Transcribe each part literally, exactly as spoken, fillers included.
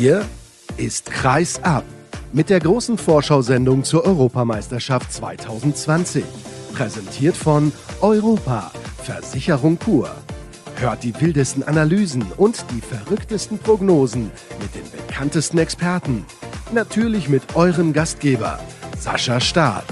Hier ist Kreis ab mit der großen Vorschau-Sendung zur Europameisterschaft zwanzig zwanzig. Präsentiert von Europa, Versicherung pur. Hört die wildesten Analysen und die verrücktesten Prognosen mit den bekanntesten Experten. Natürlich mit eurem Gastgeber, Sascha Staat.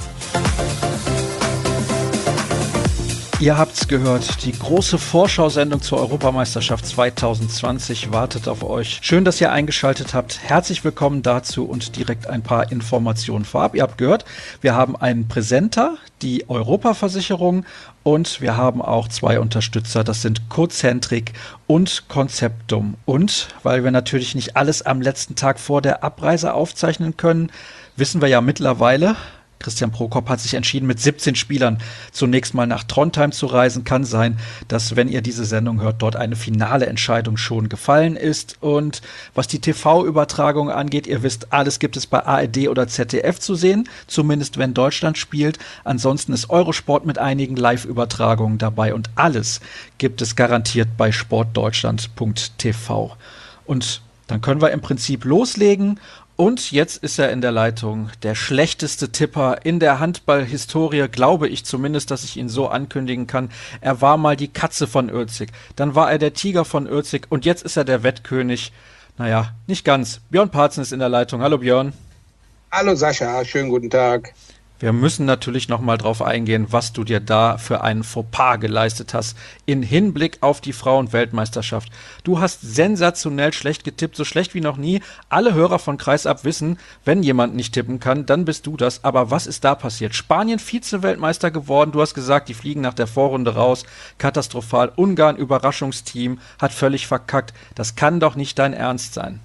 Ihr habt's gehört, die große Vorschau-Sendung zur Europameisterschaft zwanzig zwanzig wartet auf euch. Schön, dass ihr eingeschaltet habt. Herzlich willkommen dazu und direkt ein paar Informationen vorab. Ihr habt gehört, wir haben einen Präsenter, die Europa-Versicherung, und wir haben auch zwei Unterstützer, das sind Cozentric und Conceptum. Und weil wir natürlich nicht alles am letzten Tag vor der Abreise aufzeichnen können, wissen wir ja mittlerweile, Christian Prokop hat sich entschieden, mit siebzehn Spielern zunächst mal nach Trondheim zu reisen. Kann sein, dass, wenn ihr diese Sendung hört, dort eine finale Entscheidung schon gefallen ist. Und was die T V-Übertragung angeht, ihr wisst, alles gibt es bei A R D oder Z D F zu sehen, zumindest wenn Deutschland spielt. Ansonsten ist Eurosport mit einigen Live-Übertragungen dabei und alles gibt es garantiert bei sportdeutschland punkt t v. Und dann können wir im Prinzip loslegen. Und jetzt ist er in der Leitung, der schlechteste Tipper in der Handball-Historie, glaube ich zumindest, dass ich ihn so ankündigen kann. Er war mal die Katze von Uelzig, dann war er der Tiger von Uelzig und jetzt ist er der Wettkönig. Naja, nicht ganz. Björn Parzen ist in der Leitung. Hallo Björn. Hallo Sascha, schönen guten Tag. Wir müssen natürlich noch mal drauf eingehen, was du dir da für einen Fauxpas geleistet hast in Hinblick auf die Frauen-Weltmeisterschaft. Du hast sensationell schlecht getippt, so schlecht wie noch nie. Alle Hörer von Kreisab wissen, wenn jemand nicht tippen kann, dann bist du das. Aber was ist da passiert? Spanien Vize-Weltmeister geworden. Du hast gesagt, die fliegen nach der Vorrunde raus. Katastrophal. Ungarn Überraschungsteam, hat völlig verkackt. Das kann doch nicht dein Ernst sein.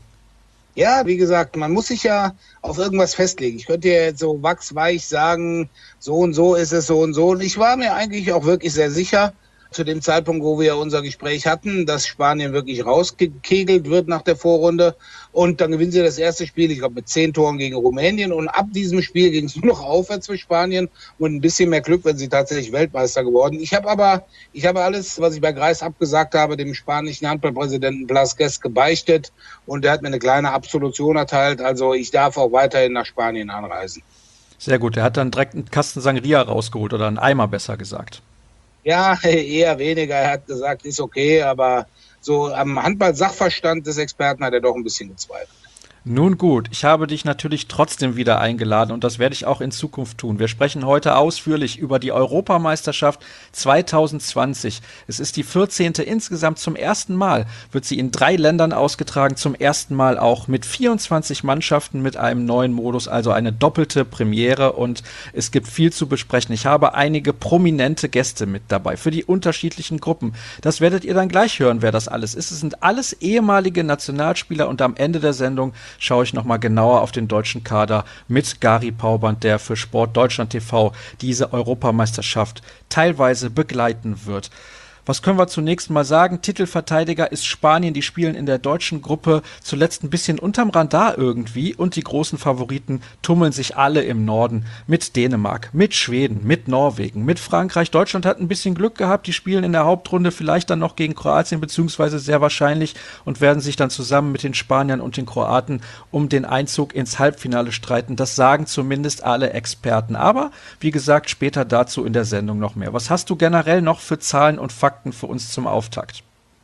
Ja, wie gesagt, man muss sich ja auf irgendwas festlegen. Ich könnte ja jetzt so wachsweich sagen, so und so ist es, so und so. Und ich war mir eigentlich auch wirklich sehr sicher, zu dem Zeitpunkt, wo wir unser Gespräch hatten, dass Spanien wirklich rausgekegelt wird nach der Vorrunde. Und dann gewinnen sie das erste Spiel, ich glaube, mit zehn Toren gegen Rumänien. Und ab diesem Spiel ging es nur noch aufwärts für Spanien. Und ein bisschen mehr Glück, wenn sie tatsächlich Weltmeister geworden. Ich habe aber, ich habe alles, was ich bei Kreis abgesagt habe, dem spanischen Handballpräsidenten Blasquez gebeichtet. Und der hat mir eine kleine Absolution erteilt. Also ich darf auch weiterhin nach Spanien anreisen. Sehr gut, er hat dann direkt einen Kasten Sangria rausgeholt oder einen Eimer, besser gesagt. Ja, eher weniger. Er hat gesagt, ist okay, aber so am Handball-Sachverstand des Experten hat er doch ein bisschen gezweifelt. Nun gut, ich habe dich natürlich trotzdem wieder eingeladen und das werde ich auch in Zukunft tun. Wir sprechen heute ausführlich über die Europameisterschaft zwanzig zwanzig. Es ist die vierzehnte insgesamt. Zum ersten Mal wird sie in drei Ländern ausgetragen, zum ersten Mal auch mit vierundzwanzig Mannschaften mit einem neuen Modus, also eine doppelte Premiere, und es gibt viel zu besprechen. Ich habe einige prominente Gäste mit dabei für die unterschiedlichen Gruppen. Das werdet ihr dann gleich hören, wer das alles ist. Es sind alles ehemalige Nationalspieler und am Ende der Sendung schaue ich nochmal genauer auf den deutschen Kader mit Gary Pauband, der für Sport Deutschland T V diese Europameisterschaft teilweise begleiten wird. Was können wir zunächst mal sagen? Titelverteidiger ist Spanien, die spielen in der deutschen Gruppe zuletzt ein bisschen unterm Radar irgendwie und die großen Favoriten tummeln sich alle im Norden mit Dänemark, mit Schweden, mit Norwegen, mit Frankreich. Deutschland hat ein bisschen Glück gehabt, die spielen in der Hauptrunde vielleicht dann noch gegen Kroatien, beziehungsweise sehr wahrscheinlich, und werden sich dann zusammen mit den Spaniern und den Kroaten um den Einzug ins Halbfinale streiten. Das sagen zumindest alle Experten. Aber wie gesagt, später dazu in der Sendung noch mehr. Was hast du generell noch für Zahlen und Fakten für uns zum Auftakt?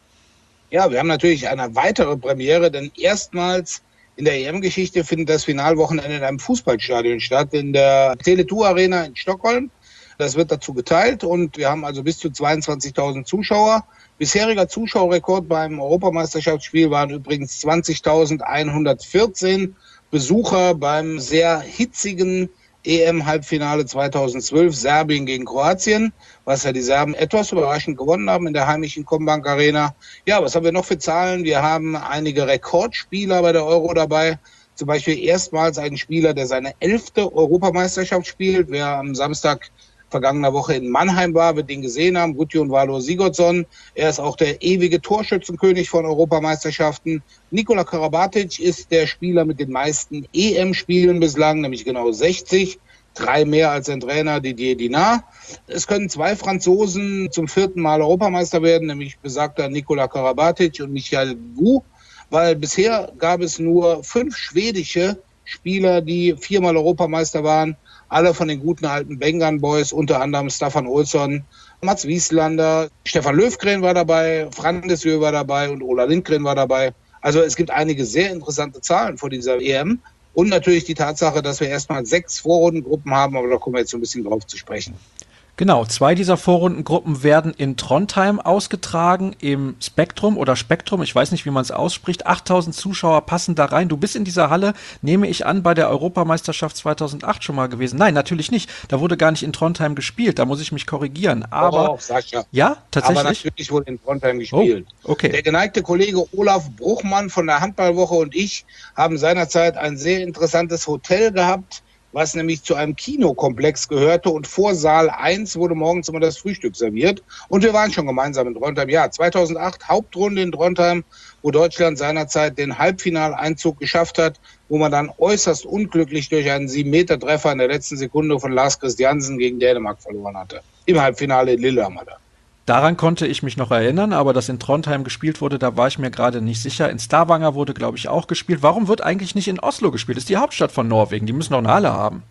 Ja, wir haben natürlich eine weitere Premiere, denn erstmals in der E M-Geschichte findet das Finalwochenende in einem Fußballstadion statt, in der Tele2 Arena in Stockholm. Das wird dazu geteilt und wir haben also bis zu zweiundzwanzigtausend Zuschauer. Bisheriger Zuschauerrekord beim Europameisterschaftsspiel waren übrigens zwanzigtausendeinhundertvierzehn Besucher beim sehr hitzigen E M-Halbfinale zweitausendzwölf, Serbien gegen Kroatien, was ja die Serben etwas überraschend gewonnen haben in der heimischen Combank Arena. Ja, was haben wir noch für Zahlen? Wir haben einige Rekordspieler bei der Euro dabei. Zum Beispiel erstmals einen Spieler, der seine elfte Europameisterschaft spielt. Wer am Samstag vergangener Woche in Mannheim war, wird ihn gesehen haben, Gudjon Valo Sigurdsson. Er ist auch der ewige Torschützenkönig von Europameisterschaften. Nikola Karabatic ist der Spieler mit den meisten E M-Spielen bislang, nämlich genau sechzig. Drei mehr als sein Trainer Didier Dinard. Es können zwei Franzosen zum vierten Mal Europameister werden, nämlich besagter Nikola Karabatic und Michael Gou. weil bisher gab es nur fünf schwedische Spieler, die viermal Europameister waren, alle von den guten alten Bengan Boys, unter anderem Staffan Olsson, Mats Wieslander, Stefan Löfgren war dabei, Frandesjö war dabei und Ola Lindgren war dabei. Also es gibt einige sehr interessante Zahlen vor dieser E M und natürlich die Tatsache, dass wir erstmal sechs Vorrundengruppen haben, aber da kommen wir jetzt so ein bisschen drauf zu sprechen. Genau, zwei dieser Vorrundengruppen werden in Trondheim ausgetragen, im Spektrum oder Spektrum, ich weiß nicht, wie man es ausspricht. achttausend Zuschauer passen da rein. Du bist in dieser Halle, nehme ich an, bei der Europameisterschaft zweitausendacht schon mal gewesen. Nein, natürlich nicht. Da wurde gar nicht in Trondheim gespielt, da muss ich mich korrigieren. Aber, oh, Sascha. Ja, tatsächlich? Aber natürlich wurde in Trondheim gespielt. Oh, okay. Der geneigte Kollege Olaf Bruchmann von der Handballwoche und ich haben seinerzeit ein sehr interessantes Hotel gehabt, was nämlich zu einem Kinokomplex gehörte und vor Saal eins wurde morgens immer das Frühstück serviert und wir waren schon gemeinsam in Trondheim. Ja, zweitausendacht Hauptrunde in Trondheim, wo Deutschland seinerzeit den Halbfinaleinzug geschafft hat, wo man dann äußerst unglücklich durch einen sieben Meter Treffer in der letzten Sekunde von Lars Christiansen gegen Dänemark verloren hatte. Im Halbfinale in Lillehammer. Daran konnte ich mich noch erinnern, aber dass in Trondheim gespielt wurde, da war ich mir gerade nicht sicher. In Stavanger wurde, glaube ich, auch gespielt. Warum wird eigentlich nicht in Oslo gespielt? Das ist die Hauptstadt von Norwegen. Die müssen doch eine Halle haben.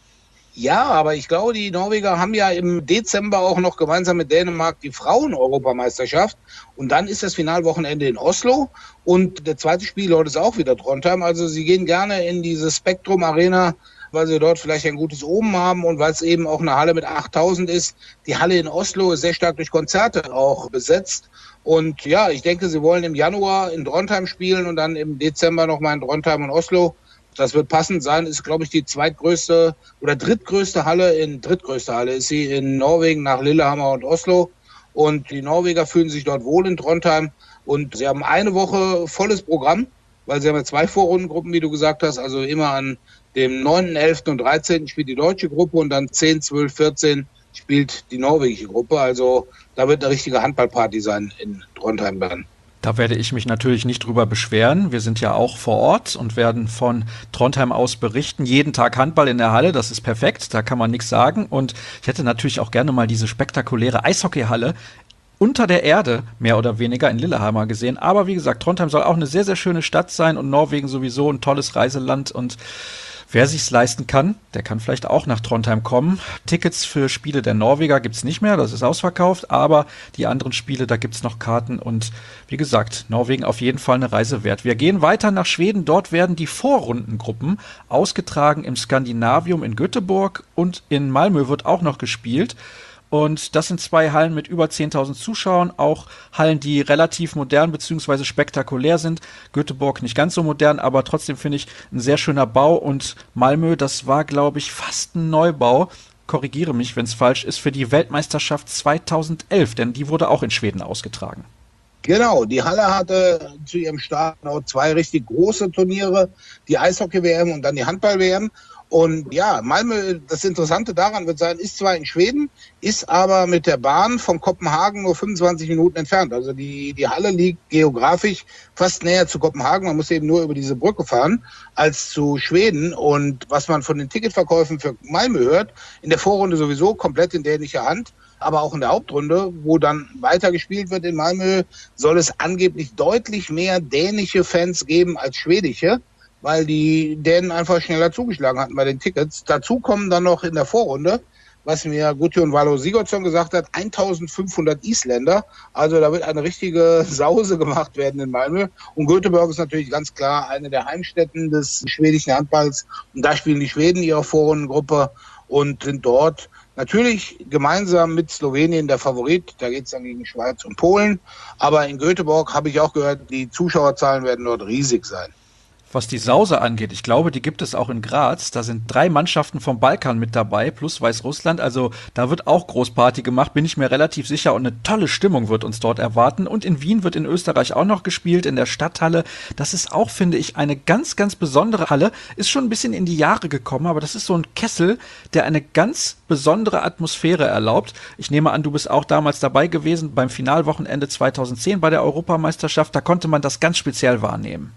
Ja, aber ich glaube, die Norweger haben ja im Dezember auch noch gemeinsam mit Dänemark die Frauen-Europameisterschaft. Und dann ist das Finalwochenende in Oslo. Und der zweite Spielort ist auch wieder Trondheim. Also sie gehen gerne in diese Spektrum Arena, weil sie dort vielleicht ein gutes Oben haben und weil es eben auch eine Halle mit achttausend ist. Die Halle in Oslo ist sehr stark durch Konzerte auch besetzt. Und ja, ich denke, sie wollen im Januar in Trondheim spielen und dann im Dezember nochmal in Trondheim und Oslo. Das wird passend sein. Ist, glaube ich, die zweitgrößte oder drittgrößte Halle, in drittgrößte Halle ist sie in Norwegen nach Lillehammer und Oslo. Und die Norweger fühlen sich dort wohl in Trondheim. Und sie haben eine Woche volles Programm, weil sie haben ja zwei Vorrundengruppen, wie du gesagt hast, also immer an dem neunten, elften und dreizehnten spielt die deutsche Gruppe und dann zehn, zwölf, vierzehn spielt die norwegische Gruppe. Also da wird eine richtige Handballparty sein in Trondheim dann. Da werde ich mich natürlich nicht drüber beschweren. Wir sind ja auch vor Ort und werden von Trondheim aus berichten. Jeden Tag Handball in der Halle, das ist perfekt, da kann man nichts sagen. Und ich hätte natürlich auch gerne mal diese spektakuläre Eishockeyhalle unter der Erde, mehr oder weniger, in Lillehammer gesehen. Aber wie gesagt, Trondheim soll auch eine sehr, sehr schöne Stadt sein und Norwegen sowieso ein tolles Reiseland. Und wer sich's leisten kann, der kann vielleicht auch nach Trondheim kommen. Tickets für Spiele der Norweger gibt's nicht mehr, das ist ausverkauft, aber die anderen Spiele, da gibt's noch Karten und wie gesagt, Norwegen auf jeden Fall eine Reise wert. Wir gehen weiter nach Schweden, dort werden die Vorrundengruppen ausgetragen im Skandinavium in Göteborg und in Malmö wird auch noch gespielt. Und das sind zwei Hallen mit über zehntausend Zuschauern, auch Hallen, die relativ modern bzw. spektakulär sind. Göteborg nicht ganz so modern, aber trotzdem finde ich ein sehr schöner Bau. Und Malmö, das war, glaube ich, fast ein Neubau. Korrigiere mich, wenn es falsch ist, für die Weltmeisterschaft zweitausendelf, denn die wurde auch in Schweden ausgetragen. Genau, die Halle hatte zu ihrem Start noch zwei richtig große Turniere, die Eishockey-W M und dann die Handball-W M. Und ja, Malmö, das Interessante daran wird sein, ist zwar in Schweden, ist aber mit der Bahn von Kopenhagen nur fünfundzwanzig Minuten entfernt. Also die, die Halle liegt geografisch fast näher zu Kopenhagen. Man muss eben nur über diese Brücke fahren als zu Schweden. Und was man von den Ticketverkäufen für Malmö hört, in der Vorrunde sowieso komplett in dänischer Hand. Aber auch in der Hauptrunde, wo dann weiter gespielt wird in Malmö, soll es angeblich deutlich mehr dänische Fans geben als schwedische, weil die Dänen einfach schneller zugeschlagen hatten bei den Tickets. Dazu kommen dann noch in der Vorrunde, was mir Gudjon Valo Sigurdsson gesagt hat, eintausendfünfhundert Isländer. Also da wird eine richtige Sause gemacht werden in Malmö. Und Göteborg ist natürlich ganz klar eine der Heimstätten des schwedischen Handballs. Und da spielen die Schweden ihre Vorrundengruppe und sind dort natürlich gemeinsam mit Slowenien der Favorit. Da geht es dann gegen Schweiz und Polen. Aber in Göteborg habe ich auch gehört, die Zuschauerzahlen werden dort riesig sein. Was die Sause angeht, ich glaube, die gibt es auch in Graz. Da sind drei Mannschaften vom Balkan mit dabei, plus Weißrussland. Also da wird auch Großparty gemacht, bin ich mir relativ sicher. Und eine tolle Stimmung wird uns dort erwarten. Und in Wien wird in Österreich auch noch gespielt, in der Stadthalle. Das ist auch, finde ich, eine ganz, ganz besondere Halle. Ist schon ein bisschen in die Jahre gekommen, aber das ist so ein Kessel, der eine ganz besondere Atmosphäre erlaubt. Ich nehme an, du bist auch damals dabei gewesen beim Finalwochenende zweitausendzehn bei der Europameisterschaft. Da konnte man das ganz speziell wahrnehmen.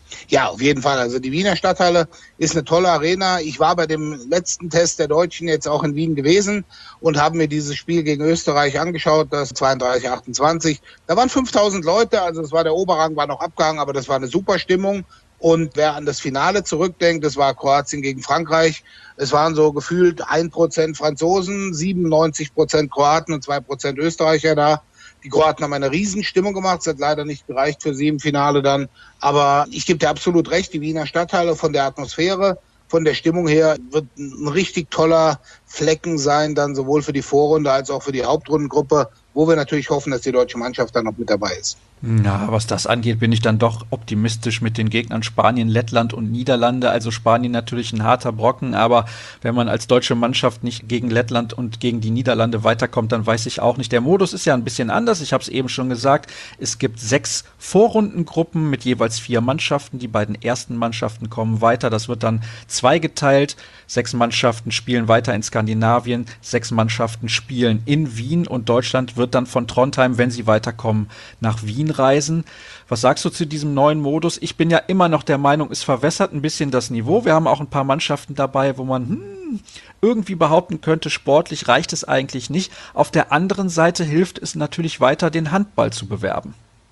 Ja, auf jeden Fall. Also die Wiener Stadthalle ist eine tolle Arena. Ich war bei dem letzten Test der Deutschen jetzt auch in Wien gewesen und habe mir dieses Spiel gegen Österreich angeschaut, das zweiunddreißig achtundzwanzig. Da waren fünftausend Leute, also es war der Oberrang, war noch abgehangen, aber das war eine super Stimmung. Und wer an das Finale zurückdenkt, das war Kroatien gegen Frankreich. Es waren so gefühlt ein Prozent Franzosen, siebenundneunzig Prozent Kroaten und zwei Prozent Österreicher da. Die Kroaten haben eine Riesenstimmung gemacht, es hat leider nicht gereicht für sie im Finale dann. Aber ich gebe dir absolut recht, die Wiener Stadthalle von der Atmosphäre, von der Stimmung her wird ein richtig toller Flecken sein, dann sowohl für die Vorrunde als auch für die Hauptrundengruppe, wo wir natürlich hoffen, dass die deutsche Mannschaft dann noch mit dabei ist. Na, was das angeht, bin ich dann doch optimistisch mit den Gegnern Spanien, Lettland und Niederlande. Also Spanien natürlich ein harter Brocken, aber wenn man als deutsche Mannschaft nicht gegen Lettland und gegen die Niederlande weiterkommt, dann weiß ich auch nicht. Der Modus ist ja ein bisschen anders, ich habe es eben schon gesagt. Es gibt sechs Vorrundengruppen mit jeweils vier Mannschaften. Die beiden ersten Mannschaften kommen weiter. Das wird dann zweigeteilt. Sechs Mannschaften spielen weiter in Skandinavien, sechs Mannschaften spielen in Wien und Deutschland wird dann von Trondheim, wenn sie weiterkommen, nach Wien reisen. Was sagst du zu diesem neuen Modus? Ich bin ja immer noch der Meinung, es verwässert ein bisschen das Niveau. Wir haben auch ein paar Mannschaften dabei, wo man hm, irgendwie behaupten könnte, sportlich reicht es eigentlich nicht. Auf der anderen Seite hilft es natürlich weiter, den Handball zu bewerben.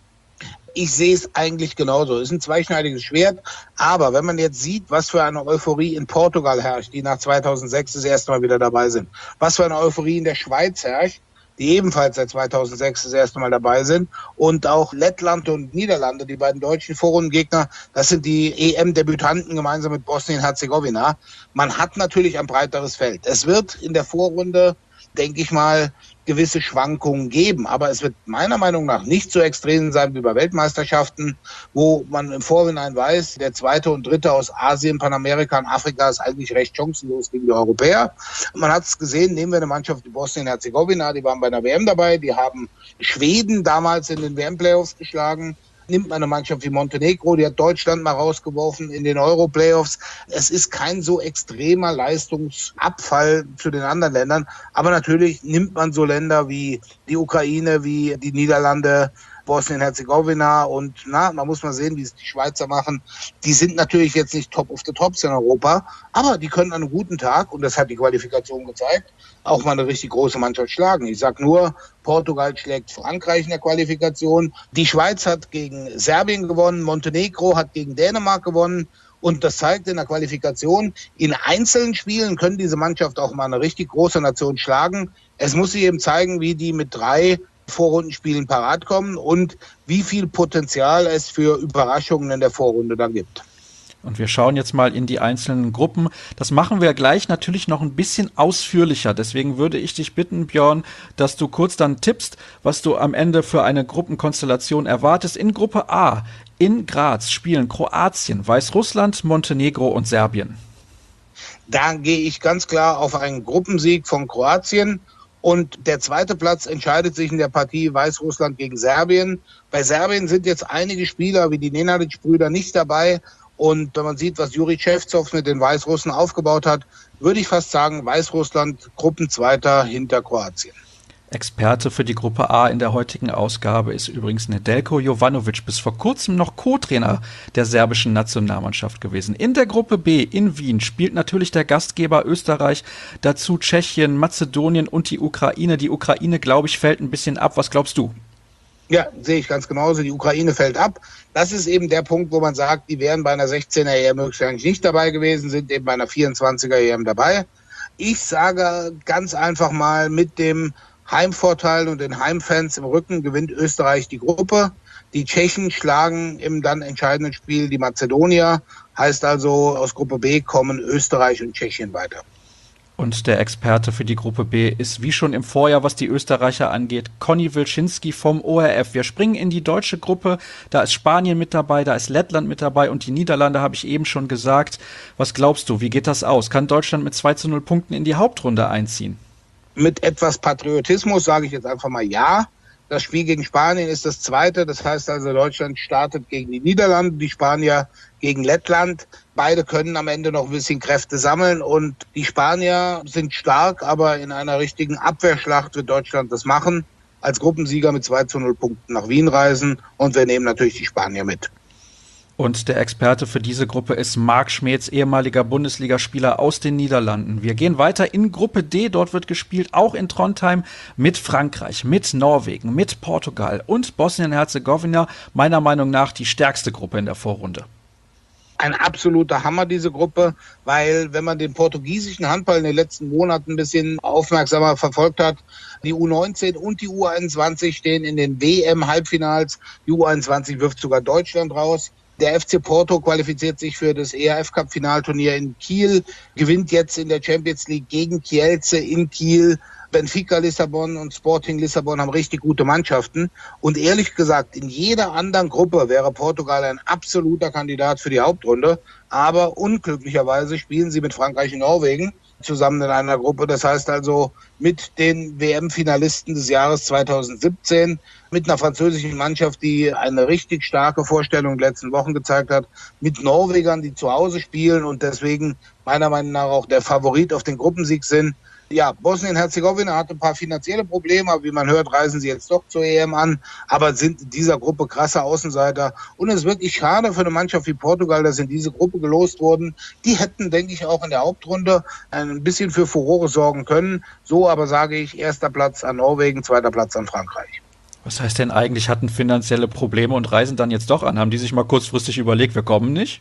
Ich sehe es eigentlich genauso. Es ist ein zweischneidiges Schwert. Aber wenn man jetzt sieht, was für eine Euphorie in Portugal herrscht, die nach zweitausendsechs das erste Mal wieder dabei sind, was für eine Euphorie in der Schweiz herrscht, die ebenfalls seit zweitausendsechs das erste Mal dabei sind, und auch Lettland und Niederlande, die beiden deutschen Vorrundengegner, das sind die E M-Debütanten gemeinsam mit Bosnien-Herzegowina. Man hat natürlich ein breiteres Feld. Es wird in der Vorrunde, denke ich mal, gewisse Schwankungen geben. Aber es wird meiner Meinung nach nicht so extrem sein wie bei Weltmeisterschaften, wo man im Vorhinein weiß, der zweite und dritte aus Asien, Panamerika und Afrika ist eigentlich recht chancenlos gegen die Europäer. Man hat es gesehen, nehmen wir eine Mannschaft wie Bosnien-Herzegowina, die waren bei einer W M dabei, die haben Schweden damals in den W M-Playoffs geschlagen. Nimmt man eine Mannschaft wie Montenegro, die hat Deutschland mal rausgeworfen in den Euro-Playoffs. Es ist kein so extremer Leistungsabfall zu den anderen Ländern. Aber natürlich nimmt man so Länder wie die Ukraine, wie die Niederlande, Bosnien-Herzegowina und na, man muss mal sehen, wie es die Schweizer machen. Die sind natürlich jetzt nicht top of the tops in Europa, aber die können an einem guten Tag, und das hat die Qualifikation gezeigt, auch mal eine richtig große Mannschaft schlagen. Ich sag nur, Portugal schlägt Frankreich in der Qualifikation. Die Schweiz hat gegen Serbien gewonnen, Montenegro hat gegen Dänemark gewonnen. Und das zeigt in der Qualifikation, in einzelnen Spielen können diese Mannschaft auch mal eine richtig große Nation schlagen. Es muss sich eben zeigen, wie die mit drei Vorrundenspielen parat kommen und wie viel Potenzial es für Überraschungen in der Vorrunde dann gibt. Und wir schauen jetzt mal in die einzelnen Gruppen. Das machen wir gleich natürlich noch ein bisschen ausführlicher. Deswegen würde ich dich bitten, Björn, dass du kurz dann tippst, was du am Ende für eine Gruppenkonstellation erwartest. In Gruppe A in Graz spielen Kroatien, Weißrussland, Montenegro und Serbien. Da gehe ich ganz klar auf einen Gruppensieg von Kroatien. Und der zweite Platz entscheidet sich in der Partie Weißrussland gegen Serbien. Bei Serbien sind jetzt einige Spieler wie die Nenadic-Brüder nicht dabei. Und wenn man sieht, was Juri Ševcov mit den Weißrussen aufgebaut hat, würde ich fast sagen, Weißrussland Gruppenzweiter hinter Kroatien. Experte für die Gruppe A in der heutigen Ausgabe ist übrigens Nedeljko Jovanovic, bis vor kurzem noch Co-Trainer der serbischen Nationalmannschaft gewesen. In der Gruppe B in Wien spielt natürlich der Gastgeber Österreich, dazu Tschechien, Mazedonien und die Ukraine. Die Ukraine, glaube ich, fällt ein bisschen ab. Was glaubst du? Ja, sehe ich ganz genauso. Die Ukraine fällt ab. Das ist eben der Punkt, wo man sagt, die wären bei einer sechzehner E M höchstwahrscheinlich nicht dabei gewesen, sind eben bei einer vierundzwanziger E M dabei. Ich sage ganz einfach mal, mit dem Heimvorteil und den Heimfans im Rücken gewinnt Österreich die Gruppe. Die Tschechen schlagen im dann entscheidenden Spiel die Mazedonier. Heißt also, aus Gruppe B kommen Österreich und Tschechien weiter. Und der Experte für die Gruppe B ist wie schon im Vorjahr, was die Österreicher angeht, Conny Wilczynski vom O R F. Wir springen in die deutsche Gruppe. Da ist Spanien mit dabei, da ist Lettland mit dabei und die Niederlande habe ich eben schon gesagt. Was glaubst du, wie geht das aus? Kann Deutschland mit zwei zu null Punkten in die Hauptrunde einziehen? Mit etwas Patriotismus sage ich jetzt einfach mal ja. Das Spiel gegen Spanien ist das zweite. Das heißt also, Deutschland startet gegen die Niederlande, die Spanier gegen Lettland. Beide können am Ende noch ein bisschen Kräfte sammeln und die Spanier sind stark, aber in einer richtigen Abwehrschlacht wird Deutschland das machen. Als Gruppensieger mit zwei zu null Punkten nach Wien reisen und wir nehmen natürlich die Spanier mit. Und der Experte für diese Gruppe ist Marc Schmeets, ehemaliger Bundesligaspieler aus den Niederlanden. Wir gehen weiter in Gruppe D. Dort wird gespielt, auch in Trondheim, mit Frankreich, mit Norwegen, mit Portugal und Bosnien-Herzegowina. Meiner Meinung nach die stärkste Gruppe in der Vorrunde. Ein absoluter Hammer, diese Gruppe, weil wenn man den portugiesischen Handball in den letzten Monaten ein bisschen aufmerksamer verfolgt hat, die U neunzehn und die U einundzwanzig stehen in den W M-Halbfinals. Die U einundzwanzig wirft sogar Deutschland raus. Der F C Porto qualifiziert sich für das E R F-Cup-Finalturnier in Kiel, gewinnt jetzt in der Champions League gegen Kielce in Kiel. Benfica Lissabon und Sporting Lissabon haben richtig gute Mannschaften. Und ehrlich gesagt, in jeder anderen Gruppe wäre Portugal ein absoluter Kandidat für die Hauptrunde. Aber unglücklicherweise spielen sie mit Frankreich und Norwegen zusammen in einer Gruppe. Das heißt also mit den W M-Finalisten des Jahres zweitausendsiebzehn, mit einer französischen Mannschaft, die eine richtig starke Vorstellung in den letzten Wochen gezeigt hat, mit Norwegern, die zu Hause spielen und deswegen meiner Meinung nach auch der Favorit auf den Gruppensieg sind. Ja, Bosnien-Herzegowina hat ein paar finanzielle Probleme, aber wie man hört, reisen sie jetzt doch zur E M an, aber sind in dieser Gruppe krasse Außenseiter. Und es ist wirklich schade für eine Mannschaft wie Portugal, dass in diese Gruppe gelost wurden. Die hätten, denke ich, auch in der Hauptrunde ein bisschen für Furore sorgen können. So aber sage ich, erster Platz an Norwegen, zweiter Platz an Frankreich. Was heißt denn eigentlich, hatten finanzielle Probleme und reisen dann jetzt doch an? Haben die sich mal kurzfristig überlegt, wir kommen nicht?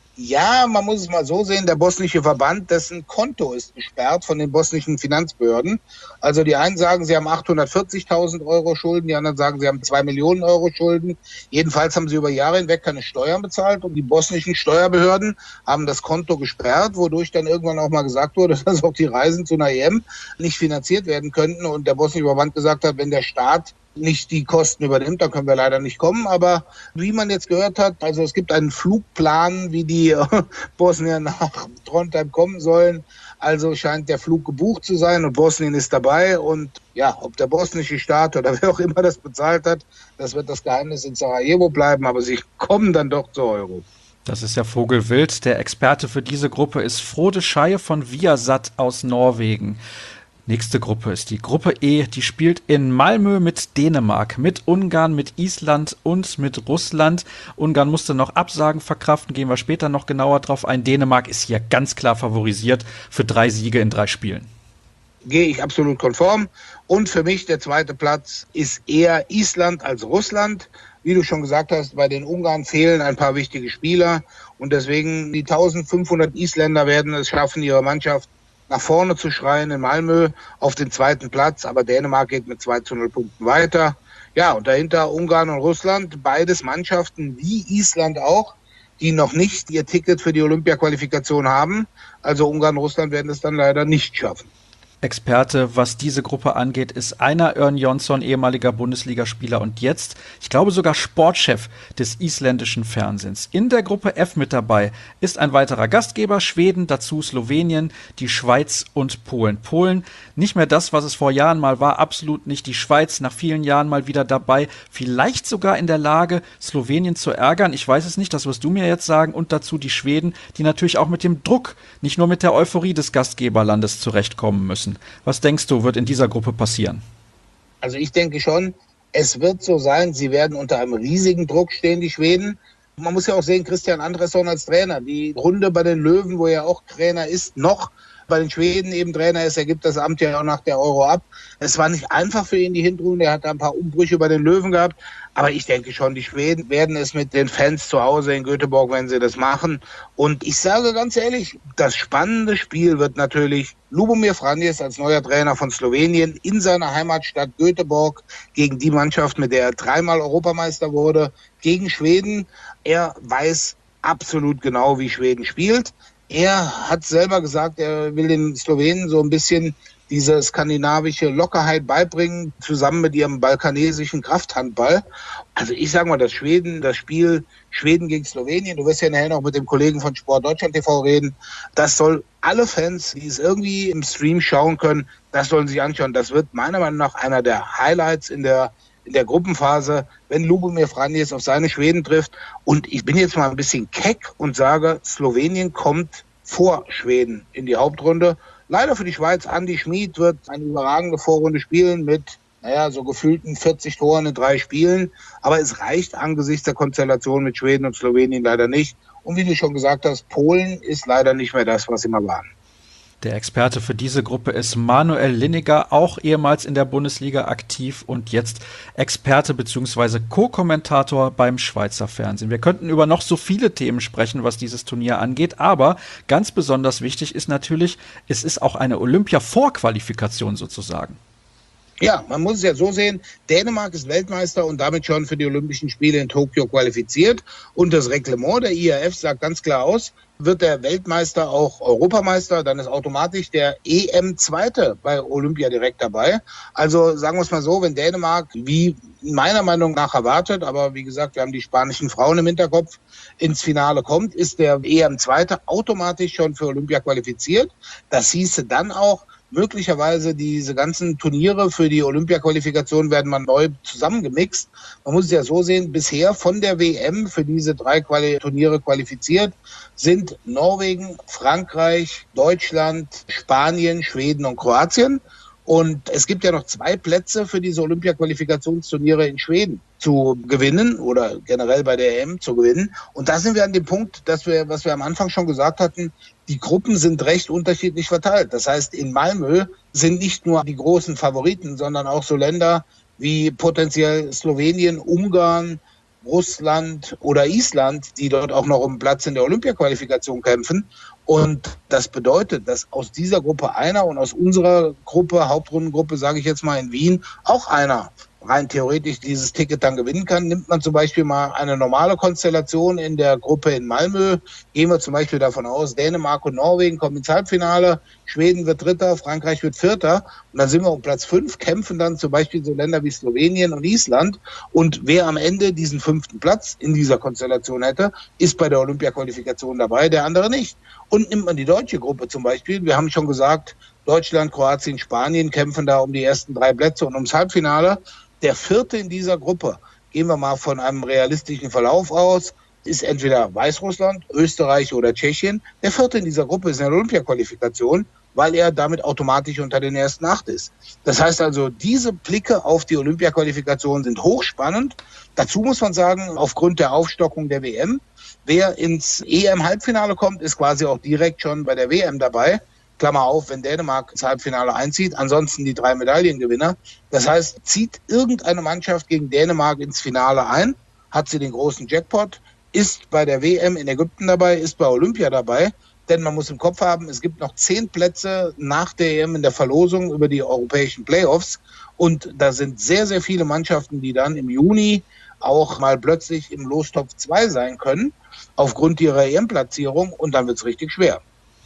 Ja, man muss es mal so sehen, der bosnische Verband, dessen Konto ist gesperrt von den bosnischen Finanzbehörden. Also die einen sagen, sie haben achthundertvierzigtausend Euro Schulden, die anderen sagen, sie haben zwei Millionen Euro Schulden. Jedenfalls haben sie über Jahre hinweg keine Steuern bezahlt und die bosnischen Steuerbehörden haben das Konto gesperrt, wodurch dann irgendwann auch mal gesagt wurde, dass auch die Reisen zu einer E M nicht finanziert werden könnten und der bosnische Verband gesagt hat, wenn der Staat nicht die Kosten übernimmt, dann können wir leider nicht kommen. Aber wie man jetzt gehört hat, also es gibt einen Flugplan, wie die Bosnier nach Trondheim kommen sollen. Also scheint der Flug gebucht zu sein und Bosnien ist dabei. Und ja, ob der bosnische Staat oder wer auch immer das bezahlt hat, das wird das Geheimnis in Sarajevo bleiben. Aber sie kommen dann doch zur Euro. Das ist ja Vogelwild. Der Experte für diese Gruppe ist Frode Scheier von Viasat aus Norwegen. Nächste Gruppe ist die Gruppe E, die spielt in Malmö mit Dänemark, mit Ungarn, mit Island und mit Russland. Ungarn musste noch Absagen verkraften, gehen wir später noch genauer drauf ein. Dänemark ist hier ganz klar favorisiert für drei Siege in drei Spielen. Gehe ich absolut konform. Und für mich der zweite Platz ist eher Island als Russland. Wie du schon gesagt hast, bei den Ungarn fehlen ein paar wichtige Spieler. Und deswegen die eintausendfünfhundert Isländer werden es schaffen, ihre Mannschaft nach vorne zu schreien in Malmö auf den zweiten Platz, aber Dänemark geht mit zwei zu null Punkten weiter. Ja, und dahinter Ungarn und Russland, beides Mannschaften wie Island auch, die noch nicht ihr Ticket für die Olympia-Qualifikation haben. Also Ungarn und Russland werden es dann leider nicht schaffen. Experte, was diese Gruppe angeht, ist einer Örn Jonsson, ehemaliger Bundesligaspieler und jetzt, ich glaube sogar Sportchef des isländischen Fernsehens. In der Gruppe F mit dabei ist ein weiterer Gastgeber, Schweden, dazu Slowenien, die Schweiz und Polen. Polen, nicht mehr das, was es vor Jahren mal war, absolut nicht. Die Schweiz nach vielen Jahren mal wieder dabei, vielleicht sogar in der Lage, Slowenien zu ärgern. Ich weiß es nicht, das wirst du mir jetzt sagen. Und dazu die Schweden, die natürlich auch mit dem Druck, nicht nur mit der Euphorie des Gastgeberlandes zurechtkommen müssen. Was denkst du, wird in dieser Gruppe passieren? Also ich denke schon, es wird so sein, sie werden unter einem riesigen Druck stehen, die Schweden. Man muss ja auch sehen, Christian Andresson als Trainer. Die Runde bei den Löwen, wo er auch Trainer ist, noch bei den Schweden eben Trainer ist, er gibt das Amt ja auch nach der Euro ab. Es war nicht einfach für ihn, die Hinrunde. Er hat ein paar Umbrüche bei den Löwen gehabt. Aber ich denke schon, die Schweden werden es mit den Fans zu Hause in Göteborg, wenn sie das machen. Und ich sage ganz ehrlich, das spannende Spiel wird natürlich Lubomir Franjes als neuer Trainer von Slowenien in seiner Heimatstadt Göteborg gegen die Mannschaft, mit der er dreimal Europameister wurde, gegen Schweden. Er weiß absolut genau, wie Schweden spielt. Er hat selber gesagt, er will den Slowenen so ein bisschen diese skandinavische Lockerheit beibringen, zusammen mit ihrem balkanesischen Krafthandball. Also ich sage mal, das Schweden, das Spiel Schweden gegen Slowenien, du wirst ja nachher noch mit dem Kollegen von Sport Deutschland T V reden, das soll alle Fans, die es irgendwie im Stream schauen können, das sollen sich anschauen. Das wird meiner Meinung nach einer der Highlights in der in der Gruppenphase, wenn Lubomir Franjes auf seine Schweden trifft. Und ich bin jetzt mal ein bisschen keck und sage, Slowenien kommt vor Schweden in die Hauptrunde. Leider für die Schweiz, Andi Schmid wird eine überragende Vorrunde spielen mit naja, so gefühlten vierzig Toren in drei Spielen. Aber es reicht angesichts der Konstellation mit Schweden und Slowenien leider nicht. Und wie du schon gesagt hast, Polen ist leider nicht mehr das, was sie mal waren. Der Experte für diese Gruppe ist Manuel Lineker, auch ehemals in der Bundesliga aktiv und jetzt Experte bzw. Co-Kommentator beim Schweizer Fernsehen. Wir könnten über noch so viele Themen sprechen, was dieses Turnier angeht, aber ganz besonders wichtig ist natürlich, es ist auch eine Olympia-Vorqualifikation sozusagen. Ja, man muss es ja so sehen, Dänemark ist Weltmeister und damit schon für die Olympischen Spiele in Tokio qualifiziert. Und das Reglement der I A F sagt ganz klar aus, wird der Weltmeister auch Europameister, dann ist automatisch der E M-Zweite bei Olympia direkt dabei. Also sagen wir es mal so, wenn Dänemark, wie meiner Meinung nach erwartet, aber wie gesagt, wir haben die spanischen Frauen im Hinterkopf, ins Finale kommt, ist der E M-Zweite automatisch schon für Olympia qualifiziert. Das hieße dann auch, möglicherweise diese ganzen Turniere für die Olympia-Qualifikation werden mal neu zusammengemixt. Man muss es ja so sehen, bisher von der W M für diese drei Quali- Turniere qualifiziert sind Norwegen, Frankreich, Deutschland, Spanien, Schweden und Kroatien. Und es gibt ja noch zwei Plätze für diese Olympia-Qualifikationsturniere in Schweden zu gewinnen oder generell bei der E M zu gewinnen. Und da sind wir an dem Punkt, dass wir, was wir am Anfang schon gesagt hatten, die Gruppen sind recht unterschiedlich verteilt. Das heißt, in Malmö sind nicht nur die großen Favoriten, sondern auch so Länder wie potenziell Slowenien, Ungarn, Russland oder Island, die dort auch noch um Platz in der Olympia-Qualifikation kämpfen. Und das bedeutet, dass aus dieser Gruppe einer und aus unserer Gruppe, Hauptrundengruppe, sage ich jetzt mal in Wien, auch einer rein theoretisch dieses Ticket dann gewinnen kann. Nimmt man zum Beispiel mal eine normale Konstellation in der Gruppe in Malmö, gehen wir zum Beispiel davon aus, Dänemark und Norwegen kommen ins Halbfinale, Schweden wird Dritter, Frankreich wird Vierter und dann sind wir um Platz fünf, kämpfen dann zum Beispiel so Länder wie Slowenien und Island und wer am Ende diesen fünften Platz in dieser Konstellation hätte, ist bei der Olympia-Qualifikation dabei, der andere nicht. Und nimmt man die deutsche Gruppe zum Beispiel, wir haben schon gesagt, Deutschland, Kroatien, Spanien kämpfen da um die ersten drei Plätze und ums Halbfinale. Der vierte in dieser Gruppe, gehen wir mal von einem realistischen Verlauf aus, ist entweder Weißrussland, Österreich oder Tschechien. Der vierte in dieser Gruppe ist eine Olympia-Qualifikation, weil er damit automatisch unter den ersten acht ist. Das heißt also, diese Blicke auf die Olympia-Qualifikation sind hochspannend. Dazu muss man sagen, aufgrund der Aufstockung der W M, wer ins E M-Halbfinale kommt, ist quasi auch direkt schon bei der W M dabei. Klammer auf, wenn Dänemark ins Halbfinale einzieht, ansonsten die drei Medaillengewinner. Das heißt, zieht irgendeine Mannschaft gegen Dänemark ins Finale ein, hat sie den großen Jackpot, ist bei der W M in Ägypten dabei, ist bei Olympia dabei. Denn man muss im Kopf haben, es gibt noch zehn Plätze nach der E M in der Verlosung über die europäischen Playoffs. Und da sind sehr, sehr viele Mannschaften, die dann im Juni auch mal plötzlich im Lostopf zwei sein können, aufgrund ihrer E M-Platzierung. Und dann wird es richtig schwer.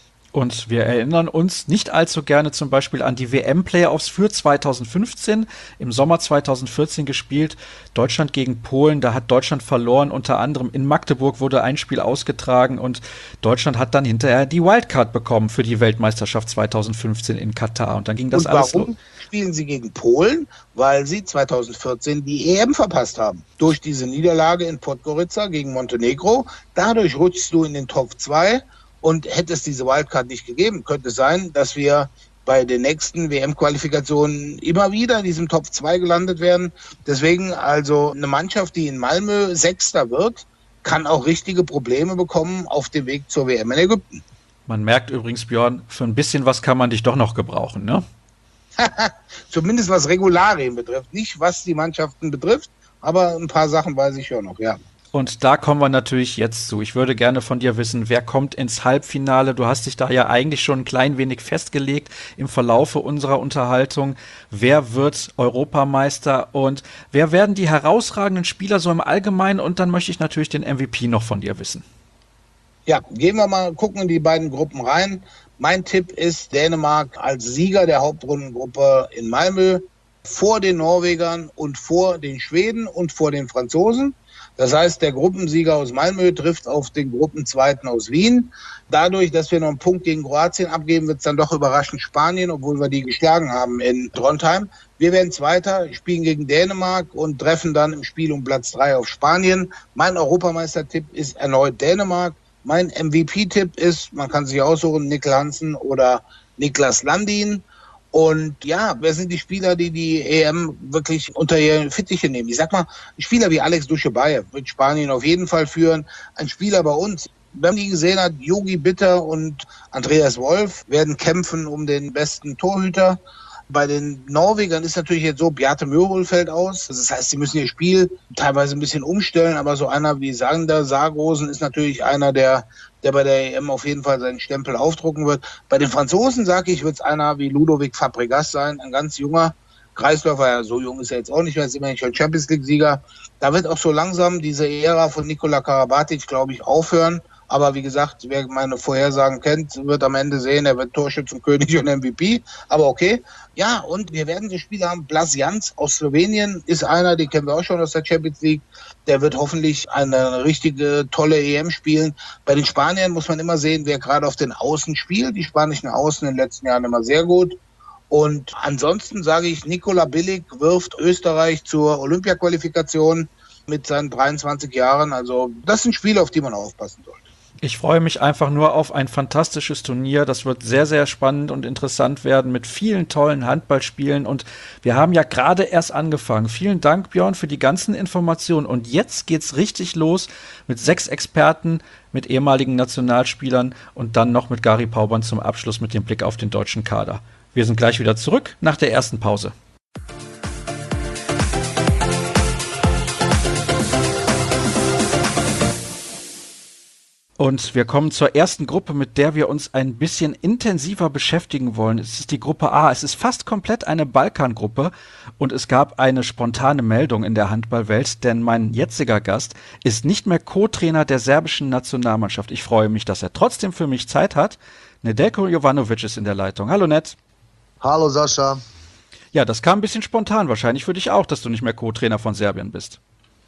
Und wir erinnern uns nicht allzu gerne zum Beispiel an die W M-Playoffs für zweitausendfünfzehn, im Sommer zweitausendvierzehn gespielt, Deutschland gegen Polen, da hat Deutschland verloren, unter anderem in Magdeburg wurde ein Spiel ausgetragen und Deutschland hat dann hinterher die Wildcard bekommen für die Weltmeisterschaft zweitausendfünfzehn in Katar und dann ging das und alles warum los. Spielen sie gegen Polen? Weil sie zweitausendvierzehn die E M verpasst haben. Durch diese Niederlage in Podgorica gegen Montenegro, dadurch rutschst du in den Top zwei. Und hätte es diese Wildcard nicht gegeben, könnte es sein, dass wir bei den nächsten W M-Qualifikationen immer wieder in diesem Top zwei gelandet werden. Deswegen also eine Mannschaft, die in Malmö Sechster wird, kann auch richtige Probleme bekommen auf dem Weg zur W M in Ägypten. Man merkt übrigens, Björn, für ein bisschen was kann man dich doch noch gebrauchen, ne? Zumindest was Regularien betrifft. Nicht was die Mannschaften betrifft, aber ein paar Sachen weiß ich schon noch, ja. Und da kommen wir natürlich jetzt zu. Ich würde gerne von dir wissen, wer kommt ins Halbfinale? Du hast dich da ja eigentlich schon ein klein wenig festgelegt im Verlaufe unserer Unterhaltung. Wer wird Europameister und wer werden die herausragenden Spieler so im Allgemeinen? Und dann möchte ich natürlich den M V P noch von dir wissen. Ja, gehen wir mal, gucken in die beiden Gruppen rein. Mein Tipp ist Dänemark als Sieger der Hauptrundengruppe in Malmö vor den Norwegern und vor den Schweden und vor den Franzosen. Das heißt, der Gruppensieger aus Malmö trifft auf den Gruppenzweiten aus Wien. Dadurch, dass wir noch einen Punkt gegen Kroatien abgeben, wird es dann doch überraschend Spanien, obwohl wir die geschlagen haben in Trondheim. Wir werden Zweiter, spielen gegen Dänemark und treffen dann im Spiel um Platz drei auf Spanien. Mein Europameistertipp ist erneut Dänemark. Mein M V P-Tipp ist, man kann sich aussuchen, Mikkel Hansen oder Niklas Landin. Und ja, wer sind die Spieler, die die E M wirklich unter ihre Fittiche nehmen? Ich sag mal, ein Spieler wie Alex Duschebaev wird Spanien auf jeden Fall führen. Ein Spieler bei uns, wenn man die gesehen hat, Yogi Bitter und Andreas Wolf werden kämpfen um den besten Torhüter. Bei den Norwegern ist natürlich jetzt so, Bjarte Mørhol fällt aus. Das heißt, sie müssen ihr Spiel teilweise ein bisschen umstellen, aber so einer wie Sander Sargosen ist natürlich einer, der, der bei der E M auf jeden Fall seinen Stempel aufdrucken wird. Bei den Franzosen, sage ich, wird es einer wie Ludovic Fabregas sein, ein ganz junger Kreisläufer, ja, so jung ist er jetzt auch nicht mehr, ist immerhin schon Champions League-Sieger. Da wird auch so langsam diese Ära von Nikola Karabatic, glaube ich, aufhören. Aber wie gesagt, wer meine Vorhersagen kennt, wird am Ende sehen, er wird Torschützenkönig und M V P. Aber okay. Ja, und wir werden die Spieler haben. Blas Jans aus Slowenien ist einer, den kennen wir auch schon aus der Champions League. Der wird hoffentlich eine richtige, tolle E M spielen. Bei den Spaniern muss man immer sehen, wer gerade auf den Außen spielt. Die spanischen Außen in den letzten Jahren immer sehr gut. Und ansonsten sage ich, Nikola Billig wirft Österreich zur Olympia-Qualifikation mit seinen dreiundzwanzig Jahren. Also das sind Spiele, auf die man aufpassen sollte. Ich freue mich einfach nur auf ein fantastisches Turnier. Das wird sehr, sehr spannend und interessant werden mit vielen tollen Handballspielen. Und wir haben ja gerade erst angefangen. Vielen Dank, Björn, für die ganzen Informationen. Und jetzt geht's richtig los mit sechs Experten, mit ehemaligen Nationalspielern und dann noch mit Gary Pauband zum Abschluss mit dem Blick auf den deutschen Kader. Wir sind gleich wieder zurück nach der ersten Pause. Und wir kommen zur ersten Gruppe, mit der wir uns ein bisschen intensiver beschäftigen wollen. Es ist die Gruppe A. Es ist fast komplett eine Balkangruppe und es gab eine spontane Meldung in der Handballwelt, denn mein jetziger Gast ist nicht mehr Co-Trainer der serbischen Nationalmannschaft. Ich freue mich, dass er trotzdem für mich Zeit hat. Nedeljko Jovanovic ist in der Leitung. Hallo Ned. Hallo Sascha. Ja, das kam ein bisschen spontan, wahrscheinlich für dich auch, dass du nicht mehr Co-Trainer von Serbien bist.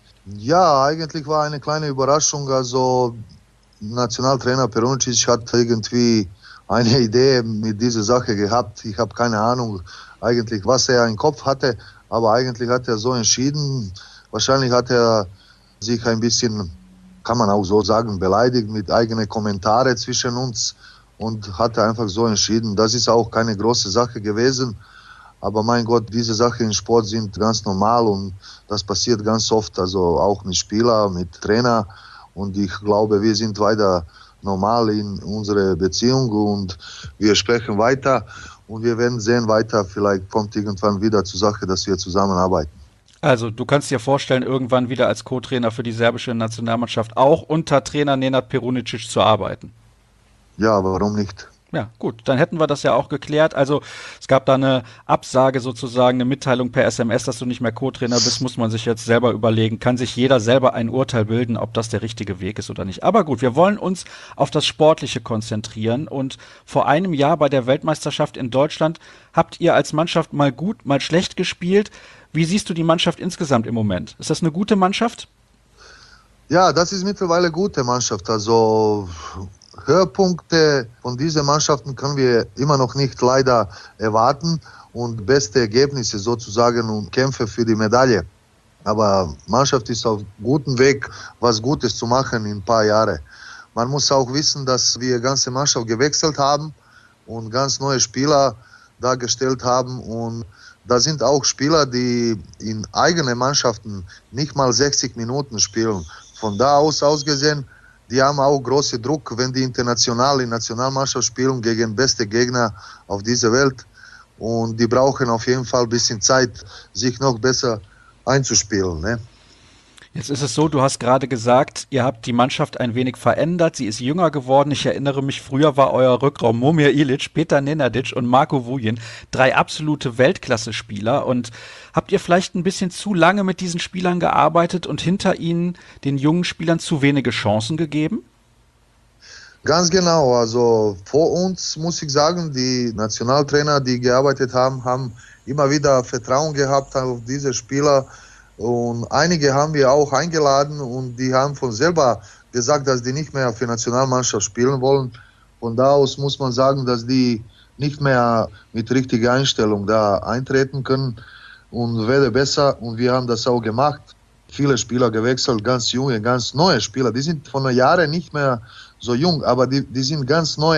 Ja, eigentlich war eine kleine Überraschung, also Nationaltrainer Peruncic hat irgendwie eine Idee mit dieser Sache gehabt. Ich habe keine Ahnung eigentlich, was er im Kopf hatte, aber eigentlich hat er so entschieden. Wahrscheinlich hat er sich ein bisschen, kann man auch so sagen, beleidigt mit eigenen Kommentaren zwischen uns und hat einfach so entschieden. Das ist auch keine große Sache gewesen, aber mein Gott, diese Sachen im Sport sind ganz normal und das passiert ganz oft, also auch mit Spielern, mit Trainer. Und ich glaube, wir sind weiter normal in unserer Beziehung und wir sprechen weiter und wir werden sehen weiter. Vielleicht kommt irgendwann wieder zur Sache, dass wir zusammenarbeiten. Also du kannst dir vorstellen, irgendwann wieder als Co-Trainer für die serbische Nationalmannschaft auch unter Trainer Nenad Perunicic zu arbeiten. Ja, warum nicht? Ja, gut, dann hätten wir das ja auch geklärt. Also es gab da eine Absage sozusagen, eine Mitteilung per S M S, dass du nicht mehr Co-Trainer bist, muss man sich jetzt selber überlegen. Kann sich jeder selber ein Urteil bilden, ob das der richtige Weg ist oder nicht. Aber gut, wir wollen uns auf das Sportliche konzentrieren. Und vor einem Jahr bei der Weltmeisterschaft in Deutschland habt ihr als Mannschaft mal gut, mal schlecht gespielt. Wie siehst du die Mannschaft insgesamt im Moment? Ist das eine gute Mannschaft? Ja, das ist mittlerweile eine gute Mannschaft. Also Höhepunkte von diesen Mannschaften können wir immer noch nicht leider erwarten und beste Ergebnisse sozusagen und Kämpfe für die Medaille. Aber Mannschaft ist auf gutem Weg, was Gutes zu machen in ein paar Jahren. Man muss auch wissen, dass wir ganze Mannschaft gewechselt haben und ganz neue Spieler dargestellt haben und da sind auch Spieler, die in eigenen Mannschaften nicht mal sechzig Minuten spielen. Von da aus ausgesehen, die haben auch großen Druck, wenn die international in Nationalmannschaft spielen gegen beste Gegner auf dieser Welt. Und die brauchen auf jeden Fall ein bisschen Zeit, sich noch besser einzuspielen. Ne? Jetzt ist es so, du hast gerade gesagt, ihr habt die Mannschaft ein wenig verändert, sie ist jünger geworden. Ich erinnere mich, früher war euer Rückraum Momir Ilic, Petar Nenadic und Marko Vujin, drei absolute Weltklasse-Spieler. Und habt ihr vielleicht ein bisschen zu lange mit diesen Spielern gearbeitet und hinter ihnen den jungen Spielern zu wenige Chancen gegeben? Ganz genau, also vor uns muss ich sagen, die Nationaltrainer, die gearbeitet haben, haben immer wieder Vertrauen gehabt auf diese Spieler. Und einige haben wir auch eingeladen und die haben von selber gesagt, dass die nicht mehr für die Nationalmannschaft spielen wollen. Von da aus muss man sagen, dass die nicht mehr mit richtiger Einstellung da eintreten können und werde besser. Und wir haben das auch gemacht. Viele Spieler gewechselt, ganz junge, ganz neue Spieler. Die sind von den Jahren nicht mehr so jung, aber die, die sind ganz neue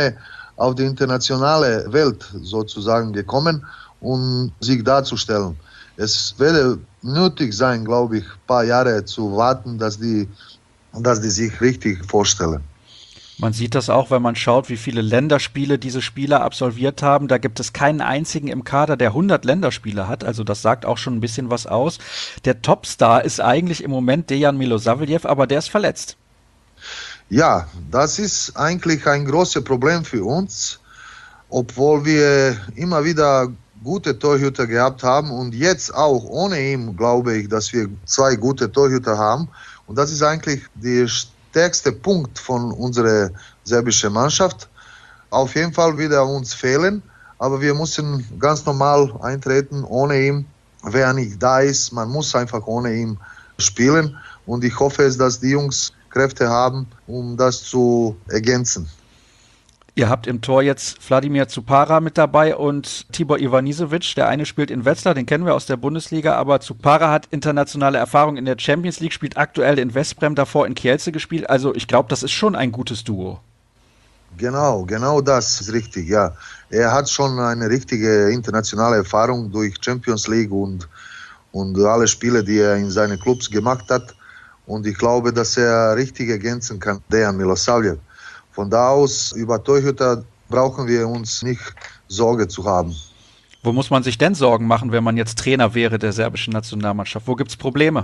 auf die internationale Welt sozusagen gekommen, um sich darzustellen. Es werde nötig sein, glaube ich, ein paar Jahre zu warten, dass die, dass die sich richtig vorstellen. Man sieht das auch, wenn man schaut, wie viele Länderspiele diese Spieler absolviert haben. Da gibt es keinen einzigen im Kader, der hundert Länderspiele hat. Also das sagt auch schon ein bisschen was aus. Der Topstar ist eigentlich im Moment Dejan Milosavljev, aber der ist verletzt. Ja, das ist eigentlich ein großes Problem für uns, obwohl wir immer wieder gute Torhüter gehabt haben und jetzt auch ohne ihn glaube ich, dass wir zwei gute Torhüter haben. Und das ist eigentlich die stärkste Punkt von unserer serbischen Mannschaft. Auf jeden Fall wird er uns fehlen, aber wir müssen ganz normal eintreten ohne ihn. Wer nicht da ist, man muss einfach ohne ihn spielen. Und ich hoffe, dass die Jungs Kräfte haben, um das zu ergänzen. Ihr habt im Tor jetzt Vladimir Zupara mit dabei und Tibor Ivanisevic. Der eine spielt in Wetzlar, den kennen wir aus der Bundesliga, aber Zupara hat internationale Erfahrung in der Champions League, spielt aktuell in Westbrem, davor in Kielce gespielt. Also ich glaube, das ist schon ein gutes Duo. Genau, genau das ist richtig, ja. Er hat schon eine richtige internationale Erfahrung durch Champions League und, und alle Spiele, die er in seinen Clubs gemacht hat. Und ich glaube, dass er richtig ergänzen kann, Dejan Milosavljev. Von da aus, über Torhüter brauchen wir uns nicht Sorge zu haben. Wo muss man sich denn Sorgen machen, wenn man jetzt Trainer wäre der serbischen Nationalmannschaft? Wo gibt es Probleme?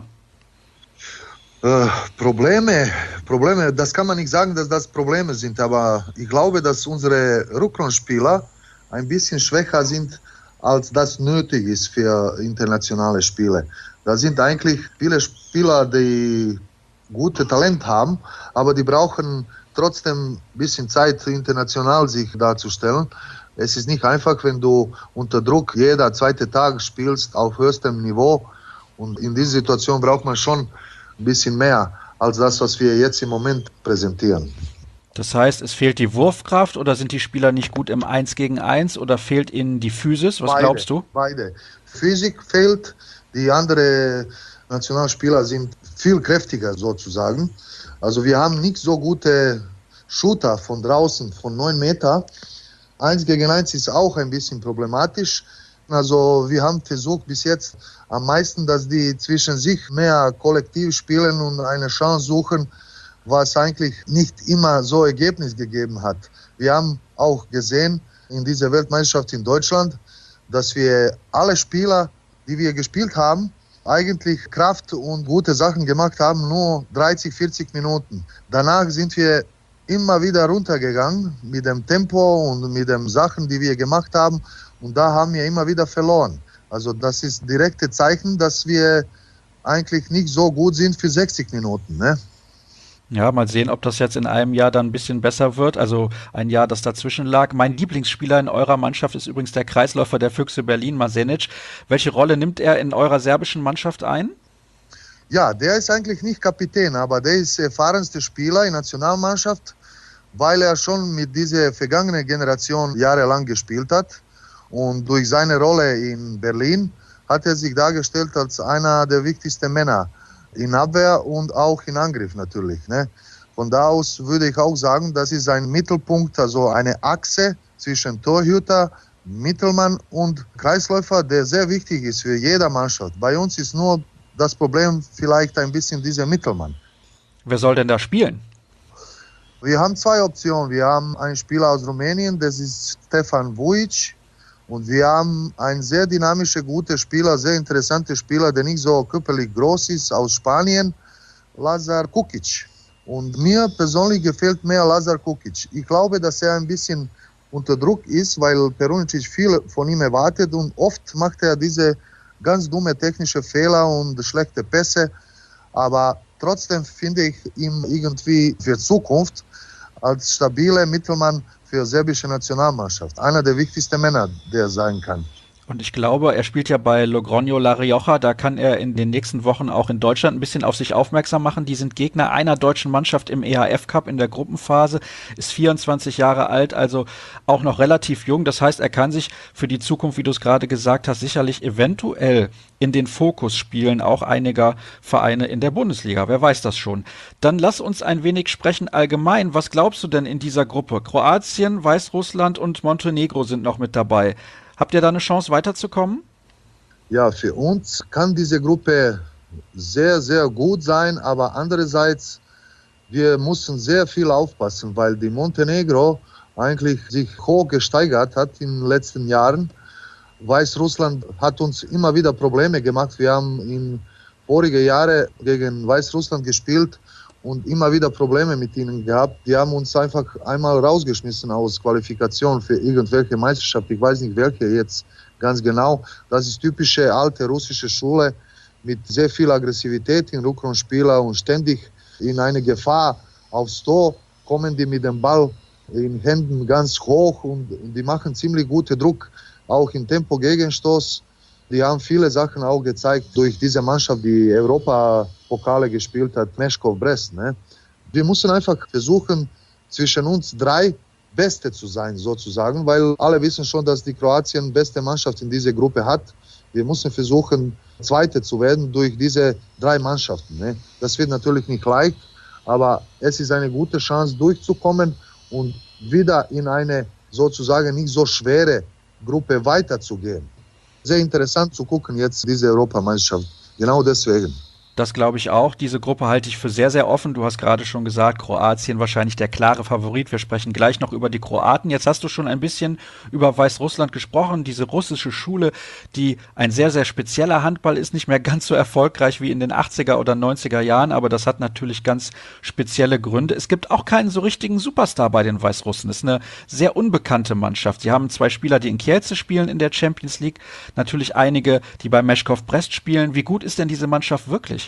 Äh, Probleme, Probleme, das kann man nicht sagen, dass das Probleme sind, aber ich glaube, dass unsere Rückrundenspieler ein bisschen schwächer sind, als das nötig ist für internationale Spiele. Da sind eigentlich viele Spieler, die gute Talent haben, aber die brauchen trotzdem ein bisschen Zeit, international sich darzustellen. Es ist nicht einfach, wenn du unter Druck jeder zweite Tag spielst auf höchstem Niveau. Und in dieser Situation braucht man schon ein bisschen mehr als das, was wir jetzt im Moment präsentieren. Das heißt, es fehlt die Wurfkraft oder sind die Spieler nicht gut im Eins gegen Eins oder fehlt ihnen die Physis? Was beide, glaubst du? Beide. Physik fehlt, die anderen Nationalspieler sind viel kräftiger sozusagen. Also wir haben nicht so gute Shooter von draußen, von neun Meter. Eins gegen eins ist auch ein bisschen problematisch. Also wir haben versucht bis jetzt am meisten, dass die zwischen sich mehr kollektiv spielen und eine Chance suchen, was eigentlich nicht immer so Ergebnis gegeben hat. Wir haben auch gesehen in dieser Weltmeisterschaft in Deutschland, dass wir alle Spieler, die wir gespielt haben, eigentlich Kraft und gute Sachen gemacht haben, nur dreißig, vierzig Minuten. Danach sind wir immer wieder runtergegangen mit dem Tempo und mit den Sachen, die wir gemacht haben. Und da haben wir immer wieder verloren. Also das ist direkte Zeichen, dass wir eigentlich nicht so gut sind für sechzig Minuten. Ne? Ja, mal sehen, ob das jetzt in einem Jahr dann ein bisschen besser wird. Also ein Jahr, das dazwischen lag. Mein Lieblingsspieler in eurer Mannschaft ist übrigens der Kreisläufer der Füchse Berlin, Masenic. Welche Rolle nimmt er in eurer serbischen Mannschaft ein? Ja, der ist eigentlich nicht Kapitän, aber der ist der erfahrenste Spieler in der Nationalmannschaft, weil er schon mit dieser vergangenen Generation jahrelang gespielt hat. Und durch seine Rolle in Berlin hat er sich dargestellt als einer der wichtigsten Männer in Abwehr und auch in Angriff natürlich. Ne? Von da aus würde ich auch sagen, das ist ein Mittelpunkt, also eine Achse zwischen Torhüter, Mittelmann und Kreisläufer, der sehr wichtig ist für jede Mannschaft. Bei uns ist nur das Problem vielleicht ein bisschen dieser Mittelmann. Wer soll denn da spielen? Wir haben zwei Optionen. Wir haben einen Spieler aus Rumänien, das ist Stefan Vujic. Und wir haben einen sehr dynamischen, guten Spieler, sehr interessanten Spieler, der nicht so körperlich groß ist, aus Spanien, Lazar Kukic. Und mir persönlich gefällt mehr Lazar Kukic. Ich glaube, dass er ein bisschen unter Druck ist, weil Perunicic viel von ihm erwartet und oft macht er diese ganz dumme technische Fehler und schlechte Pässe. Aber trotzdem finde ich ihn irgendwie für Zukunft als stabiler Mittelmann für die serbische Nationalmannschaft. Einer der wichtigsten Männer, der sein kann. Und ich glaube, er spielt ja bei Logroño La Rioja, da kann er in den nächsten Wochen auch in Deutschland ein bisschen auf sich aufmerksam machen. Die sind Gegner einer deutschen Mannschaft im E H F Cup in der Gruppenphase, ist vierundzwanzig Jahre alt, also auch noch relativ jung. Das heißt, er kann sich für die Zukunft, wie du es gerade gesagt hast, sicherlich eventuell in den Fokus spielen, auch einiger Vereine in der Bundesliga. Wer weiß das schon. Dann lass uns ein wenig sprechen allgemein. Was glaubst du denn in dieser Gruppe? Kroatien, Weißrussland und Montenegro sind noch mit dabei. Habt ihr da eine Chance weiterzukommen? Ja, für uns kann diese Gruppe sehr, sehr gut sein, aber andererseits, wir müssen sehr viel aufpassen, weil die Montenegro eigentlich sich hoch gesteigert hat in den letzten Jahren. Weißrussland hat uns immer wieder Probleme gemacht. Wir haben in vorigen Jahren gegen Weißrussland gespielt und immer wieder Probleme mit ihnen gehabt. Die haben uns einfach einmal rausgeschmissen aus Qualifikation für irgendwelche Meisterschaft. Ich weiß nicht welche jetzt ganz genau. Das ist typische alte russische Schule mit sehr viel Aggressivität in Rückrundenspieler und ständig in eine Gefahr aufs Tor kommen die mit dem Ball in Händen ganz hoch und die machen ziemlich guten Druck, auch im Tempo-Gegenstoß. Die haben viele Sachen auch gezeigt durch diese Mannschaft, die Europapokale gespielt hat, Meshkov Brest. Ne? Wir müssen einfach versuchen, zwischen uns drei Beste zu sein, sozusagen, weil alle wissen schon, dass die Kroatien beste Mannschaft in dieser Gruppe hat. Wir müssen versuchen, Zweite zu werden durch diese drei Mannschaften. Ne? Das wird natürlich nicht leicht, aber es ist eine gute Chance, durchzukommen und wieder in eine sozusagen nicht so schwere Gruppe weiterzugehen. Sehr interessant zu gucken jetzt diese Europameisterschaft. Genau deswegen. Das glaube ich auch. Diese Gruppe halte ich für sehr, sehr offen. Du hast gerade schon gesagt, Kroatien wahrscheinlich der klare Favorit. Wir sprechen gleich noch über die Kroaten. Jetzt hast du schon ein bisschen über Weißrussland gesprochen. Diese russische Schule, die ein sehr, sehr spezieller Handball ist, nicht mehr ganz so erfolgreich wie in den achtziger oder neunziger Jahren, aber das hat natürlich ganz spezielle Gründe. Es gibt auch keinen so richtigen Superstar bei den Weißrussen. Es ist eine sehr unbekannte Mannschaft. Sie haben zwei Spieler, die in Kielce spielen in der Champions League. Natürlich einige, die bei Meshkov Brest spielen. Wie gut ist denn diese Mannschaft wirklich?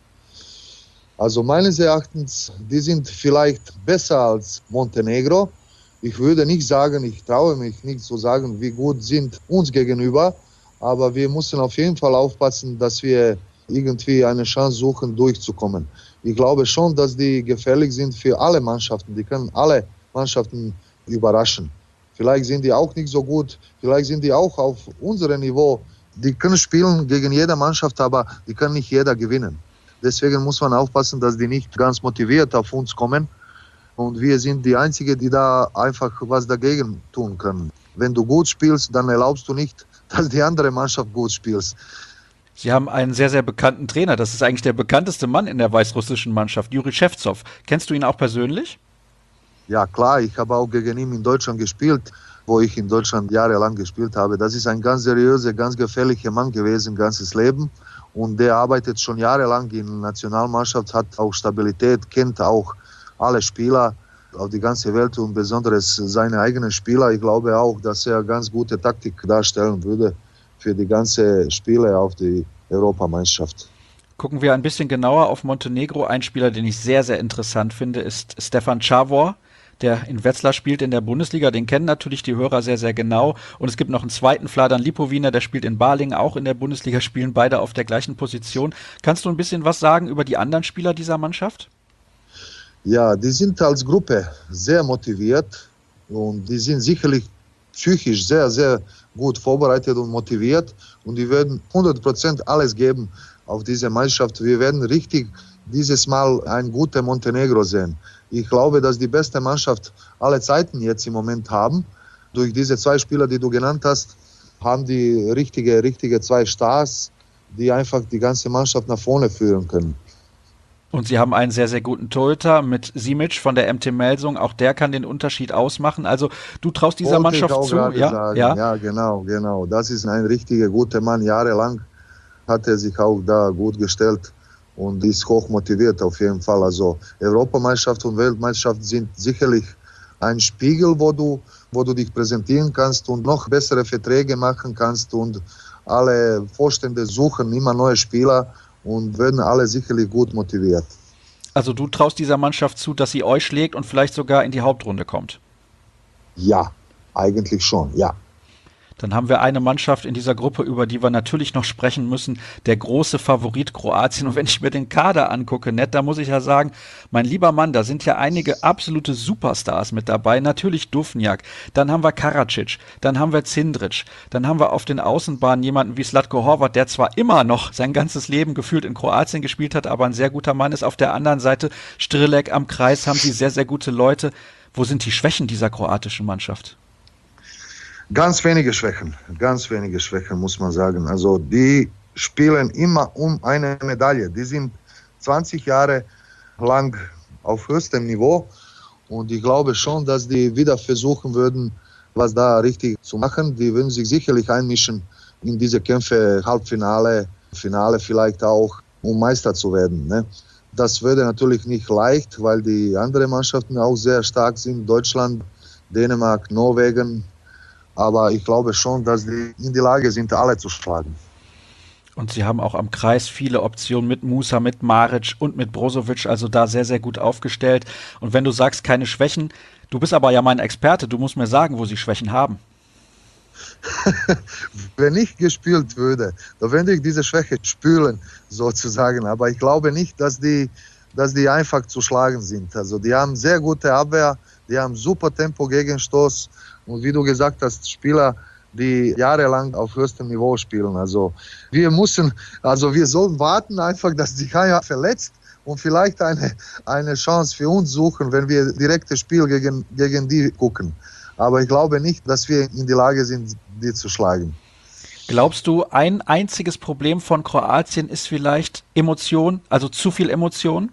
Also meines Erachtens, die sind vielleicht besser als Montenegro. Ich würde nicht sagen, ich traue mich nicht zu sagen, wie gut sind uns gegenüber, aber wir müssen auf jeden Fall aufpassen, dass wir irgendwie eine Chance suchen, durchzukommen. Ich glaube schon, dass die gefährlich sind für alle Mannschaften. Die können alle Mannschaften überraschen. Vielleicht sind die auch nicht so gut, vielleicht sind die auch auf unserem Niveau. Die können spielen gegen jede Mannschaft, aber die können nicht jeder gewinnen. Deswegen muss man aufpassen, dass die nicht ganz motiviert auf uns kommen. Und wir sind die Einzigen, die da einfach was dagegen tun können. Wenn du gut spielst, dann erlaubst du nicht, dass die andere Mannschaft gut spielt. Sie haben einen sehr, sehr bekannten Trainer. Das ist eigentlich der bekannteste Mann in der weißrussischen Mannschaft, Juri Schewtsov. Kennst du ihn auch persönlich? Ja klar, ich habe auch gegen ihn in Deutschland gespielt, wo ich in Deutschland jahrelang gespielt habe. Das ist ein ganz seriöser, ganz gefährlicher Mann gewesen, ganzes Leben. Und der arbeitet schon jahrelang in der Nationalmannschaft, hat auch Stabilität, kennt auch alle Spieler auf die ganze Welt und besonders seine eigenen Spieler. Ich glaube auch, dass er ganz gute Taktik darstellen würde für die ganzen Spiele auf die Europameisterschaft. Gucken wir ein bisschen genauer auf Montenegro. Ein Spieler, den ich sehr, sehr interessant finde, ist Stefan Čavor, der in Wetzlar spielt in der Bundesliga. Den kennen natürlich die Hörer sehr, sehr genau. Und es gibt noch einen zweiten, Vladan Lipovina, der spielt in Balingen, auch in der Bundesliga, spielen beide auf der gleichen Position. Kannst du ein bisschen was sagen über die anderen Spieler dieser Mannschaft? Ja, die sind als Gruppe sehr motiviert und die sind sicherlich psychisch sehr, sehr gut vorbereitet und motiviert. Und die werden hundert Prozent alles geben auf diese Meisterschaft. Wir werden richtig dieses Mal ein gutes Montenegro sehen. Ich glaube, dass die beste Mannschaft aller Zeiten jetzt im Moment haben. Durch diese zwei Spieler, die du genannt hast, haben die richtige, richtige zwei Stars, die einfach die ganze Mannschaft nach vorne führen können. Und sie haben einen sehr, sehr guten Torhüter mit Simic von der M T Melsung. Auch der kann den Unterschied ausmachen. Also du traust dieser Wollte Mannschaft ich auch zu? gerade Ja? sagen. Ja? ja, genau, genau. Das ist ein richtiger guter Mann. Jahrelang hat er sich auch da gut gestellt und ist hoch motiviert auf jeden Fall. Also Europameisterschaft und Weltmeisterschaft sind sicherlich ein Spiegel, wo du, wo du dich präsentieren kannst und noch bessere Verträge machen kannst. Und alle Vorstände suchen immer neue Spieler und werden alle sicherlich gut motiviert. Also du traust dieser Mannschaft zu, dass sie euch schlägt und vielleicht sogar in die Hauptrunde kommt? Ja, eigentlich schon, ja. Dann haben wir eine Mannschaft in dieser Gruppe, über die wir natürlich noch sprechen müssen, der große Favorit Kroatien. Und wenn ich mir den Kader angucke, Ned, da muss ich ja sagen, mein lieber Mann, da sind ja einige absolute Superstars mit dabei. Natürlich Duvnjak, dann haben wir Karadzic, dann haben wir Cindric, dann haben wir auf den Außenbahnen jemanden wie Zlatko Horvat, der zwar immer noch sein ganzes Leben gefühlt in Kroatien gespielt hat, aber ein sehr guter Mann ist. Auf der anderen Seite Strelec am Kreis, haben sie sehr, sehr gute Leute. Wo sind die Schwächen dieser kroatischen Mannschaft? Ganz wenige Schwächen, ganz wenige Schwächen, muss man sagen. Also die spielen immer um eine Medaille. Die sind zwanzig Jahre lang auf höchstem Niveau und ich glaube schon, dass die wieder versuchen würden, was da richtig zu machen. Die würden sich sicherlich einmischen in diese Kämpfe, Halbfinale, Finale vielleicht auch, um Meister zu werden, ne? Das würde natürlich nicht leicht, weil die anderen Mannschaften auch sehr stark sind. Deutschland, Dänemark, Norwegen. Aber ich glaube schon, dass die in die Lage sind, alle zu schlagen. Und sie haben auch am Kreis viele Optionen mit Musa, mit Maric und mit Brozovic, also da sehr, sehr gut aufgestellt. Und wenn du sagst, keine Schwächen, du bist aber ja mein Experte, du musst mir sagen, wo sie Schwächen haben. Wenn ich gespielt würde, dann würde ich diese Schwäche spüren, sozusagen. Aber ich glaube nicht, dass die, dass die einfach zu schlagen sind. Also die haben sehr gute Abwehr, die haben super Tempo Gegenstoß. Und wie du gesagt hast, Spieler, die jahrelang auf höchstem Niveau spielen. Also wir müssen, also wir sollen warten einfach, dass sich keiner verletzt und vielleicht eine, eine Chance für uns suchen, wenn wir direktes Spiel gegen, gegen die gucken. Aber ich glaube nicht, dass wir in die Lage sind, die zu schlagen. Glaubst du, ein einziges Problem von Kroatien ist vielleicht Emotion, also zu viel Emotion?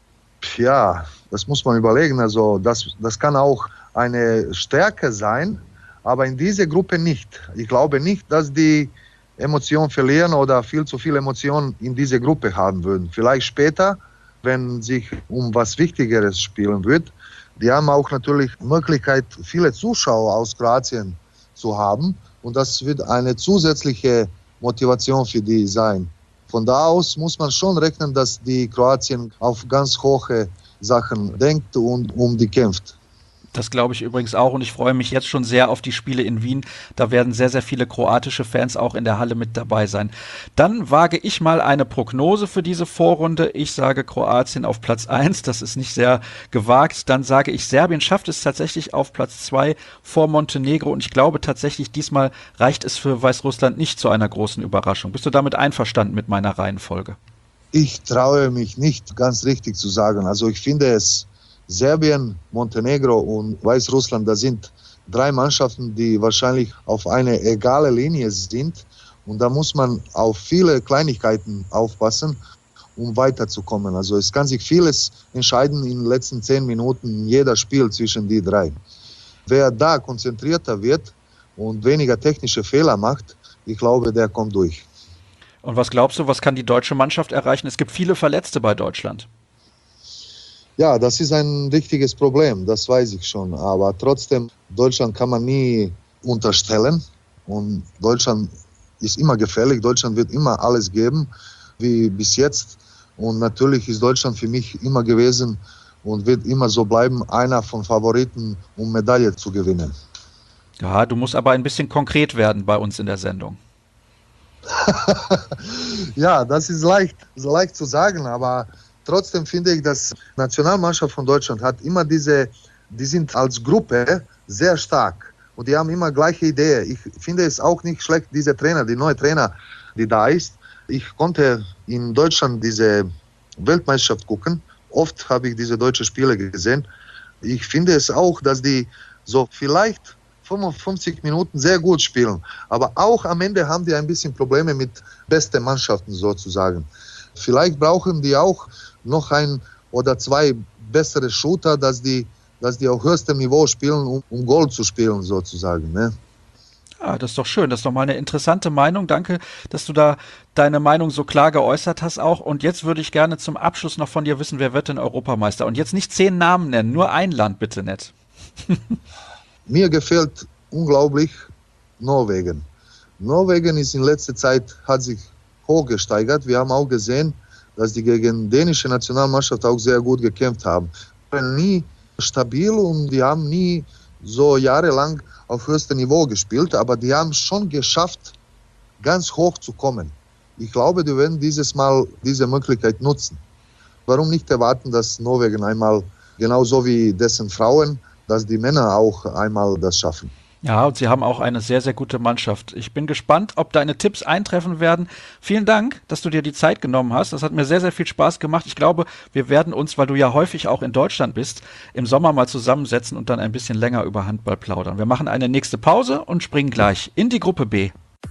Ja, das muss man überlegen. Also das, das kann auch eine Stärke sein, aber in dieser Gruppe nicht. Ich glaube nicht, dass die Emotionen verlieren oder viel zu viel Emotionen in dieser Gruppe haben würden. Vielleicht später, wenn sich um was Wichtigeres spielen wird. Die haben auch natürlich die Möglichkeit, viele Zuschauer aus Kroatien zu haben und das wird eine zusätzliche Motivation für die sein. Von da aus muss man schon rechnen, dass die Kroatien auf ganz hohe Sachen denkt und um die kämpft. Das glaube ich übrigens auch und ich freue mich jetzt schon sehr auf die Spiele in Wien. Da werden sehr, sehr viele kroatische Fans auch in der Halle mit dabei sein. Dann wage ich mal eine Prognose für diese Vorrunde. Ich sage Kroatien auf Platz eins, das ist nicht sehr gewagt. Dann sage ich, Serbien schafft es tatsächlich auf Platz zwei vor Montenegro und ich glaube tatsächlich, diesmal reicht es für Weißrussland nicht zu einer großen Überraschung. Bist du damit einverstanden mit meiner Reihenfolge? Ich traue mich nicht ganz richtig zu sagen. Also ich finde es Serbien, Montenegro und Weißrussland, das sind drei Mannschaften, die wahrscheinlich auf eine egale Linie sind. Und da muss man auf viele Kleinigkeiten aufpassen, um weiterzukommen. Also es kann sich vieles entscheiden in den letzten zehn Minuten in jeder Spiel zwischen die drei. Wer da konzentrierter wird und weniger technische Fehler macht, ich glaube, der kommt durch. Und was glaubst du, was kann die deutsche Mannschaft erreichen? Es gibt viele Verletzte bei Deutschland. Ja, das ist ein wichtiges Problem, das weiß ich schon. Aber trotzdem, Deutschland kann man nie unterstellen. Und Deutschland ist immer gefährlich. Deutschland wird immer alles geben, wie bis jetzt. Und natürlich ist Deutschland für mich immer gewesen und wird immer so bleiben, einer von Favoriten, um Medaille zu gewinnen. Ja, du musst aber ein bisschen konkret werden bei uns in der Sendung. Ja, das ist leicht, leicht zu sagen, aber trotzdem finde ich, dass die Nationalmannschaft von Deutschland hat immer diese, die sind als Gruppe sehr stark und die haben immer gleiche Idee. Ich finde es auch nicht schlecht, dieser Trainer, die neue Trainer, die da ist. Ich konnte in Deutschland diese Weltmeisterschaft gucken. Oft habe ich diese deutschen Spiele gesehen. Ich finde es auch, dass die so vielleicht fünfundfünfzig Minuten sehr gut spielen. Aber auch am Ende haben die ein bisschen Probleme mit besten Mannschaften sozusagen. Vielleicht brauchen die auch noch ein oder zwei bessere Shooter, dass die, dass die auf höchstem Niveau spielen, um, um Goal zu spielen sozusagen. Ne? Ah, das ist doch schön. Das ist doch mal eine interessante Meinung. Danke, dass du da deine Meinung so klar geäußert hast auch. Und jetzt würde ich gerne zum Abschluss noch von dir wissen, wer wird denn Europameister? Und jetzt nicht zehn Namen nennen, nur ein Land bitte nicht. Mir gefällt unglaublich Norwegen. Norwegen ist in letzter Zeit, hat sich hochgesteigert. Wir haben auch gesehen, dass die gegen die dänische Nationalmannschaft auch sehr gut gekämpft haben. Die waren nie stabil und die haben nie so jahrelang auf höchstem Niveau gespielt, aber die haben schon geschafft, ganz hoch zu kommen. Ich glaube, die werden dieses Mal diese Möglichkeit nutzen. Warum nicht erwarten, dass Norwegen einmal, genauso wie dessen Frauen, dass die Männer auch einmal das schaffen? Ja, und sie haben auch eine sehr, sehr gute Mannschaft. Ich bin gespannt, ob deine Tipps eintreffen werden. Vielen Dank, dass du dir die Zeit genommen hast. Das hat mir sehr, sehr viel Spaß gemacht. Ich glaube, wir werden uns, weil du ja häufig auch in Deutschland bist, im Sommer mal zusammensetzen und dann ein bisschen länger über Handball plaudern. Wir machen eine nächste Pause und springen gleich in die Gruppe B.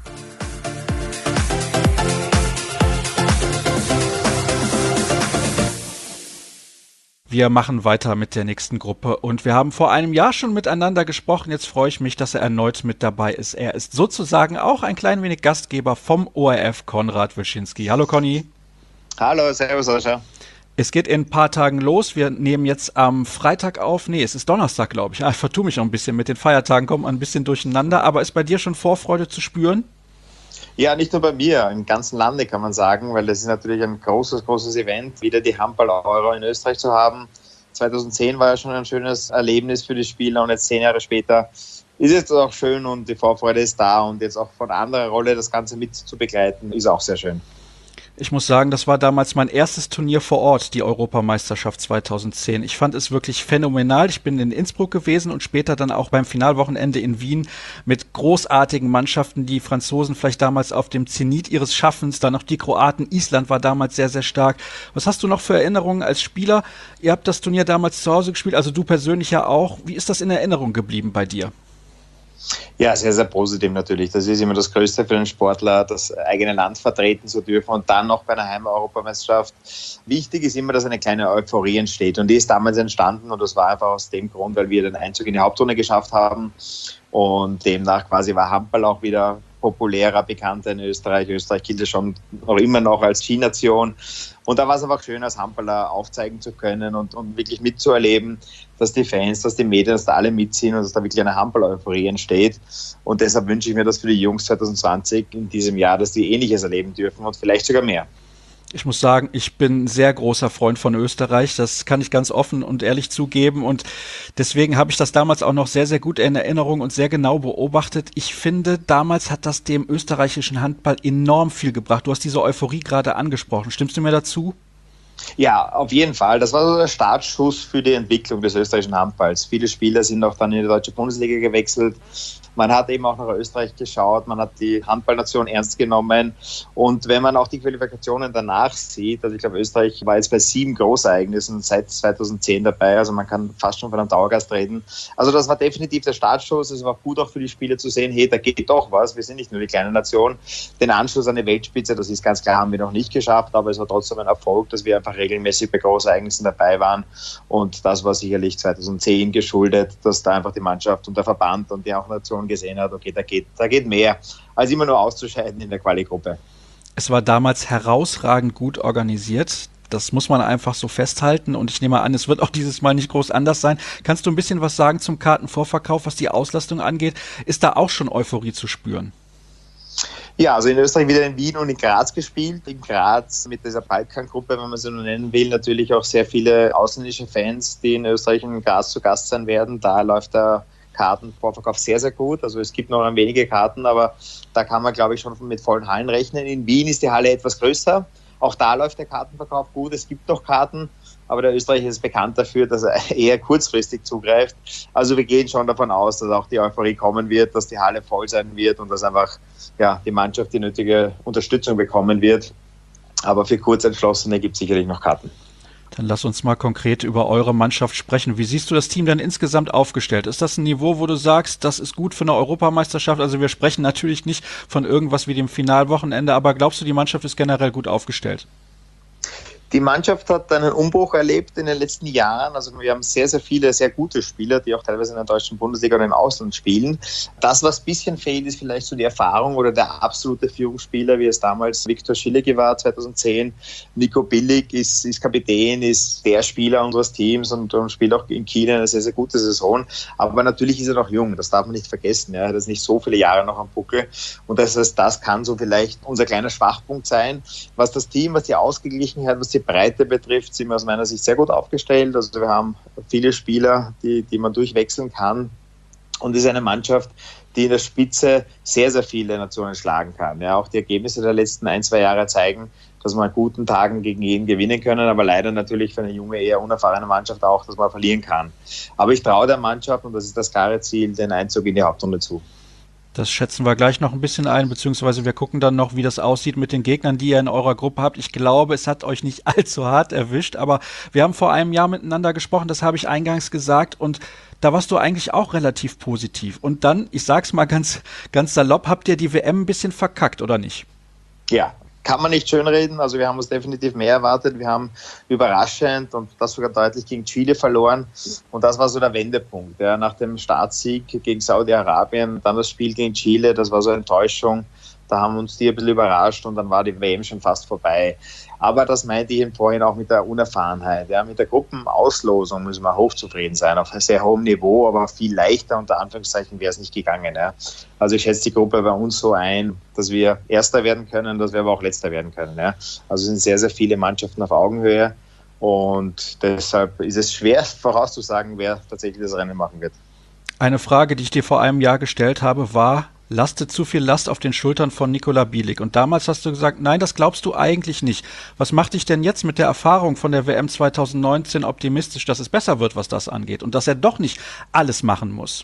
Wir machen weiter mit der nächsten Gruppe und wir haben vor einem Jahr schon miteinander gesprochen. Jetzt freue ich mich, dass er erneut mit dabei ist. Er ist sozusagen auch ein klein wenig Gastgeber vom O R F, Konrad Wyszynski. Hallo Conny. Hallo, servus Sascha. Es geht in ein paar Tagen los. Wir nehmen jetzt am Freitag auf. Nee, es ist Donnerstag, glaube ich. Ich vertue mich noch ein bisschen mit den Feiertagen, kommen ein bisschen durcheinander. Aber ist bei dir schon Vorfreude zu spüren? Ja, nicht nur bei mir, im ganzen Lande kann man sagen, weil das ist natürlich ein großes, großes Event, wieder die Handball-Euro in Österreich zu haben. zweitausendzehn war ja schon ein schönes Erlebnis für die Spieler und jetzt zehn Jahre später ist es auch schön und die Vorfreude ist da und jetzt auch von anderer Rolle das Ganze mit zu begleiten, ist auch sehr schön. Ich muss sagen, das war damals mein erstes Turnier vor Ort, die Europameisterschaft zweitausendzehn. Ich fand es wirklich phänomenal. Ich bin in Innsbruck gewesen und später dann auch beim Finalwochenende in Wien mit großartigen Mannschaften. Die Franzosen vielleicht damals auf dem Zenit ihres Schaffens, dann noch die Kroaten. Island war damals sehr, sehr stark. Was hast du noch für Erinnerungen als Spieler? Ihr habt das Turnier damals zu Hause gespielt, also du persönlich ja auch. Wie ist das in Erinnerung geblieben bei dir? Ja, sehr, sehr positiv natürlich. Das ist immer das Größte für den Sportler, das eigene Land vertreten zu dürfen und dann noch bei einer Heim-Europameisterschaft. Wichtig ist immer, dass eine kleine Euphorie entsteht und die ist damals entstanden und das war einfach aus dem Grund, weil wir den Einzug in die Hauptrunde geschafft haben und demnach quasi war Handball auch wieder populärer, bekannter in Österreich. Österreich gilt ja schon auch immer noch als Skination. Und da war es einfach schön, als Handballer aufzeigen zu können und, und wirklich mitzuerleben, dass die Fans, dass die Medien, dass da alle mitziehen und dass da wirklich eine Handball-Euphorie entsteht. Und deshalb wünsche ich mir das für die Jungs zwanzig zwanzig in diesem Jahr, dass die Ähnliches erleben dürfen und vielleicht sogar mehr. Ich muss sagen, ich bin ein sehr großer Freund von Österreich. Das kann ich ganz offen und ehrlich zugeben. Und deswegen habe ich das damals auch noch sehr, sehr gut in Erinnerung und sehr genau beobachtet. Ich finde, damals hat das dem österreichischen Handball enorm viel gebracht. Du hast diese Euphorie gerade angesprochen. Stimmst du mir dazu? Ja, auf jeden Fall. Das war so der Startschuss für die Entwicklung des österreichischen Handballs. Viele Spieler sind auch dann in die deutsche Bundesliga gewechselt. Man hat eben auch nach Österreich geschaut, man hat die Handballnation ernst genommen und wenn man auch die Qualifikationen danach sieht, also ich glaube Österreich war jetzt bei sieben Großereignissen seit zweitausendzehn dabei, also man kann fast schon von einem Dauergast reden. Also das war definitiv der Startschuss, es war gut auch für die Spieler zu sehen, hey, da geht doch was, wir sind nicht nur die kleine Nation. Den Anschluss an die Weltspitze, das ist ganz klar, haben wir noch nicht geschafft, aber es war trotzdem ein Erfolg, dass wir einfach regelmäßig bei Großereignissen dabei waren und das war sicherlich zweitausendzehn geschuldet, dass da einfach die Mannschaft und der Verband und die auch Nation gesehen hat, okay, da geht, da geht mehr, als immer nur auszuscheiden in der Quali-Gruppe. Es war damals herausragend gut organisiert. Das muss man einfach so festhalten und ich nehme an, es wird auch dieses Mal nicht groß anders sein. Kannst du ein bisschen was sagen zum Kartenvorverkauf, was die Auslastung angeht? Ist da auch schon Euphorie zu spüren? Ja, also in Österreich wieder in Wien und in Graz gespielt. In Graz mit dieser Balkan-Gruppe, wenn man sie nur nennen will, natürlich auch sehr viele ausländische Fans, die in Österreich und in Graz zu Gast sein werden. Da läuft der Kartenvorverkauf sehr, sehr gut. Also es gibt noch ein wenige Karten, aber da kann man, glaube ich, schon mit vollen Hallen rechnen. In Wien ist die Halle etwas größer. Auch da läuft der Kartenverkauf gut. Es gibt noch Karten, aber der Österreicher ist bekannt dafür, dass er eher kurzfristig zugreift. Also wir gehen schon davon aus, dass auch die Euphorie kommen wird, dass die Halle voll sein wird und dass einfach ja, die Mannschaft die nötige Unterstützung bekommen wird. Aber für Kurzentschlossene gibt es sicherlich noch Karten. Dann lass uns mal konkret über eure Mannschaft sprechen. Wie siehst du das Team denn insgesamt aufgestellt? Ist das ein Niveau, wo du sagst, das ist gut für eine Europameisterschaft? Also wir sprechen natürlich nicht von irgendwas wie dem Finalwochenende, aber glaubst du, die Mannschaft ist generell gut aufgestellt? Die Mannschaft hat einen Umbruch erlebt in den letzten Jahren. Also wir haben sehr, sehr viele sehr gute Spieler, die auch teilweise in der deutschen Bundesliga oder im Ausland spielen. Das, was ein bisschen fehlt, ist vielleicht so die Erfahrung oder der absolute Führungsspieler, wie es damals Viktor Schilegi war, zweitausendzehn. Nico Billig ist, ist Kapitän, ist der Spieler unseres Teams und, und spielt auch in Kiel eine sehr, sehr gute Saison. Aber natürlich ist er noch jung, das darf man nicht vergessen. Ja. Er hat jetzt nicht so viele Jahre noch am Buckel. Und das heißt, das kann so vielleicht unser kleiner Schwachpunkt sein. Was das Team, was die Ausgeglichenheit, was die Breite betrifft, sind wir aus meiner Sicht sehr gut aufgestellt. Also wir haben viele Spieler, die, die man durchwechseln kann. und ist eine Mannschaft, die in der Spitze sehr, sehr viele Nationen schlagen kann. Ja, auch die Ergebnisse der letzten ein, zwei Jahre zeigen, dass wir an guten Tagen gegen jeden gewinnen können, aber leider natürlich für eine junge, eher unerfahrene Mannschaft auch, dass man verlieren kann. Aber ich traue der Mannschaft, und das ist das klare Ziel, den Einzug in die Hauptrunde zu. Das schätzen wir gleich noch ein bisschen ein, beziehungsweise wir gucken dann noch, wie das aussieht mit den Gegnern, die ihr in eurer Gruppe habt. Ich glaube, es hat euch nicht allzu hart erwischt, aber wir haben vor einem Jahr miteinander gesprochen, das habe ich eingangs gesagt, und da warst du eigentlich auch relativ positiv. Und dann, ich sag's mal ganz, ganz salopp, habt ihr die W M ein bisschen verkackt, oder nicht? Ja, kann man nicht schönreden. Also wir haben uns definitiv mehr erwartet. Wir haben überraschend und das sogar deutlich gegen Chile verloren. Und das war so der Wendepunkt. Ja. Nach dem Startsieg gegen Saudi-Arabien, dann das Spiel gegen Chile, das war so eine Enttäuschung. Da haben uns die ein bisschen überrascht und dann war die W M schon fast vorbei. Aber das meinte ich vorhin auch mit der Unerfahrenheit. Ja, mit der Gruppenauslosung müssen wir hochzufrieden sein, auf einem sehr hohem Niveau, aber viel leichter unter Anführungszeichen wäre es nicht gegangen. Ja. Also ich schätze die Gruppe bei uns so ein, dass wir Erster werden können, dass wir aber auch Letzter werden können. Ja. Also es sind sehr, sehr viele Mannschaften auf Augenhöhe und deshalb ist es schwer vorauszusagen, wer tatsächlich das Rennen machen wird. Eine Frage, die ich dir vor einem Jahr gestellt habe, war: Lastet zu viel Last auf den Schultern von Nikola Bielik. Und damals hast du gesagt, nein, das glaubst du eigentlich nicht. Was macht dich denn jetzt mit der Erfahrung von der W M zwanzig neunzehn optimistisch, dass es besser wird, was das angeht und dass er doch nicht alles machen muss?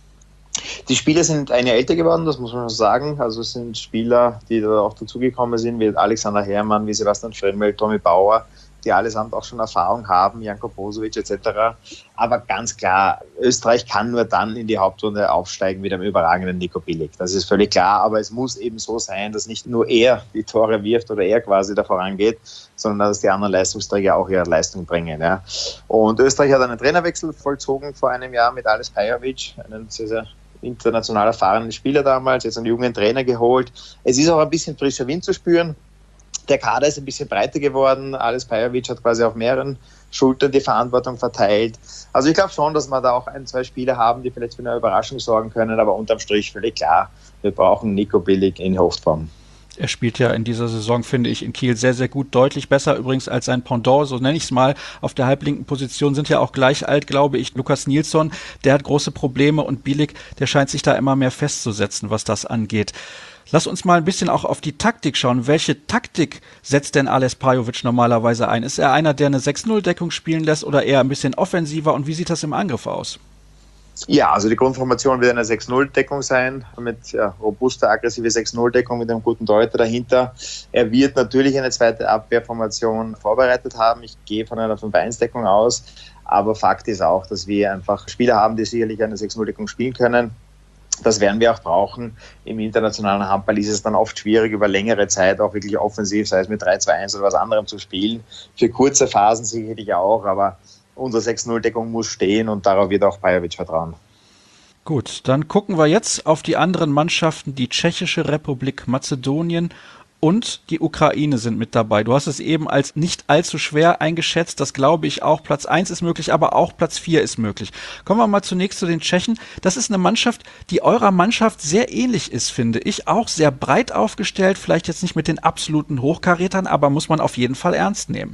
Die Spieler sind ein Jahr älter geworden, das muss man schon sagen. Also es sind Spieler, die da auch dazugekommen sind, wie Alexander Herrmann, wie Sebastian Frimmel, Tommy Bauer, die allesamt auch schon Erfahrung haben, Janko Bosovic et cetera. Aber ganz klar, Österreich kann nur dann in die Hauptrunde aufsteigen mit einem überragenden Nico Bielik. Das ist völlig klar, aber es muss eben so sein, dass nicht nur er die Tore wirft oder er quasi da vorangeht, sondern dass die anderen Leistungsträger auch ihre Leistung bringen. Ja. Und Österreich hat einen Trainerwechsel vollzogen vor einem Jahr mit Ales Pajovic, einen sehr, sehr international erfahrenen Spieler damals, jetzt einen jungen Trainer geholt. Es ist auch ein bisschen frischer Wind zu spüren. Der Kader ist ein bisschen breiter geworden. Ales Pajovic hat quasi auf mehreren Schultern die Verantwortung verteilt. Also ich glaube schon, dass wir da auch ein, zwei Spieler haben, die vielleicht für eine Überraschung sorgen können, aber unterm Strich völlig klar, wir brauchen Nico Bielik in Hochform. Er spielt ja in dieser Saison, finde ich, in Kiel sehr, sehr gut, deutlich besser übrigens als sein Pendant, so nenne ich es mal. Auf der halblinken Position sind ja auch gleich alt, glaube ich, Lukas Nilsson, der hat große Probleme und Bielik, der scheint sich da immer mehr festzusetzen, was das angeht. Lass uns mal ein bisschen auch auf die Taktik schauen. Welche Taktik setzt denn Ales Pajovic normalerweise ein? Ist er einer, der eine sechs null Deckung spielen lässt oder eher ein bisschen offensiver? Und wie sieht das im Angriff aus? Ja, also die Grundformation wird eine sechs null Deckung sein, mit ja, robuster, aggressive sechs null Deckung mit einem guten Torhüter dahinter. Er wird natürlich eine zweite Abwehrformation vorbereitet haben. Ich gehe von einer fünf eins Deckung aus. Aber Fakt ist auch, dass wir einfach Spieler haben, die sicherlich eine sechs null Deckung spielen können. Das werden wir auch brauchen. Im internationalen Handball ist es dann oft schwierig, über längere Zeit auch wirklich offensiv, sei es mit drei zwei eins oder was anderem zu spielen. Für kurze Phasen sicherlich auch, aber unsere sechs null Deckung muss stehen und darauf wird auch Pajovic vertrauen. Gut, dann gucken wir jetzt auf die anderen Mannschaften. Die Tschechische Republik, Mazedonien und die Ukraine sind mit dabei. Du hast es eben als nicht allzu schwer eingeschätzt. Das glaube ich auch. Platz eins ist möglich, aber auch Platz vier ist möglich. Kommen wir mal zunächst zu den Tschechen. Das ist eine Mannschaft, die eurer Mannschaft sehr ähnlich ist, finde ich. Auch sehr breit aufgestellt. Vielleicht jetzt nicht mit den absoluten Hochkarätern, aber muss man auf jeden Fall ernst nehmen.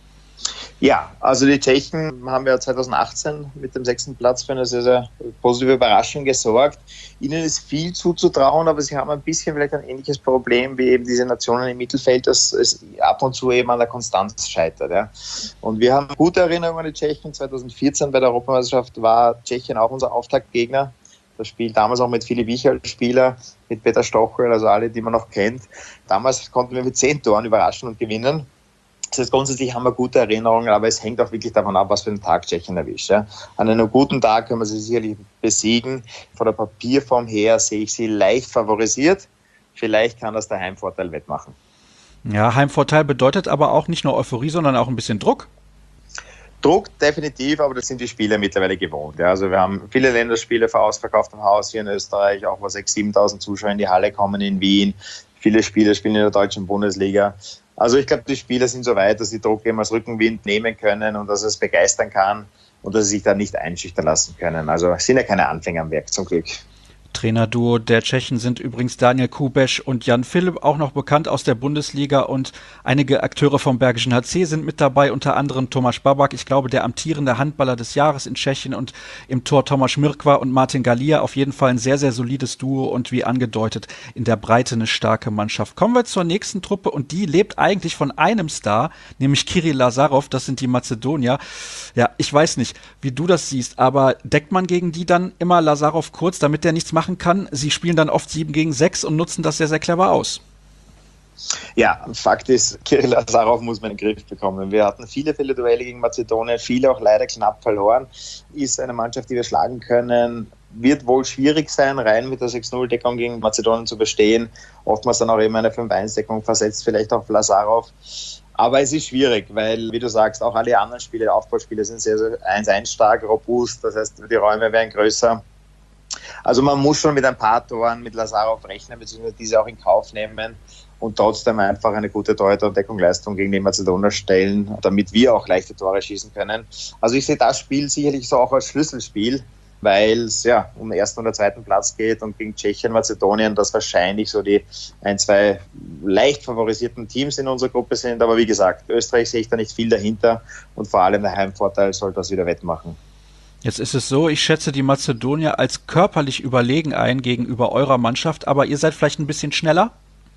Ja, also die Tschechen haben ja zwanzig achtzehn mit dem sechsten Platz für eine sehr, sehr positive Überraschung gesorgt. Ihnen ist viel zuzutrauen, aber sie haben ein bisschen vielleicht ein ähnliches Problem wie eben diese Nationen im Mittelfeld, dass es ab und zu eben an der Konstanz scheitert. Ja. Und wir haben gute Erinnerungen an die Tschechen. zwanzig vierzehn bei der Europameisterschaft war Tschechien auch unser Auftaktgegner. Das Spiel damals auch mit Philipp Wichel Spieler, mit Peter Stochel, also alle, die man noch kennt. Damals konnten wir mit zehn Toren überraschen und gewinnen. Das heißt, grundsätzlich haben wir gute Erinnerungen, aber es hängt auch wirklich davon ab, was für einen Tag Tschechien erwischt. Ja. An einem guten Tag können wir sie sicherlich besiegen. Von der Papierform her sehe ich sie leicht favorisiert. Vielleicht kann das der Heimvorteil wettmachen. Ja, Heimvorteil bedeutet aber auch nicht nur Euphorie, sondern auch ein bisschen Druck. Druck definitiv, aber das sind die Spieler mittlerweile gewohnt. Ja. Also wir haben viele Länderspiele ausverkauft im Haus hier in Österreich, auch wo sechstausend, siebentausend Zuschauer in die Halle kommen in Wien. Viele Spieler spielen in der deutschen Bundesliga. Also ich glaube, die Spieler sind so weit, dass sie Druck eben als Rückenwind nehmen können und dass es begeistern kann und dass sie sich da nicht einschüchtern lassen können. Also es sind ja keine Anfänger am Werk, zum Glück. Trainerduo der Tschechen sind übrigens Daniel Kubeš und Jan Philipp, auch noch bekannt aus der Bundesliga, und einige Akteure vom Bergischen H C sind mit dabei, unter anderem Tomáš Babak, ich glaube der amtierende Handballer des Jahres in Tschechien, und im Tor Tomáš Mrkva und Martin Galia. Auf jeden Fall ein sehr, sehr solides Duo und wie angedeutet in der Breite eine starke Mannschaft. Kommen wir zur nächsten Truppe, und die lebt eigentlich von einem Star, nämlich Kirill Lazarov, das sind die Mazedonier. Ja, ich weiß nicht, wie du das siehst, aber deckt man gegen die dann immer Lazarov kurz, damit der nichts macht kann? Sie spielen dann oft sieben gegen sechs und nutzen das sehr, sehr clever aus. Ja, Fakt ist, Kirill Lazarov muss man in den Griff bekommen. Wir hatten viele, viele Duelle gegen Mazedonien, viele auch leider knapp verloren. Ist eine Mannschaft, die wir schlagen können. Wird wohl schwierig sein, rein mit der sechs null Deckung gegen Mazedonien zu bestehen. Oftmals dann auch eben eine fünf eins Deckung versetzt, vielleicht auf Lazarov. Aber es ist schwierig, weil, wie du sagst, auch alle anderen Spiele, Aufbauspiele sind sehr, sehr eins eins stark, robust. Das heißt, die Räume werden größer. Also man muss schon mit ein paar Toren mit Lazarov rechnen, beziehungsweise diese auch in Kauf nehmen und trotzdem einfach eine gute Torhüter- und Deckungsleistung gegen die Mazedonier stellen, damit wir auch leichte Tore schießen können. Also ich sehe das Spiel sicherlich so auch als Schlüsselspiel, weil es ja um den ersten oder zweiten Platz geht und gegen Tschechien, Mazedonien, das wahrscheinlich so die ein, zwei leicht favorisierten Teams in unserer Gruppe sind. Aber wie gesagt, Österreich sehe ich da nicht viel dahinter und vor allem der Heimvorteil soll das wieder wettmachen. Jetzt ist es so, ich schätze die Mazedonier als körperlich überlegen ein gegenüber eurer Mannschaft, aber ihr seid vielleicht ein bisschen schneller?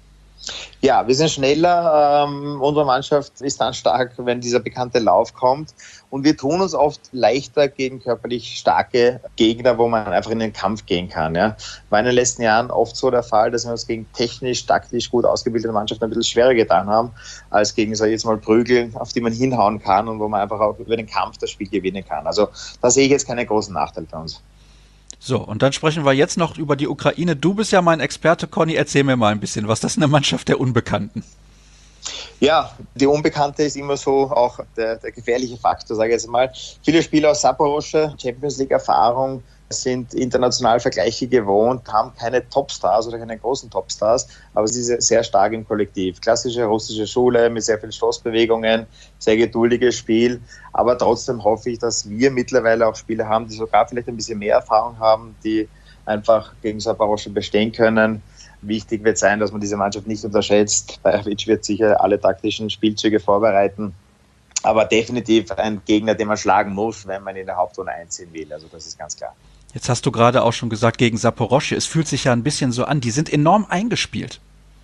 Ja, wir sind schneller. Ähm, unsere Mannschaft ist dann stark, wenn dieser bekannte Lauf kommt. Und wir tun uns oft leichter gegen körperlich starke Gegner, wo man einfach in den Kampf gehen kann. Ja. War in den letzten Jahren oft so der Fall, dass wir uns gegen technisch, taktisch gut ausgebildete Mannschaften ein bisschen schwerer getan haben, als gegen, sag ich jetzt mal, Prügel, auf die man hinhauen kann und wo man einfach auch über den Kampf das Spiel gewinnen kann. Also da sehe ich jetzt keinen großen Nachteil für uns. So, und dann sprechen wir jetzt noch über die Ukraine. Du bist ja mein Experte, Conny. Erzähl mir mal ein bisschen was. Das ist eine Mannschaft der Unbekannten. Ja, die Unbekannte ist immer so auch der, der gefährliche Faktor, sage ich jetzt mal. Viele Spieler aus Saporoschsche, Champions League Erfahrung, sind international Vergleiche gewohnt, haben keine Topstars oder keine großen Topstars, aber sie sind sehr stark im Kollektiv. Klassische russische Schule mit sehr vielen Stoßbewegungen, sehr geduldiges Spiel, aber trotzdem hoffe ich, dass wir mittlerweile auch Spieler haben, die sogar vielleicht ein bisschen mehr Erfahrung haben, die einfach gegen Saporoschsche bestehen können. Wichtig wird sein, dass man diese Mannschaft nicht unterschätzt. Bajovic wird sicher alle taktischen Spielzüge vorbereiten, aber definitiv ein Gegner, den man schlagen muss, wenn man in der Hauptrunde einziehen will. Also das ist ganz klar. Jetzt hast du gerade auch schon gesagt, gegen Saporoschsche, es fühlt sich ja ein bisschen so an, die sind enorm eingespielt.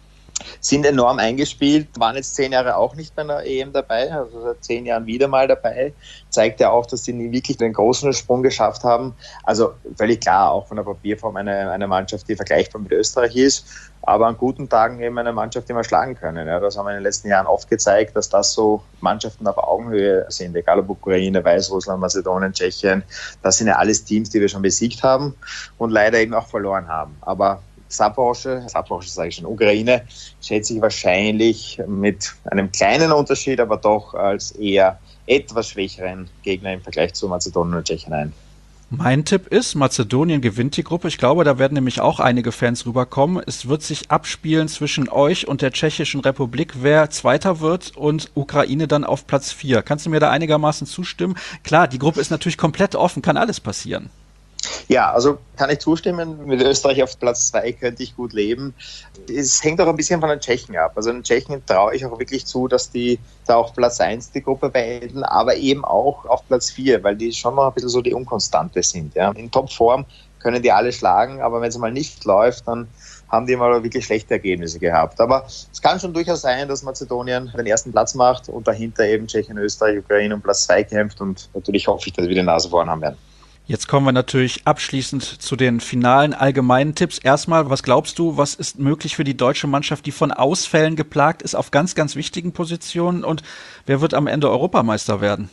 Sind enorm eingespielt, waren jetzt zehn Jahre auch nicht bei einer E M dabei, also seit zehn Jahren wieder mal dabei. Zeigt ja auch, dass die nie wirklich den großen Sprung geschafft haben. Also völlig klar, auch von der Papierform eine, eine Mannschaft, die vergleichbar mit Österreich ist, aber an guten Tagen eben eine Mannschaft, die wir schlagen können. Ja, das haben wir in den letzten Jahren oft gezeigt, dass das so Mannschaften auf Augenhöhe sind, egal ob Ukraine, Weißrussland, Mazedonien, Tschechien. Das sind ja alles Teams, die wir schon besiegt haben und leider eben auch verloren haben. Aber Saporoschsche, Saporoschsche sage ich schon, Ukraine, schätze ich wahrscheinlich mit einem kleinen Unterschied, aber doch als eher etwas schwächeren Gegner im Vergleich zu Mazedonien und Tschechien ein. Mein Tipp ist, Mazedonien gewinnt die Gruppe. Ich glaube, da werden nämlich auch einige Fans rüberkommen. Es wird sich abspielen zwischen euch und der Tschechischen Republik, wer Zweiter wird, und Ukraine dann auf Platz vier. Kannst du mir da einigermaßen zustimmen? Klar, die Gruppe ist natürlich komplett offen, kann alles passieren. Ja, also kann ich zustimmen. Mit Österreich auf Platz zwei könnte ich gut leben. Es hängt auch ein bisschen von den Tschechen ab. Also den Tschechen traue ich auch wirklich zu, dass die da auf Platz eins die Gruppe beenden, aber eben auch auf Platz vier, weil die schon noch ein bisschen so die Unkonstante sind. Ja. In Topform können die alle schlagen, aber wenn es mal nicht läuft, dann haben die mal wirklich schlechte Ergebnisse gehabt. Aber es kann schon durchaus sein, dass Mazedonien den ersten Platz macht und dahinter eben Tschechien, Österreich, Ukraine um Platz zwei kämpft, und natürlich hoffe ich, dass wir die Nase vorn haben werden. Jetzt kommen wir natürlich abschließend zu den finalen allgemeinen Tipps. Erstmal, was glaubst du, was ist möglich für die deutsche Mannschaft, die von Ausfällen geplagt ist auf ganz, ganz wichtigen Positionen, und wer wird am Ende Europameister werden?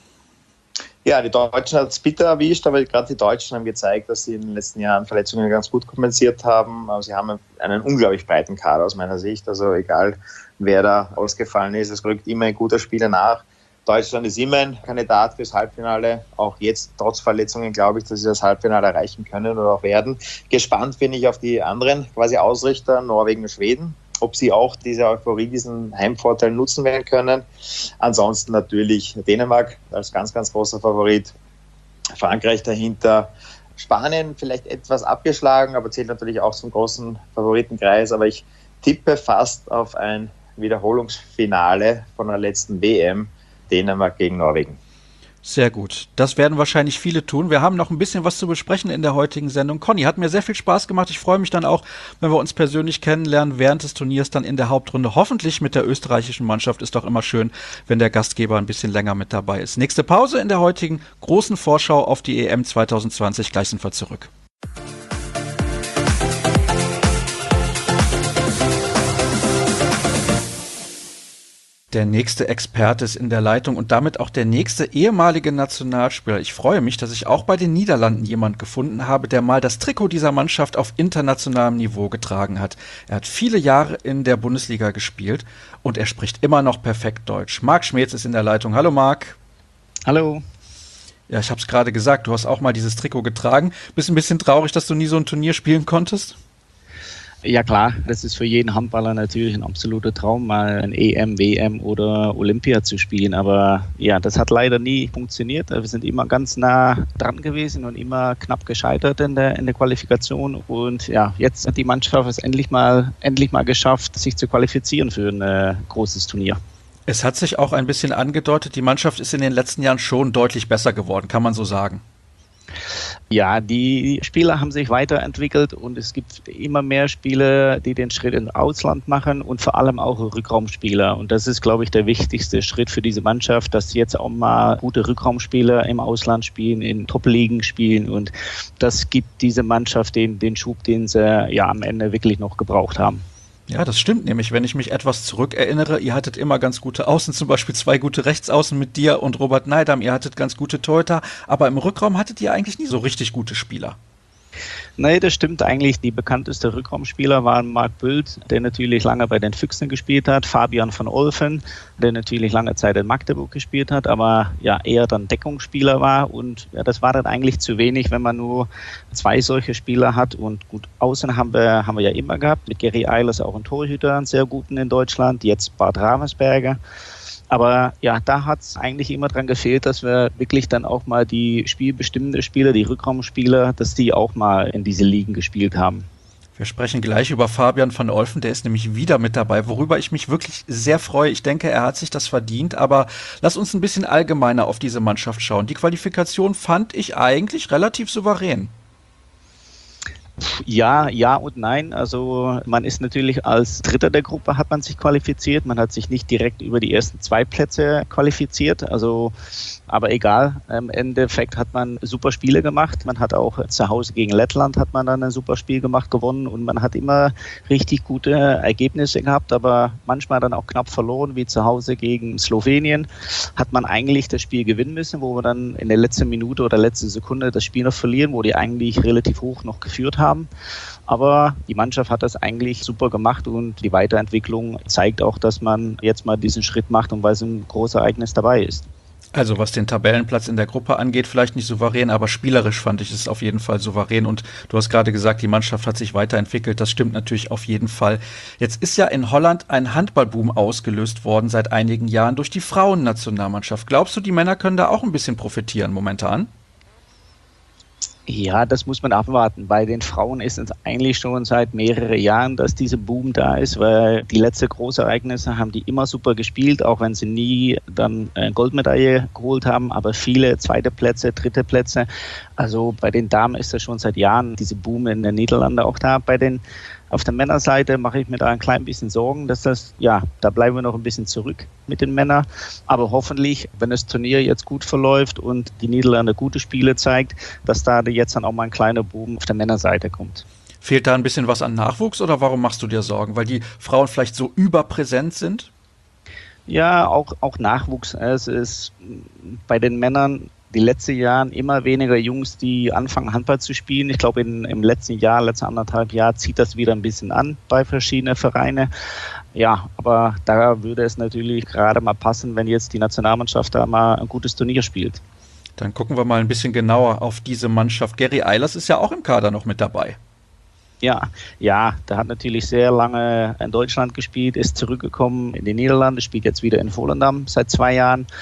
Ja, die Deutschen hat es bitter erwischt, aber gerade die Deutschen haben gezeigt, dass sie in den letzten Jahren Verletzungen ganz gut kompensiert haben. Aber sie haben einen unglaublich breiten Kader aus meiner Sicht. Also egal, wer da ausgefallen ist, es rückt immer ein guter Spieler nach. Deutschland ist immer ein Kandidat fürs Halbfinale. Auch jetzt, trotz Verletzungen, glaube ich, dass sie das Halbfinale erreichen können oder auch werden. Gespannt bin ich auf die anderen quasi Ausrichter, Norwegen und Schweden, ob sie auch diese Euphorie, diesen Heimvorteil nutzen werden können. Ansonsten natürlich Dänemark als ganz, ganz großer Favorit. Frankreich dahinter. Spanien vielleicht etwas abgeschlagen, aber zählt natürlich auch zum großen Favoritenkreis. Aber ich tippe fast auf ein Wiederholungsfinale von der letzten W M, Dänemark gegen Norwegen. Sehr gut. Das werden wahrscheinlich viele tun. Wir haben noch ein bisschen was zu besprechen in der heutigen Sendung. Conny, hat mir sehr viel Spaß gemacht. Ich freue mich dann auch, wenn wir uns persönlich kennenlernen während des Turniers dann in der Hauptrunde. Hoffentlich mit der österreichischen Mannschaft. Ist doch immer schön, wenn der Gastgeber ein bisschen länger mit dabei ist. Nächste Pause in der heutigen großen Vorschau auf die E M zwanzig zwanzig. Gleich sind wir zurück. Der nächste Experte ist in der Leitung und damit auch der nächste ehemalige Nationalspieler. Ich freue mich, dass ich auch bei den Niederlanden jemand gefunden habe, der mal das Trikot dieser Mannschaft auf internationalem Niveau getragen hat. Er hat viele Jahre in der Bundesliga gespielt und er spricht immer noch perfekt Deutsch. Marc Schmetz ist in der Leitung. Hallo Marc. Hallo. Ja, ich habe es gerade gesagt, du hast auch mal dieses Trikot getragen. Bist ein bisschen traurig, dass du nie so ein Turnier spielen konntest? Ja klar, das ist für jeden Handballer natürlich ein absoluter Traum, mal ein E M, W M oder Olympia zu spielen. Aber ja, das hat leider nie funktioniert. Wir sind immer ganz nah dran gewesen und immer knapp gescheitert in der, in der Qualifikation. Und ja, jetzt hat die Mannschaft es endlich mal, endlich mal geschafft, sich zu qualifizieren für ein äh, großes Turnier. Es hat sich auch ein bisschen angedeutet, die Mannschaft ist in den letzten Jahren schon deutlich besser geworden, kann man so sagen. Ja, die Spieler haben sich weiterentwickelt und es gibt immer mehr Spieler, die den Schritt ins Ausland machen und vor allem auch Rückraumspieler. Und das ist, glaube ich, der wichtigste Schritt für diese Mannschaft, dass sie jetzt auch mal gute Rückraumspieler im Ausland spielen, in Top-Ligen spielen. Und das gibt diese Mannschaft den, den Schub, den sie ja am Ende wirklich noch gebraucht haben. Ja, das stimmt nämlich, wenn ich mich etwas zurückerinnere, ihr hattet immer ganz gute Außen, zum Beispiel zwei gute Rechtsaußen mit dir und Robert Neidam, ihr hattet ganz gute Torhüter, aber im Rückraum hattet ihr eigentlich nie so richtig gute Spieler. Nee, das stimmt eigentlich. Die bekannteste Rückraumspieler waren Marc Büldt, der natürlich lange bei den Füchsen gespielt hat, Fabian van Olfen, der natürlich lange Zeit in Magdeburg gespielt hat, aber ja eher dann Deckungsspieler war und ja, das war dann eigentlich zu wenig, wenn man nur zwei solche Spieler hat und gut, außen haben wir, haben wir ja immer gehabt, mit Gary Eilers auch einen Torhüter, einen sehr guten in Deutschland, jetzt Bart Ravensberger. Aber ja, da hat es eigentlich immer dran gefehlt, dass wir wirklich dann auch mal die spielbestimmende Spieler, die Rückraumspieler, dass die auch mal in diese Ligen gespielt haben. Wir sprechen gleich über Fabian van Olfen, der ist nämlich wieder mit dabei, worüber ich mich wirklich sehr freue. Ich denke, er hat sich das verdient, aber lass uns ein bisschen allgemeiner auf diese Mannschaft schauen. Die Qualifikation fand ich eigentlich relativ souverän. Ja, ja und nein. Also man ist natürlich als Dritter der Gruppe hat man sich qualifiziert. Man hat sich nicht direkt über die ersten zwei Plätze qualifiziert. Also, aber egal. Im Endeffekt hat man super Spiele gemacht. Man hat auch zu Hause gegen Lettland hat man dann ein super Spiel gemacht, gewonnen und man hat immer richtig gute Ergebnisse gehabt, aber manchmal dann auch knapp verloren, wie zu Hause gegen Slowenien. Hat man eigentlich das Spiel gewinnen müssen, wo wir dann in der letzten Minute oder letzten Sekunde das Spiel noch verlieren, wo die eigentlich relativ hoch noch geführt haben. Aber die Mannschaft hat das eigentlich super gemacht und die Weiterentwicklung zeigt auch, dass man jetzt mal diesen Schritt macht und weil so ein großes Ereignis dabei ist. Also was den Tabellenplatz in der Gruppe angeht, vielleicht nicht souverän, aber spielerisch fand ich es auf jeden Fall souverän und du hast gerade gesagt, die Mannschaft hat sich weiterentwickelt, das stimmt natürlich auf jeden Fall. Jetzt ist ja in Holland ein Handballboom ausgelöst worden seit einigen Jahren durch die Frauennationalmannschaft. Glaubst du, die Männer können da auch ein bisschen profitieren momentan? Ja, das muss man abwarten. Bei den Frauen ist es eigentlich schon seit mehreren Jahren, dass dieser Boom da ist, weil die letzten Großereignisse haben die immer super gespielt, auch wenn sie nie dann eine Goldmedaille geholt haben, aber viele zweite Plätze, dritte Plätze. Also bei den Damen ist das schon seit Jahren diese Boom in den Niederlanden auch da. Bei den Auf der Männerseite mache ich mir da ein klein bisschen Sorgen, dass das, ja, da bleiben wir noch ein bisschen zurück mit den Männern. Aber hoffentlich, wenn das Turnier jetzt gut verläuft und die Niederlande gute Spiele zeigt, dass da jetzt dann auch mal ein kleiner Boom auf der Männerseite kommt. Fehlt da ein bisschen was an Nachwuchs oder warum machst du dir Sorgen? Weil die Frauen vielleicht so überpräsent sind? Ja, auch, auch Nachwuchs. Es ist bei den Männern die letzten Jahren immer weniger Jungs, die anfangen Handball zu spielen. Ich glaube, in, im letzten Jahr, letzten anderthalb Jahr zieht das wieder ein bisschen an bei verschiedenen Vereinen. Ja, aber da würde es natürlich gerade mal passen, wenn jetzt die Nationalmannschaft da mal ein gutes Turnier spielt. Dann gucken wir mal ein bisschen genauer auf diese Mannschaft. Gary Eilers ist ja auch im Kader noch mit dabei. Ja, ja, der hat natürlich sehr lange in Deutschland gespielt, ist zurückgekommen in die Niederlande, spielt jetzt wieder in Volendam seit zwei Jahren.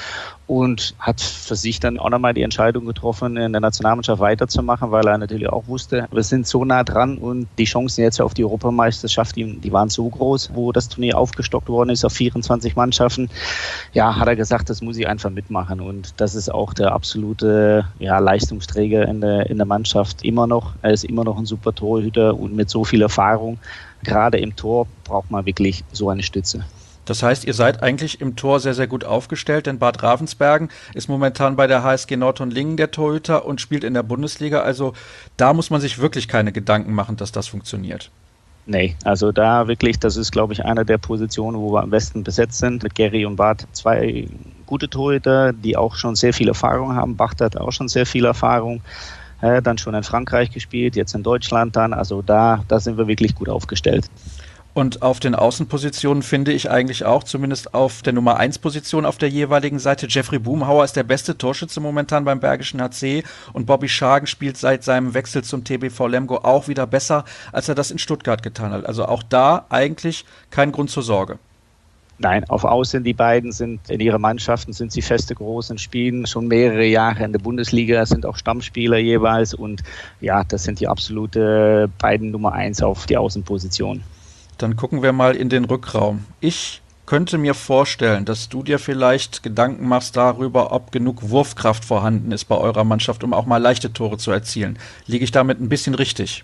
und hat für sich dann auch nochmal die Entscheidung getroffen, in der Nationalmannschaft weiterzumachen, weil er natürlich auch wusste, wir sind so nah dran und die Chancen jetzt auf die Europameisterschaft, die, die waren so groß, wo das Turnier aufgestockt worden ist auf vierundzwanzig Mannschaften. Ja, hat er gesagt, das muss ich einfach mitmachen und das ist auch der absolute ja, Leistungsträger in der, in der Mannschaft immer noch. Er ist immer noch ein super Torhüter und mit so viel Erfahrung, gerade im Tor braucht man wirklich so eine Stütze. Das heißt, ihr seid eigentlich im Tor sehr, sehr gut aufgestellt, denn Bad Ravensbergen ist momentan bei der H S G Nordhorn-Lingen der Torhüter und spielt in der Bundesliga. Also da muss man sich wirklich keine Gedanken machen, dass das funktioniert. Nee, also da wirklich, das ist, glaube ich, eine der Positionen, wo wir am besten besetzt sind. Mit Gary und Bart zwei gute Torhüter, die auch schon sehr viel Erfahrung haben. Bacht hat auch schon sehr viel Erfahrung. Äh, dann schon in Frankreich gespielt, jetzt in Deutschland dann. Also da, da sind wir wirklich gut aufgestellt. Und auf den Außenpositionen finde ich eigentlich auch, zumindest auf der Nummer eins Position auf der jeweiligen Seite, Jeffrey Boomhauer ist der beste Torschütze momentan beim Bergischen H C und Bobby Schagen spielt seit seinem Wechsel zum T B V Lemgo auch wieder besser, als er das in Stuttgart getan hat. Also auch da eigentlich kein Grund zur Sorge. Nein, auf Außen, die beiden sind in ihren Mannschaften, sind sie feste Großen, spielen schon mehrere Jahre in der Bundesliga, sind auch Stammspieler jeweils und ja, das sind die absolute beiden Nummer eins auf die Außenposition. Dann gucken wir mal in den Rückraum. Ich könnte mir vorstellen, dass du dir vielleicht Gedanken machst darüber, ob genug Wurfkraft vorhanden ist bei eurer Mannschaft, um auch mal leichte Tore zu erzielen. Liege ich damit ein bisschen richtig?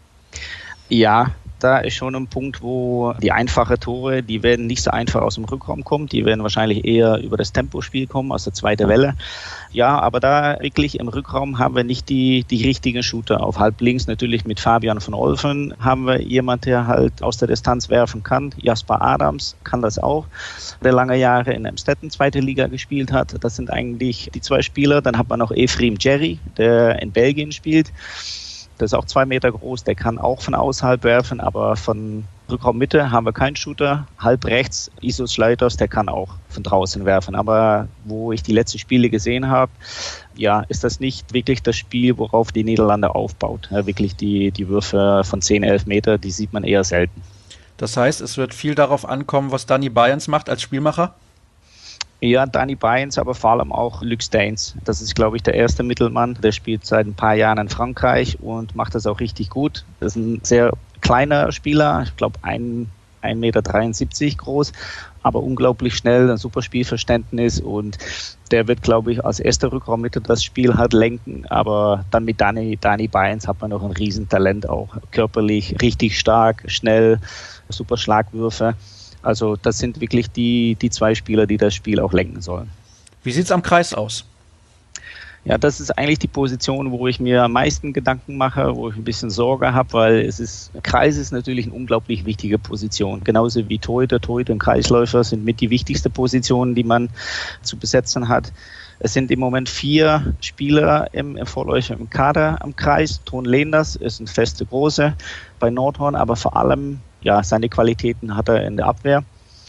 Ja, da ist schon ein Punkt, wo die einfachen Tore, die werden nicht so einfach aus dem Rückraum kommen, die werden wahrscheinlich eher über das Tempospiel kommen, aus der zweiten Welle. Ja, aber da wirklich im Rückraum haben wir nicht die, die richtigen Shooter. Auf halb links natürlich mit Fabian von Olfen haben wir jemanden, der halt aus der Distanz werfen kann. Jasper Adams kann das auch, der lange Jahre in Emstetten zweite Liga gespielt hat. Das sind eigentlich die zwei Spieler. Dann hat man noch Efrim Jerry, der in Belgien spielt. Der ist auch zwei Meter groß, der kann auch von außerhalb werfen, aber von Rückraummitte haben wir keinen Shooter. Halb rechts, Isos Schleiters, der kann auch von draußen werfen. Aber wo ich die letzten Spiele gesehen habe, ja, ist das nicht wirklich das Spiel, worauf die Niederlande aufbaut. Ja, wirklich die, die Würfe von zehn, elf Meter, die sieht man eher selten. Das heißt, es wird viel darauf ankommen, was Danny Bayerns macht als Spielmacher? Ja, Danny Bayerns, aber vor allem auch Luc Steins. Das ist, glaube ich, der erste Mittelmann. Der spielt seit ein paar Jahren in Frankreich und macht das auch richtig gut. Das ist ein sehr kleiner Spieler, ich glaube ein Meter dreiundsiebzig groß, aber unglaublich schnell, ein super Spielverständnis und der wird, glaube ich, als erster Rückraummitte das Spiel halt lenken, aber dann mit Danny, Danny Bayerns hat man noch ein Riesentalent auch, körperlich richtig stark, schnell, super Schlagwürfe. Also das sind wirklich die, die zwei Spieler, die das Spiel auch lenken sollen. Wie sieht es am Kreis aus? Ja, das ist eigentlich die Position, wo ich mir am meisten Gedanken mache, wo ich ein bisschen Sorge habe, weil es ist, Kreis ist natürlich eine unglaublich wichtige Position. Genauso wie Torhüter, Torhüter und Kreisläufer sind mit die wichtigsten Positionen, die man zu besetzen hat. Es sind im Moment vier Spieler im, im Vorläufer im Kader am Kreis. Ton Lehners ist ein feste Große bei Nordhorn, aber vor allem ja, seine Qualitäten hat er in der Abwehr.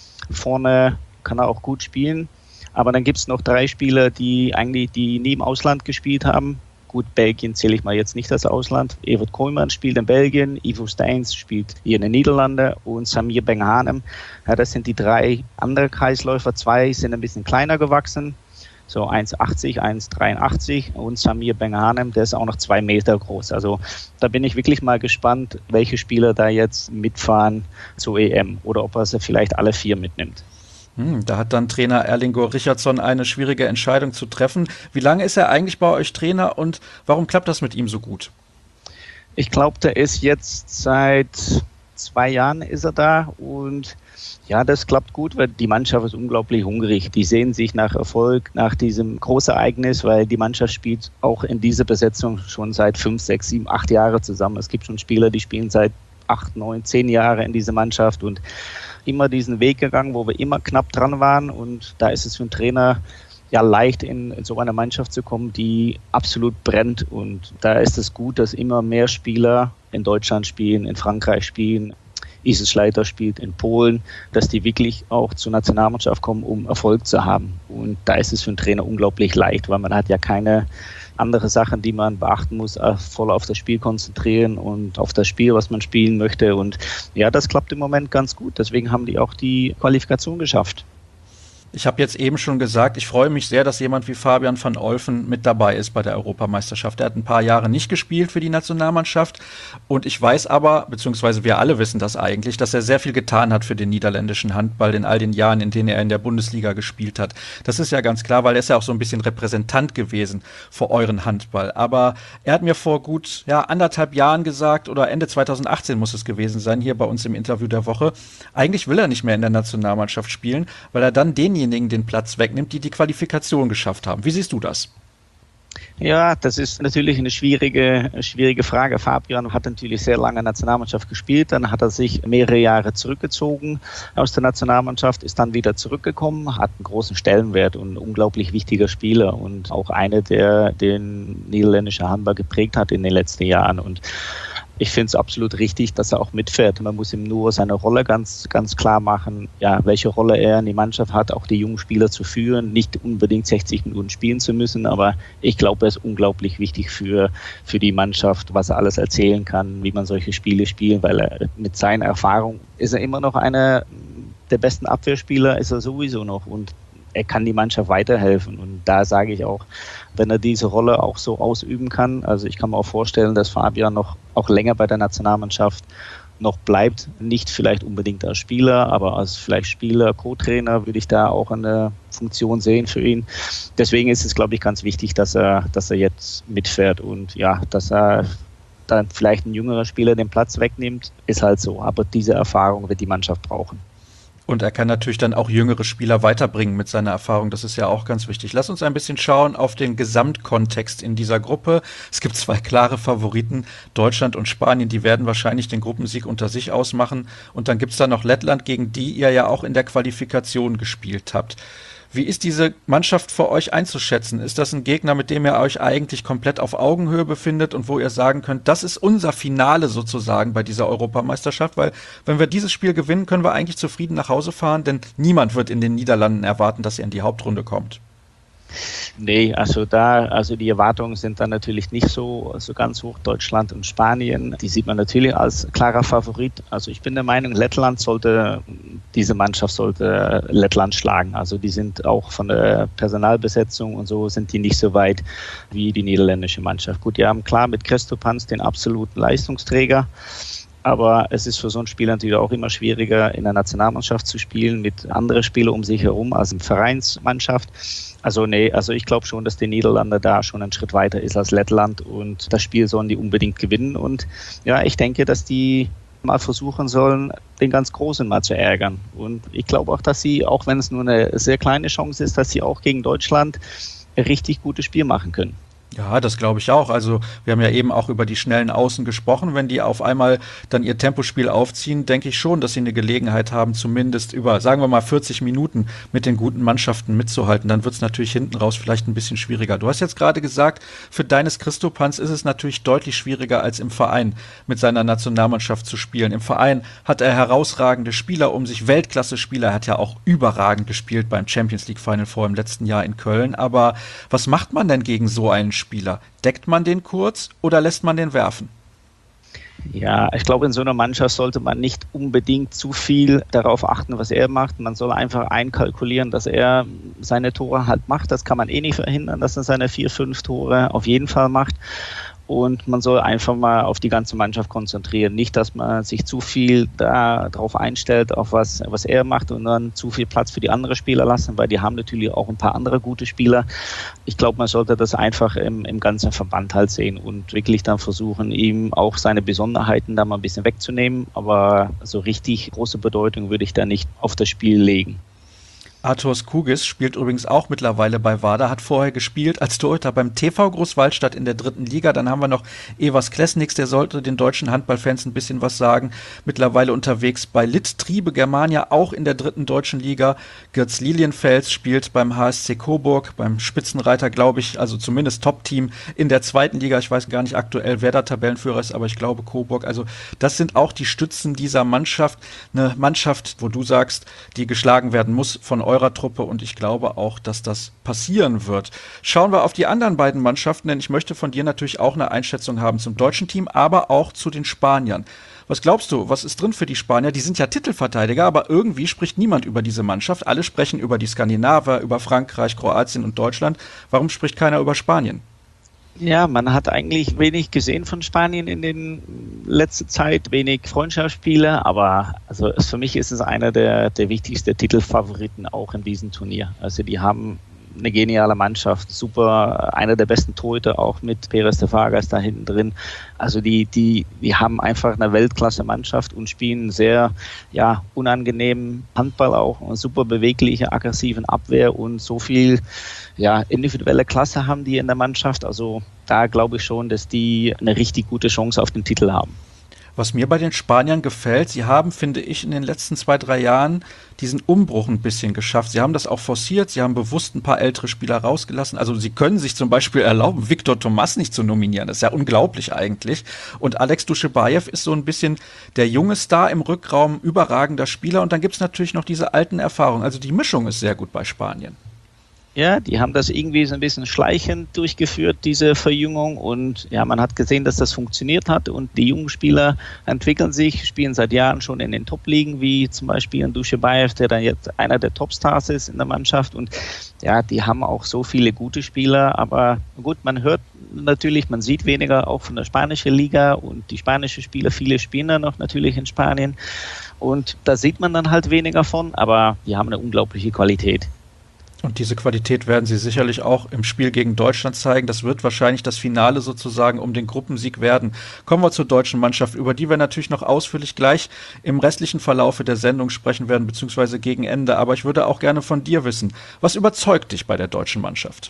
Vorne kann er auch gut spielen. Aber dann gibt es noch drei Spieler, die eigentlich die nie im Ausland gespielt haben. Gut, Belgien zähle ich mal jetzt nicht als Ausland. Evert Koeman spielt in Belgien, Ivo Steins spielt hier in den Niederlanden und Samir Benghanem. Ja, das sind die drei andere Kreisläufer. Zwei sind ein bisschen kleiner gewachsen. So eins Komma achtzig, eins Komma dreiundachtzig und Samir Benghanem, der ist auch noch zwei Meter groß. Also da bin ich wirklich mal gespannt, welche Spieler da jetzt mitfahren zur E M oder ob er sie vielleicht alle vier mitnimmt. Hm, da hat dann Trainer Erlingo Richardson eine schwierige Entscheidung zu treffen. Wie lange ist er eigentlich bei euch Trainer und warum klappt das mit ihm so gut? Ich glaube, der ist jetzt seit zwei Jahren ist er da und ja, das klappt gut, weil die Mannschaft ist unglaublich hungrig. Die sehen sich nach Erfolg, nach diesem Großereignis, weil die Mannschaft spielt auch in dieser Besetzung schon seit fünf, sechs, sieben, acht Jahre zusammen. Es gibt schon Spieler, die spielen seit acht, neun, zehn Jahre in dieser Mannschaft und immer diesen Weg gegangen, wo wir immer knapp dran waren und da ist es für einen Trainer ja leicht in, in so eine Mannschaft zu kommen, die absolut brennt und da ist es gut, dass immer mehr Spieler in Deutschland spielen, in Frankreich spielen, Isis Schleiter spielt in Polen, dass die wirklich auch zur Nationalmannschaft kommen, um Erfolg zu haben. Und da ist es für einen Trainer unglaublich leicht, weil man hat ja keine andere Sachen, die man beachten muss, voll auf das Spiel konzentrieren und auf das Spiel, was man spielen möchte. Und ja, das klappt im Moment ganz gut. Deswegen haben die auch die Qualifikation geschafft. Ich habe jetzt eben schon gesagt, ich freue mich sehr, dass jemand wie Fabian van Olffen mit dabei ist bei der Europameisterschaft. Er hat ein paar Jahre nicht gespielt für die Nationalmannschaft und ich weiß aber, beziehungsweise wir alle wissen das eigentlich, dass er sehr viel getan hat für den niederländischen Handball in all den Jahren, in denen er in der Bundesliga gespielt hat. Das ist ja ganz klar, weil er ist ja auch so ein bisschen Repräsentant gewesen für euren Handball. Aber er hat mir vor gut ja, anderthalb Jahren gesagt, oder Ende zweitausendachtzehn muss es gewesen sein, hier bei uns im Interview der Woche, eigentlich will er nicht mehr in der Nationalmannschaft spielen, weil er dann denjenigen den Platz wegnimmt, die die Qualifikation geschafft haben. Wie siehst du das? Ja, das ist natürlich eine schwierige, schwierige Frage. Fabian hat natürlich sehr lange Nationalmannschaft gespielt, dann hat er sich mehrere Jahre zurückgezogen aus der Nationalmannschaft, ist dann wieder zurückgekommen, hat einen großen Stellenwert und ein unglaublich wichtiger Spieler und auch einer, der den niederländischen Handball geprägt hat in den letzten Jahren. Und ich finde es absolut richtig, dass er auch mitfährt. Man muss ihm nur seine Rolle ganz, ganz klar machen, ja, welche Rolle er in die Mannschaft hat, auch die jungen Spieler zu führen, nicht unbedingt sechzig Minuten spielen zu müssen, aber ich glaube, er ist unglaublich wichtig für, für die Mannschaft, was er alles erzählen kann, wie man solche Spiele spielt, weil er mit seiner Erfahrung ist er immer noch einer der besten Abwehrspieler, ist er sowieso noch und er kann die Mannschaft weiterhelfen und da sage ich auch, wenn er diese Rolle auch so ausüben kann, also ich kann mir auch vorstellen, dass Fabian noch auch länger bei der Nationalmannschaft noch bleibt, nicht vielleicht unbedingt als Spieler, aber als vielleicht Spieler, Co-Trainer würde ich da auch eine Funktion sehen für ihn. Deswegen ist es, glaube ich, ganz wichtig, dass er, dass er jetzt mitfährt und ja, dass er dann vielleicht ein jüngerer Spieler den Platz wegnimmt, ist halt so, aber diese Erfahrung wird die Mannschaft brauchen. Und er kann natürlich dann auch jüngere Spieler weiterbringen mit seiner Erfahrung. Das ist ja auch ganz wichtig. Lass uns ein bisschen schauen auf den Gesamtkontext in dieser Gruppe. Es gibt zwei klare Favoriten, Deutschland und Spanien. Die werden wahrscheinlich den Gruppensieg unter sich ausmachen. Und dann gibt es da noch Lettland, gegen die ihr ja auch in der Qualifikation gespielt habt. Wie ist diese Mannschaft für euch einzuschätzen? Ist das ein Gegner, mit dem ihr euch eigentlich komplett auf Augenhöhe befindet und wo ihr sagen könnt, das ist unser Finale sozusagen bei dieser Europameisterschaft? Weil wenn wir dieses Spiel gewinnen, können wir eigentlich zufrieden nach Hause fahren, denn niemand wird in den Niederlanden erwarten, dass ihr in die Hauptrunde kommt. Nee, also da, also die Erwartungen sind dann natürlich nicht so, so ganz hoch. Deutschland und Spanien, die sieht man natürlich als klarer Favorit. Also ich bin der Meinung, Lettland sollte, diese Mannschaft sollte Lettland schlagen. Also die sind auch von der Personalbesetzung und so sind die nicht so weit wie die niederländische Mannschaft. Gut, die haben klar mit Kristopanz den absoluten Leistungsträger. Aber es ist für so einen Spieler natürlich auch immer schwieriger, in der Nationalmannschaft zu spielen, mit anderen Spielern um sich herum als in Vereinsmannschaft. Also nee, also ich glaube schon, dass die Niederlande da schon einen Schritt weiter ist als Lettland und das Spiel sollen die unbedingt gewinnen. Und ja, ich denke, dass die mal versuchen sollen, den ganz Großen mal zu ärgern. Und ich glaube auch, dass sie, auch wenn es nur eine sehr kleine Chance ist, dass sie auch gegen Deutschland ein richtig gutes Spiel machen können. Ja, das glaube ich auch. Also wir haben ja eben auch über die schnellen Außen gesprochen. Wenn die auf einmal dann ihr Tempospiel aufziehen, denke ich schon, dass sie eine Gelegenheit haben, zumindest über, sagen wir mal, vierzig Minuten mit den guten Mannschaften mitzuhalten. Dann wird es natürlich hinten raus vielleicht ein bisschen schwieriger. Du hast jetzt gerade gesagt, für Denis Kristopanz ist es natürlich deutlich schwieriger als im Verein mit seiner Nationalmannschaft zu spielen. Im Verein hat er herausragende Spieler um sich, Weltklasse-Spieler. Er hat ja auch überragend gespielt beim Champions League Final Four im letzten Jahr in Köln. Aber was macht man denn gegen so einen Spieler? Spieler. Deckt man den kurz oder lässt man den werfen? Ja, ich glaube, in so einer Mannschaft sollte man nicht unbedingt zu viel darauf achten, was er macht. Man soll einfach einkalkulieren, dass er seine Tore halt macht. Das kann man eh nicht verhindern, dass er seine vier, fünf Tore auf jeden Fall macht. Und man soll einfach mal auf die ganze Mannschaft konzentrieren. Nicht, dass man sich zu viel darauf einstellt, auf was, was er macht und dann zu viel Platz für die anderen Spieler lassen, weil die haben natürlich auch ein paar andere gute Spieler. Ich glaube, man sollte das einfach im, im ganzen Verband halt sehen und wirklich dann versuchen, ihm auch seine Besonderheiten da mal ein bisschen wegzunehmen. Aber so richtig große Bedeutung würde ich da nicht auf das Spiel legen. Arturs Kugis spielt übrigens auch mittlerweile bei WADA, hat vorher gespielt als Torhüter beim T V Großwaldstadt in der dritten Liga. Dann haben wir noch Evers Klesniks, der sollte den deutschen Handballfans ein bisschen was sagen. Mittlerweile unterwegs bei Lit Triebe Germania, auch in der dritten deutschen Liga. Götz Lilienfels spielt beim H S C Coburg, beim Spitzenreiter, glaube ich, also zumindest Top-Team in der zweiten Liga. Ich weiß gar nicht aktuell, wer da Tabellenführer ist, aber ich glaube Coburg. Also das sind auch die Stützen dieser Mannschaft. Eine Mannschaft, wo du sagst, die geschlagen werden muss von euch. eurer Truppe und ich glaube auch, dass das passieren wird. Schauen wir auf die anderen beiden Mannschaften, denn ich möchte von dir natürlich auch eine Einschätzung haben zum deutschen Team, aber auch zu den Spaniern. Was glaubst du, was ist drin für die Spanier? Die sind ja Titelverteidiger, aber irgendwie spricht niemand über diese Mannschaft. Alle sprechen über die Skandinavier, über Frankreich, Kroatien und Deutschland. Warum spricht keiner über Spanien? Ja, man hat eigentlich wenig gesehen von Spanien in den letzter Zeit, wenig Freundschaftsspiele, aber also für mich ist es einer der, der wichtigsten Titelfavoriten auch in diesem Turnier. Also die haben eine geniale Mannschaft, super, einer der besten Torhüter auch mit Pérez de Vargas da hinten drin. Also die, die, die haben einfach eine Weltklasse-Mannschaft und spielen sehr, ja, unangenehmen Handball auch, eine super bewegliche, aggressiven Abwehr und so viel, ja, individuelle Klasse haben die in der Mannschaft. Also da glaube ich schon, dass die eine richtig gute Chance auf den Titel haben. Was mir bei den Spaniern gefällt, sie haben, finde ich, in den letzten zwei, drei Jahren diesen Umbruch ein bisschen geschafft. Sie haben das auch forciert, sie haben bewusst ein paar ältere Spieler rausgelassen. Also sie können sich zum Beispiel erlauben, Victor Tomás nicht zu nominieren. Das ist ja unglaublich eigentlich. Und Alex Duschebaev ist so ein bisschen der junge Star im Rückraum, überragender Spieler. Und dann gibt es natürlich noch diese alten Erfahrungen. Also die Mischung ist sehr gut bei Spanien. Ja, die haben das irgendwie so ein bisschen schleichend durchgeführt, diese Verjüngung. Und ja, man hat gesehen, dass das funktioniert hat. Und die jungen Spieler entwickeln sich, spielen seit Jahren schon in den Top-Ligen, wie zum Beispiel ein Duschebaev, der dann jetzt einer der Topstars ist in der Mannschaft. Und ja, die haben auch so viele gute Spieler. Aber gut, man hört natürlich, man sieht weniger auch von der spanischen Liga. Und die spanischen Spieler, viele spielen dann noch natürlich in Spanien. Und da sieht man dann halt weniger von. Aber die haben eine unglaubliche Qualität. Und diese Qualität werden sie sicherlich auch im Spiel gegen Deutschland zeigen. Das wird wahrscheinlich das Finale sozusagen um den Gruppensieg werden. Kommen wir zur deutschen Mannschaft, über die wir natürlich noch ausführlich gleich im restlichen Verlaufe der Sendung sprechen werden, beziehungsweise gegen Ende. Aber ich würde auch gerne von dir wissen, was überzeugt dich bei der deutschen Mannschaft?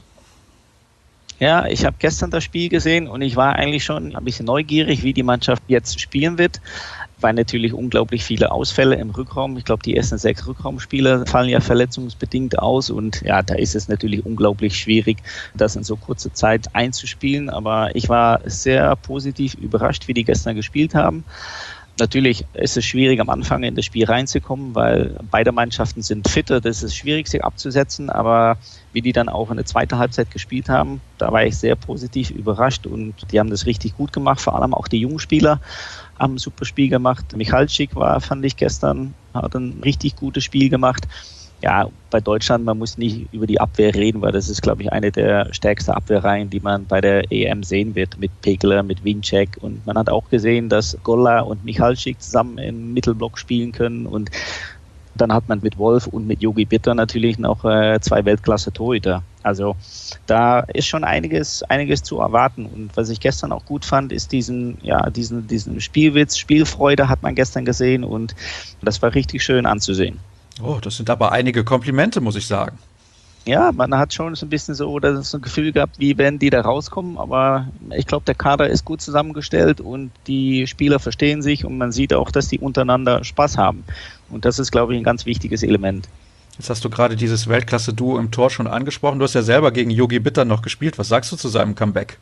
Ja, ich habe gestern das Spiel gesehen und ich war eigentlich schon ein bisschen neugierig, wie die Mannschaft jetzt spielen wird. Weil natürlich unglaublich viele Ausfälle im Rückraum. Ich glaube, die ersten sechs Rückraumspieler fallen ja verletzungsbedingt aus und ja, da ist es natürlich unglaublich schwierig, das in so kurzer Zeit einzuspielen. Aber ich war sehr positiv überrascht, wie die gestern gespielt haben. Natürlich ist es schwierig, am Anfang in das Spiel reinzukommen, weil beide Mannschaften sind fitter. Das ist schwierig, sich abzusetzen. Aber wie die dann auch in der zweiten Halbzeit gespielt haben, da war ich sehr positiv überrascht. Und die haben das richtig gut gemacht, vor allem auch die jungen Spieler haben ein super Spiel gemacht. Michalczyk war, fand ich gestern, hat ein richtig gutes Spiel gemacht. Ja, bei Deutschland, man muss nicht über die Abwehr reden, weil das ist, glaube ich, eine der stärksten Abwehrreihen, die man bei der E M sehen wird, mit Pekler, mit Winczek. Und man hat auch gesehen, dass Golla und Michalczyk zusammen im Mittelblock spielen können. Und dann hat man mit Wolf und mit Yogi Bitter natürlich noch äh, zwei Weltklasse-Torhüter. Also da ist schon einiges, einiges zu erwarten. Und was ich gestern auch gut fand, ist diesen, ja, diesen, diesen Spielwitz, Spielfreude hat man gestern gesehen und das war richtig schön anzusehen. Oh, das sind aber einige Komplimente, muss ich sagen. Ja, man hat schon so ein bisschen so das so ein Gefühl gehabt, wie wenn die da rauskommen, aber ich glaube, der Kader ist gut zusammengestellt und die Spieler verstehen sich und man sieht auch, dass die untereinander Spaß haben. Und das ist, glaube ich, ein ganz wichtiges Element. Jetzt hast du gerade dieses Weltklasse-Duo im Tor schon angesprochen. Du hast ja selber gegen Yogi Bitter noch gespielt. Was sagst du zu seinem Comeback?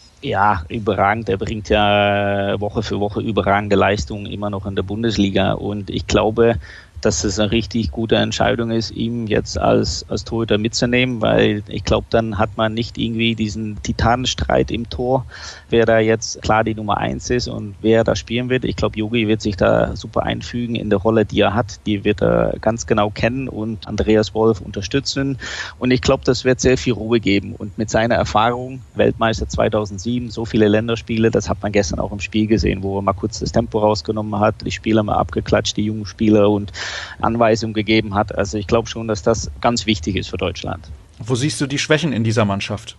Ja, überragend. Er bringt ja Woche für Woche überragende Leistungen immer noch in der Bundesliga und ich glaube, dass es eine richtig gute Entscheidung ist, ihn jetzt als, als Torhüter mitzunehmen, weil ich glaube, dann hat man nicht irgendwie diesen Titanenstreit im Tor, wer da jetzt klar die Nummer eins ist und wer da spielen wird. Ich glaube, Yogi wird sich da super einfügen in der Rolle, die er hat. Die wird er ganz genau kennen und Andreas Wolf unterstützen. Und ich glaube, das wird sehr viel Ruhe geben. Und mit seiner Erfahrung, Weltmeister zweitausendsieben, so viele Länderspiele, das hat man gestern auch im Spiel gesehen, wo er mal kurz das Tempo rausgenommen hat, die Spieler mal abgeklatscht, die jungen Spieler und Anweisungen gegeben hat. Also ich glaube schon, dass das ganz wichtig ist für Deutschland. Wo siehst du die Schwächen in dieser Mannschaft?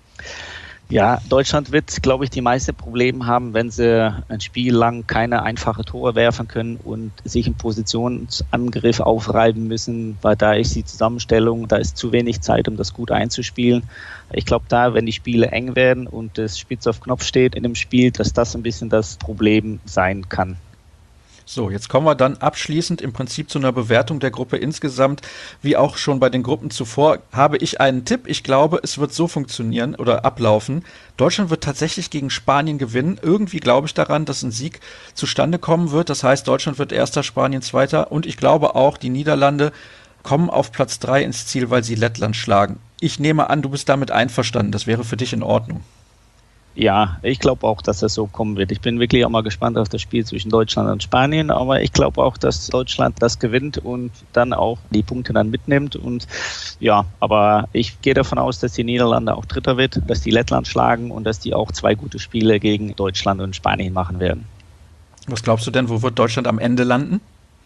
Ja, Deutschland wird, glaube ich, die meisten Probleme haben, wenn sie ein Spiel lang keine einfache Tore werfen können und sich im Positionsangriff aufreiben müssen, weil da ist die Zusammenstellung, da ist zu wenig Zeit, um das gut einzuspielen. Ich glaube da, wenn die Spiele eng werden und das Spitz auf Knopf steht in dem Spiel, dass das ein bisschen das Problem sein kann. So, jetzt kommen wir dann abschließend im Prinzip zu einer Bewertung der Gruppe insgesamt. Wie auch schon bei den Gruppen zuvor habe ich einen Tipp. Ich glaube, es wird so funktionieren oder ablaufen. Deutschland wird tatsächlich gegen Spanien gewinnen. Irgendwie glaube ich daran, dass ein Sieg zustande kommen wird. Das heißt, Deutschland wird Erster, Spanien Zweiter und ich glaube auch, die Niederlande kommen auf Platz drei ins Ziel, weil sie Lettland schlagen. Ich nehme an, du bist damit einverstanden. Das wäre für dich in Ordnung. Ja, ich glaube auch, dass das so kommen wird. Ich bin wirklich auch mal gespannt auf das Spiel zwischen Deutschland und Spanien, aber ich glaube auch, dass Deutschland das gewinnt und dann auch die Punkte dann mitnimmt. Und ja, aber ich gehe davon aus, dass die Niederlande auch Dritter wird, dass die Lettland schlagen und dass die auch zwei gute Spiele gegen Deutschland und Spanien machen werden. Was glaubst du denn, wo wird Deutschland am Ende landen?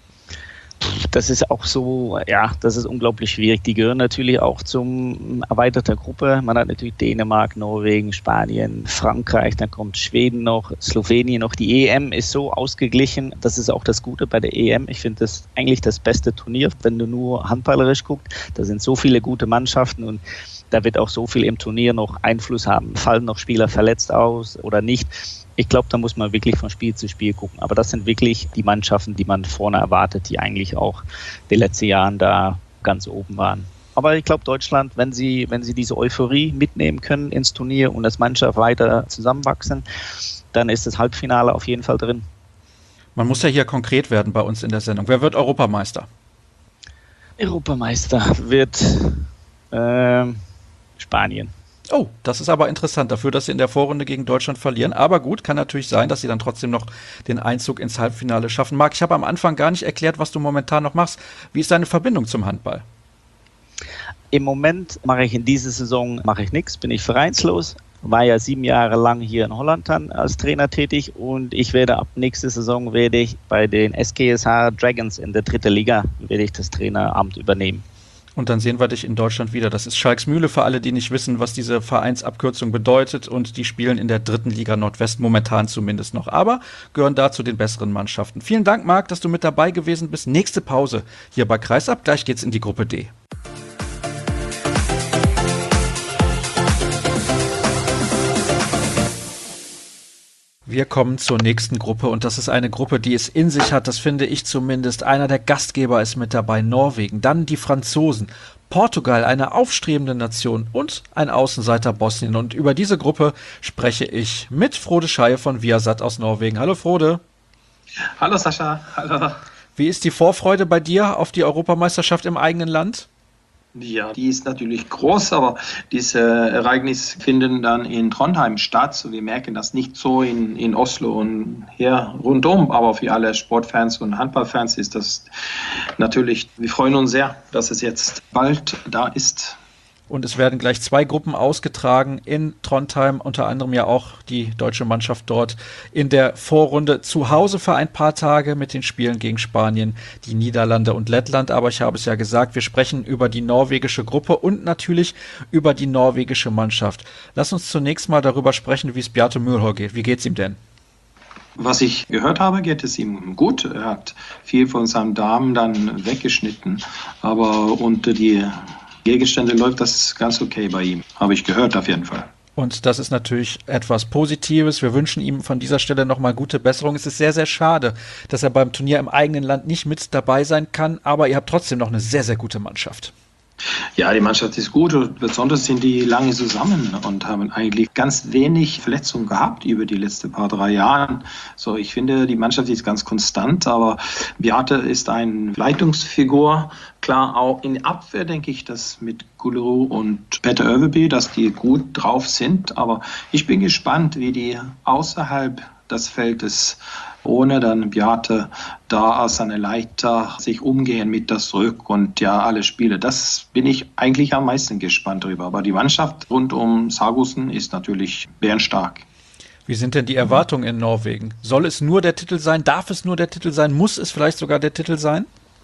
Das ist auch so, ja, das ist unglaublich schwierig. Die gehören natürlich auch zum erweiterten Gruppe. Man hat natürlich Dänemark, Norwegen, Spanien, Frankreich, dann kommt Schweden noch, Slowenien noch. Die E M ist so ausgeglichen. Das ist auch das Gute bei der E M. Ich finde das eigentlich das beste Turnier, wenn du nur handballerisch guckst. Da sind so viele gute Mannschaften und da wird auch so viel im Turnier noch Einfluss haben. Fallen noch Spieler verletzt aus oder nicht? Ich glaube, da muss man wirklich von Spiel zu Spiel gucken. Aber das sind wirklich die Mannschaften, die man vorne erwartet, die eigentlich auch die letzten Jahren da ganz oben waren. Aber ich glaube, Deutschland, wenn sie, wenn sie diese Euphorie mitnehmen können ins Turnier und das Mannschaft weiter zusammenwachsen, dann ist das Halbfinale auf jeden Fall drin. Man muss ja hier konkret werden bei uns in der Sendung. Wer wird Europameister? Europameister wird äh, Spanien. Oh, das ist aber interessant, dafür, dass sie in der Vorrunde gegen Deutschland verlieren. Aber gut, kann natürlich sein, dass sie dann trotzdem noch den Einzug ins Halbfinale schaffen. Marc, ich habe am Anfang gar nicht erklärt, was du momentan noch machst. Wie ist deine Verbindung zum Handball? Im Moment mache ich in dieser Saison mache ich nichts, bin ich vereinslos. War ja sieben Jahre lang hier in Holland dann als Trainer tätig und ich werde ab nächster Saison werde ich bei den S G S H Dragons in der dritten Liga werde ich das Traineramt übernehmen. Und dann sehen wir dich in Deutschland wieder. Das ist Schalksmühle für alle, die nicht wissen, was diese Vereinsabkürzung bedeutet. Und die spielen in der dritten Liga Nordwest momentan zumindest noch. Aber gehören da zu den besseren Mannschaften. Vielen Dank, Marc, dass du mit dabei gewesen bist. Nächste Pause hier bei Kreisab. Gleich geht's in die Gruppe D. Wir kommen zur nächsten Gruppe und das ist eine Gruppe, die es in sich hat, das finde ich zumindest. Einer der Gastgeber ist mit dabei, Norwegen, dann die Franzosen, Portugal, eine aufstrebende Nation und ein Außenseiter Bosnien. Und über diese Gruppe spreche ich mit Frode Scheye von Viasat aus Norwegen. Hallo Frode. Hallo Sascha, hallo. Wie ist die Vorfreude bei dir auf die Europameisterschaft im eigenen Land? Ja, die ist natürlich groß, aber diese Ereignisse finden dann in Trondheim statt. So, wir merken das nicht so in, in Oslo und hier rundum, aber für alle Sportfans und Handballfans ist das natürlich, wir freuen uns sehr, dass es jetzt bald da ist. Und es werden gleich zwei Gruppen ausgetragen in Trondheim, unter anderem ja auch die deutsche Mannschaft dort in der Vorrunde zu Hause für ein paar Tage mit den Spielen gegen Spanien, die Niederlande und Lettland. Aber ich habe es ja gesagt, wir sprechen über die norwegische Gruppe und natürlich über die norwegische Mannschaft. Lass uns zunächst mal darüber sprechen, wie es Bjarte Mühlhår geht. Wie geht's ihm denn? Was ich gehört habe, geht es ihm gut. Er hat viel von seinem Darm dann weggeschnitten, aber unter die Gegenstände läuft das ganz okay bei ihm, habe ich gehört auf jeden Fall. Und das ist natürlich etwas Positives. Wir wünschen ihm von dieser Stelle nochmal gute Besserung. Es ist sehr, sehr schade, dass er beim Turnier im eigenen Land nicht mit dabei sein kann, aber ihr habt trotzdem noch eine sehr, sehr gute Mannschaft. Ja, die Mannschaft ist gut und besonders sind die lange zusammen und haben eigentlich ganz wenig Verletzungen gehabt über die letzten paar, drei Jahre. So, ich finde, die Mannschaft ist ganz konstant, aber Bjarte ist eine Leitungsfigur. Klar, auch in Abwehr denke ich, dass mit Gullerud und Petter Överby, dass die gut drauf sind, aber ich bin gespannt, wie die außerhalb des Feldes ohne dann Bjarte da als eine Leiter sich umgehen mit das Rück und ja alle Spiele. Das bin ich eigentlich am meisten gespannt drüber. Aber die Mannschaft rund um Sargussen ist natürlich bärenstark. Wie sind denn die Erwartungen in Norwegen? Soll es nur der Titel sein? Darf es nur der Titel sein? Muss es vielleicht sogar der Titel sein?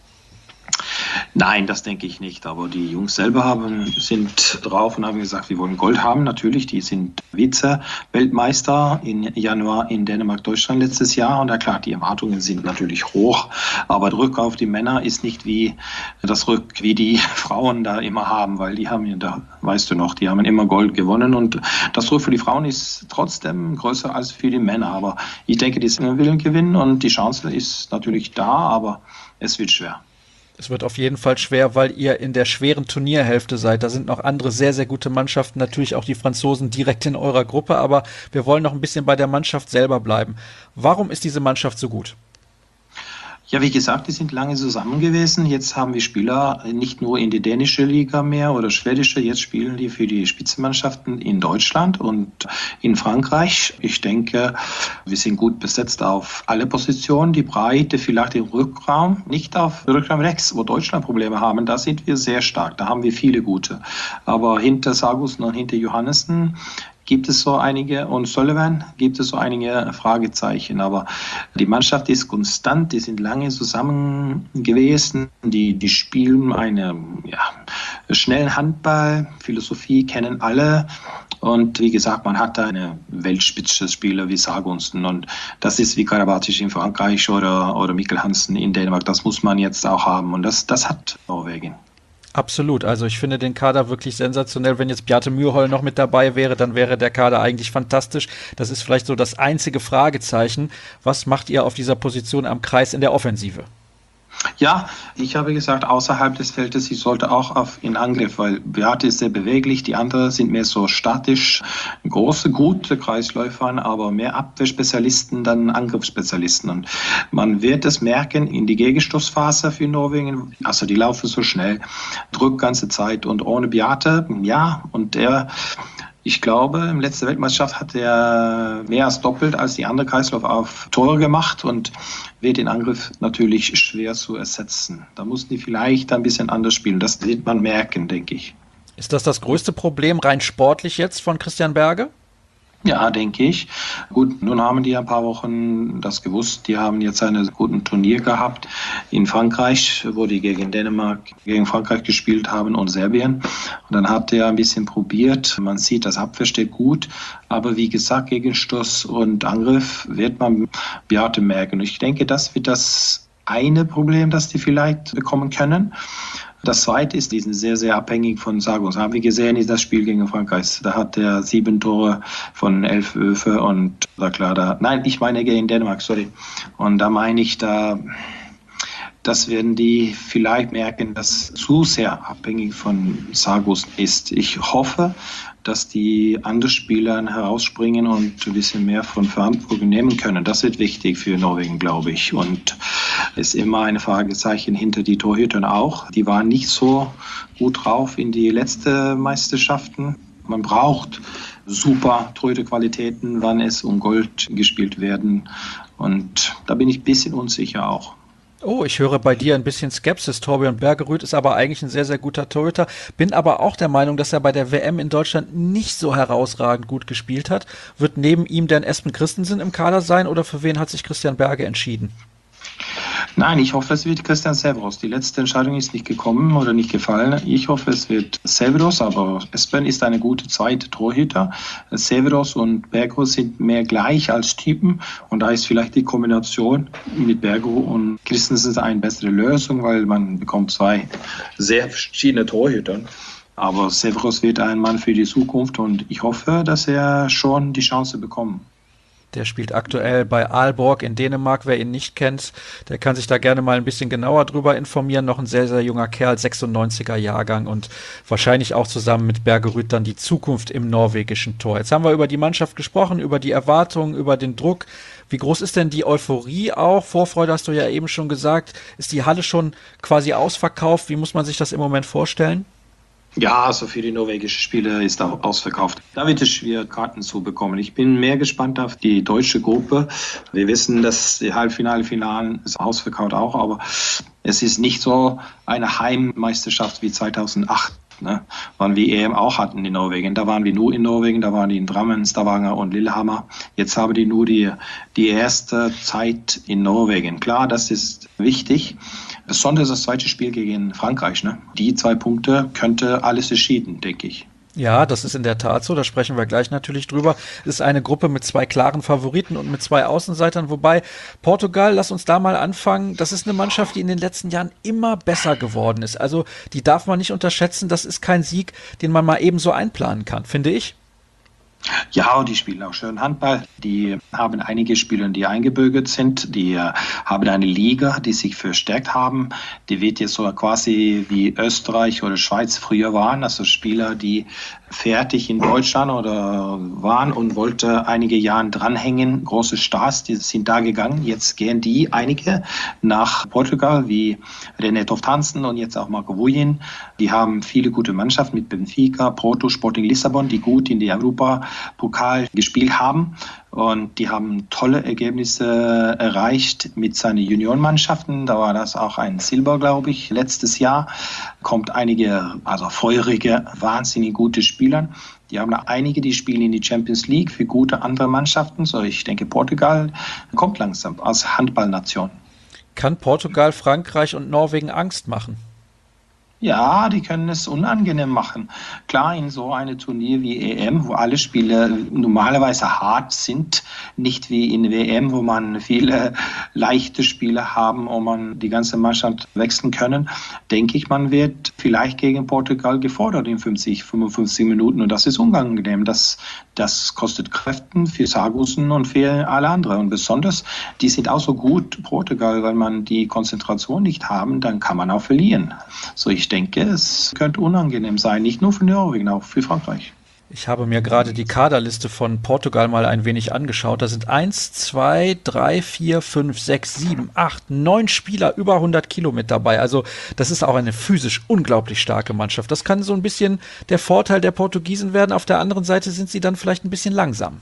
Nein, das denke ich nicht. Aber die Jungs selber haben, sind drauf und haben gesagt, wir wollen Gold haben. Natürlich, die sind Vize-Weltmeister im Januar in Dänemark, Deutschland letztes Jahr. Und ja klar, die Erwartungen sind natürlich hoch. Aber der Rück auf die Männer ist nicht wie das Rück, wie die Frauen da immer haben. Weil die haben ja, da weißt du noch, die haben immer Gold gewonnen. Und das Rück für die Frauen ist trotzdem größer als für die Männer. Aber ich denke, die wollen gewinnen und die Chance ist natürlich da, aber es wird schwer. Es wird auf jeden Fall schwer, weil ihr in der schweren Turnierhälfte seid. Da sind noch andere sehr, sehr gute Mannschaften, natürlich auch die Franzosen direkt in eurer Gruppe, aber wir wollen noch ein bisschen bei der Mannschaft selber bleiben. Warum ist diese Mannschaft so gut? Ja, wie gesagt, die sind lange zusammen gewesen. Jetzt haben wir Spieler nicht nur in die dänische Liga mehr oder schwedische. Jetzt spielen die für die Spitzenmannschaften in Deutschland und in Frankreich. Ich denke, wir sind gut besetzt auf alle Positionen. Die Breite vielleicht im Rückraum, nicht auf Rückraum rechts, wo Deutschland Probleme haben. Da sind wir sehr stark. Da haben wir viele gute. Aber hinter Sagosen und hinter Johannessen gibt es so einige, und Sullivan gibt es so einige Fragezeichen. Aber die Mannschaft ist konstant, die sind lange zusammen gewesen, die, die spielen eine ja, schnellen Handball, Philosophie kennen alle. Und wie gesagt, man hat da eine Weltspitzenspieler wie Sagosen. Und das ist wie Karabatic in Frankreich oder, oder Mikkel Hansen in Dänemark. Das muss man jetzt auch haben. Und das, das hat Norwegen. Absolut, also ich finde den Kader wirklich sensationell. Wenn jetzt Bjarte Myrhol noch mit dabei wäre, dann wäre der Kader eigentlich fantastisch. Das ist vielleicht so das einzige Fragezeichen. Was macht ihr auf dieser Position am Kreis in der Offensive? Ja, ich habe gesagt, außerhalb des Feldes, ich sollte auch auf in Angriff, weil Beate ist sehr beweglich, die anderen sind mehr so statisch, große, gute Kreisläufer, aber mehr Abwehrspezialisten, dann Angriffsspezialisten. Und man wird es merken in die Gegenstoßphase für Norwegen, also die laufen so schnell, drückt ganze Zeit und ohne Beate, ja, und er... Ich glaube, im letzten Weltmeisterschaft hat er mehr als doppelt als die andere Kreislauf auf Tore gemacht und wird den Angriff natürlich schwer zu ersetzen. Da mussten die vielleicht ein bisschen anders spielen. Das wird man merken, denke ich. Ist das das größte Problem rein sportlich jetzt von Christian Berge? Ja, denke ich. Gut, nun haben die ein paar Wochen das gewusst. Die haben jetzt ein gutes Turnier gehabt in Frankreich, wo die gegen Dänemark, gegen Frankreich gespielt haben und Serbien. Und dann hat er ein bisschen probiert. Man sieht, das Abwehr steht gut. Aber wie gesagt, Gegenstoß und Angriff wird man Beate merken. Und ich denke, das wird das eine Problem, das die vielleicht bekommen können. Das Zweite ist, die sind sehr, sehr abhängig von Sagosen. Haben wir gesehen, ist das Spiel gegen Frankreich. Da hat er sieben Tore von elf Würfe und da klar, da, nein, ich meine gegen Dänemark, sorry. Und da meine ich, da, das werden die vielleicht merken, dass zu sehr abhängig von Sagosen ist. Ich hoffe, dass die anderen Spieler herausspringen und ein bisschen mehr von Verantwortung nehmen können. Das wird wichtig für Norwegen, glaube ich. Und es ist immer ein Fragezeichen hinter die Torhütern auch. Die waren nicht so gut drauf in die letzten Meisterschaften. Man braucht super Torhüterqualitäten, wann es um Gold gespielt werden. Und da bin ich ein bisschen unsicher auch. Oh, ich höre bei dir ein bisschen Skepsis. Torbjörn Bergerud ist aber eigentlich ein sehr, sehr guter Torhüter. Bin aber auch der Meinung, dass er bei der W M in Deutschland nicht so herausragend gut gespielt hat. Wird neben ihm denn Espen Christensen im Kader sein oder für wen hat sich Christian Berge entschieden? Nein, ich hoffe, es wird Christian Severos. Die letzte Entscheidung ist nicht gekommen oder nicht gefallen. Ich hoffe, es wird Severos, aber Espen ist eine gute zweite Torhüter. Severos und Bergerud sind mehr gleich als Typen und da ist vielleicht die Kombination mit Bergerud und Christensen eine bessere Lösung, weil man bekommt zwei sehr verschiedene Torhüter. Aber Severos wird ein Mann für die Zukunft und ich hoffe, dass er schon die Chance bekommt. Der spielt aktuell bei Aalborg in Dänemark. Wer ihn nicht kennt, der kann sich da gerne mal ein bisschen genauer drüber informieren. Noch ein sehr, sehr junger Kerl, sechsundneunziger Jahrgang und wahrscheinlich auch zusammen mit Bergerud dann die Zukunft im norwegischen Tor. Jetzt haben wir über die Mannschaft gesprochen, über die Erwartungen, über den Druck. Wie groß ist denn die Euphorie auch? Vorfreude hast du ja eben schon gesagt. Ist die Halle schon quasi ausverkauft? Wie muss man sich das im Moment vorstellen? Ja, also für die norwegischen Spieler ist auch ausverkauft. Da wird es schwer, Karten zu bekommen. Ich bin mehr gespannt auf die deutsche Gruppe. Wir wissen, dass die Halbfinale, Finale ist ausverkauft auch, aber es ist nicht so eine Heimmeisterschaft wie zweitausendacht. Ne, wann wir E M auch hatten in Norwegen. Da waren wir nur in Norwegen, da waren die in Drammen, Stavanger und Lillehammer. Jetzt haben die nur die, die erste Zeit in Norwegen. Klar, das ist wichtig. Besonders das zweite Spiel gegen Frankreich. Ne? Die zwei Punkte könnte alles entschieden, denke ich. Ja, das ist in der Tat so, da sprechen wir gleich natürlich drüber. Es ist eine Gruppe mit zwei klaren Favoriten und mit zwei Außenseitern, wobei Portugal, lass uns da mal anfangen, das ist eine Mannschaft, die in den letzten Jahren immer besser geworden ist. Also die darf man nicht unterschätzen, das ist kein Sieg, den man mal eben so einplanen kann, finde ich. Ja, die spielen auch schön Handball. Die haben einige Spieler, die eingebürgert sind. Die äh, haben eine Liga, die sich verstärkt haben. Die wird jetzt so quasi wie Österreich oder Schweiz früher waren. Also Spieler, die fertig in Deutschland oder waren und wollte einige Jahre dranhängen. Große Stars, die sind da gegangen. Jetzt gehen die einige nach Portugal, wie René Toft Hansen und jetzt auch Marco Vuyin. Die haben viele gute Mannschaften mit Benfica, Porto, Sporting Lissabon, die gut in die Europapokal gespielt haben. Und die haben tolle Ergebnisse erreicht mit seinen Juniorenmannschaften. Da war das auch ein Silber, glaube ich, letztes Jahr. Kommt einige, also feurige, wahnsinnig gute Spieler. Die haben da einige, die spielen in die Champions League für gute andere Mannschaften. So, ich denke, Portugal kommt langsam als Handballnation. Kann Portugal, Frankreich und Norwegen Angst machen? Ja, die können es unangenehm machen. Klar, in so einem Turnier wie E M, wo alle Spiele normalerweise hart sind, nicht wie in W M, wo man viele leichte Spiele haben und man die ganze Mannschaft wechseln können, denke ich, man wird vielleicht gegen Portugal gefordert in fünfzig, fünfundfünfzig Minuten und das ist unangenehm. Das, das kostet Kräften für Sargussen und für alle anderen und besonders, die sind auch so gut, Portugal, weil man die Konzentration nicht haben, dann kann man auch verlieren. So, ich denke, es könnte unangenehm sein, nicht nur für Norwegen, auch für Frankreich. Ich habe mir gerade die Kaderliste von Portugal mal ein wenig angeschaut. Da sind eins, zwei, drei, vier, fünf, sechs, sieben, acht, neun Spieler über hundert Kilo mit dabei. Also das ist auch eine physisch unglaublich starke Mannschaft. Das kann so ein bisschen der Vorteil der Portugiesen werden. Auf der anderen Seite sind sie dann vielleicht ein bisschen langsam.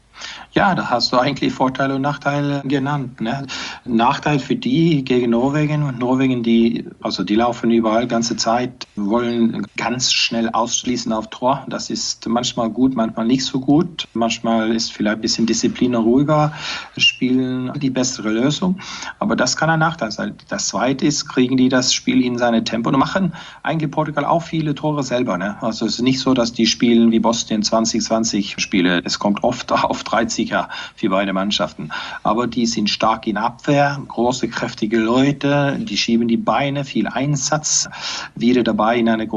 Ja, da hast du eigentlich Vorteile und Nachteile genannt. Ne? Nachteil für die gegen Norwegen. Norwegen, die, also die laufen überall ganze Zeit, wollen ganz schnell ausschließen auf Tor. Das ist manchmal gut, manchmal nicht so gut. Manchmal ist vielleicht ein bisschen Disziplin ruhiger, spielen die bessere Lösung. Aber das kann ein Nachteil sein. Das Zweite ist, kriegen die das Spiel in seine Tempo und machen eigentlich Portugal auch viele Tore selber. Ne? Also es ist nicht so, dass die spielen wie Bosnien zwanzig zwanzig Spiele. Es kommt oft auf dreißiger für beide Mannschaften. Aber die sind stark in Abwehr, große, kräftige Leute, die schieben die Beine, viel Einsatz, wieder dabei in eine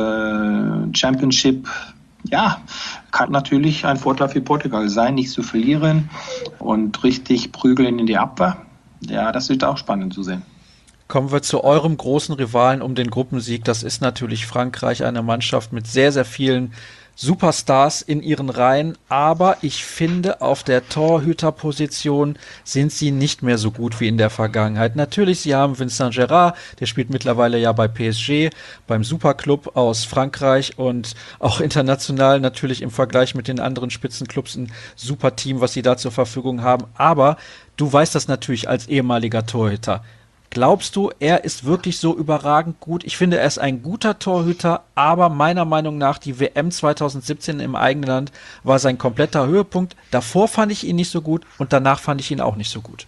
große Championship. Ja, kann natürlich ein Vorteil für Portugal sein, nicht zu verlieren und richtig prügeln in die Abwehr. Ja, das wird auch spannend zu sehen. Kommen wir zu eurem großen Rivalen um den Gruppensieg. Das ist natürlich Frankreich, eine Mannschaft mit sehr, sehr vielen Superstars in ihren Reihen, aber ich finde, auf der Torhüterposition sind sie nicht mehr so gut wie in der Vergangenheit. Natürlich, sie haben Vincent Gérard, der spielt mittlerweile ja bei P S G, beim Superclub aus Frankreich und auch international natürlich im Vergleich mit den anderen Spitzenclubs ein super Team, was sie da zur Verfügung haben, aber du weißt das natürlich als ehemaliger Torhüter. Glaubst du, er ist wirklich so überragend gut? Ich finde, er ist ein guter Torhüter, aber meiner Meinung nach die W M zwanzig siebzehn im eigenen Land war sein kompletter Höhepunkt. Davor fand ich ihn nicht so gut und danach fand ich ihn auch nicht so gut.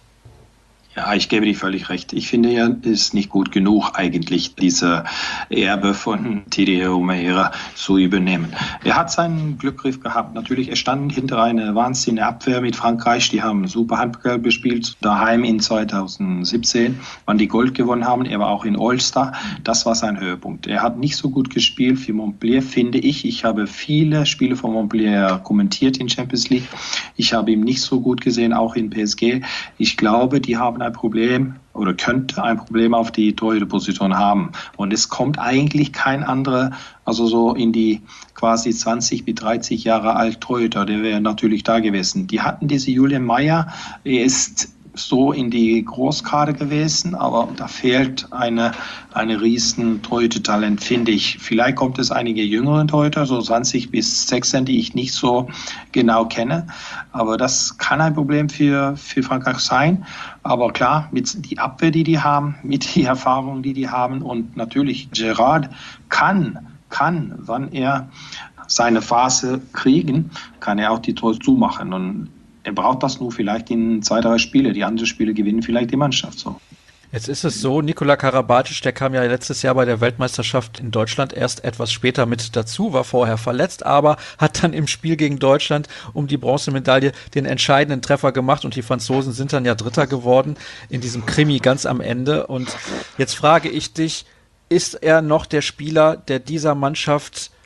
Ja, ich gebe dir völlig recht. Ich finde, er ist nicht gut genug, eigentlich diese Erbe von Teddy Omeira zu übernehmen. Er hat seinen Glückgriff gehabt. Natürlich, er stand hinter einer wahnsinnige Abwehr mit Frankreich. Die haben super Handball gespielt. Daheim in zwanzig siebzehn, wann die Gold gewonnen haben. Er war auch in All-Star. Das war sein Höhepunkt. Er hat nicht so gut gespielt für Montpellier, finde ich. Ich habe viele Spiele von Montpellier kommentiert in Champions League. Ich habe ihn nicht so gut gesehen, auch in P S G. Ich glaube, die haben ein Problem oder könnte ein Problem auf die Torhüterposition haben. Und es kommt eigentlich kein anderer, also so in die quasi zwanzig bis dreißig Jahre alt Torhüter, der wäre natürlich da gewesen. Die hatten diese Julian Meyer, er ist so in die Großkader gewesen, aber da fehlt eine, eine riesen Torhüter-Talent, finde ich. Vielleicht kommt es einige jüngere Torhüter, so zwanzig bis sechzehn, die ich nicht so genau kenne, aber das kann ein Problem für, für Frankreich sein. Aber klar, mit die Abwehr, die die haben, mit die Erfahrung, die die haben und natürlich Gérard kann, kann, wann er seine Phase kriegen, kann er auch die Tore zumachen und er braucht das nur vielleicht in zwei, drei Spiele. Die anderen Spiele gewinnen vielleicht die Mannschaft so. Jetzt ist es so, Nikola Karabatic, der kam ja letztes Jahr bei der Weltmeisterschaft in Deutschland erst etwas später mit dazu, war vorher verletzt, aber hat dann im Spiel gegen Deutschland um die Bronzemedaille den entscheidenden Treffer gemacht und die Franzosen sind dann ja Dritter geworden in diesem Krimi ganz am Ende. Und jetzt frage ich dich, ist er noch der Spieler, der dieser Mannschaft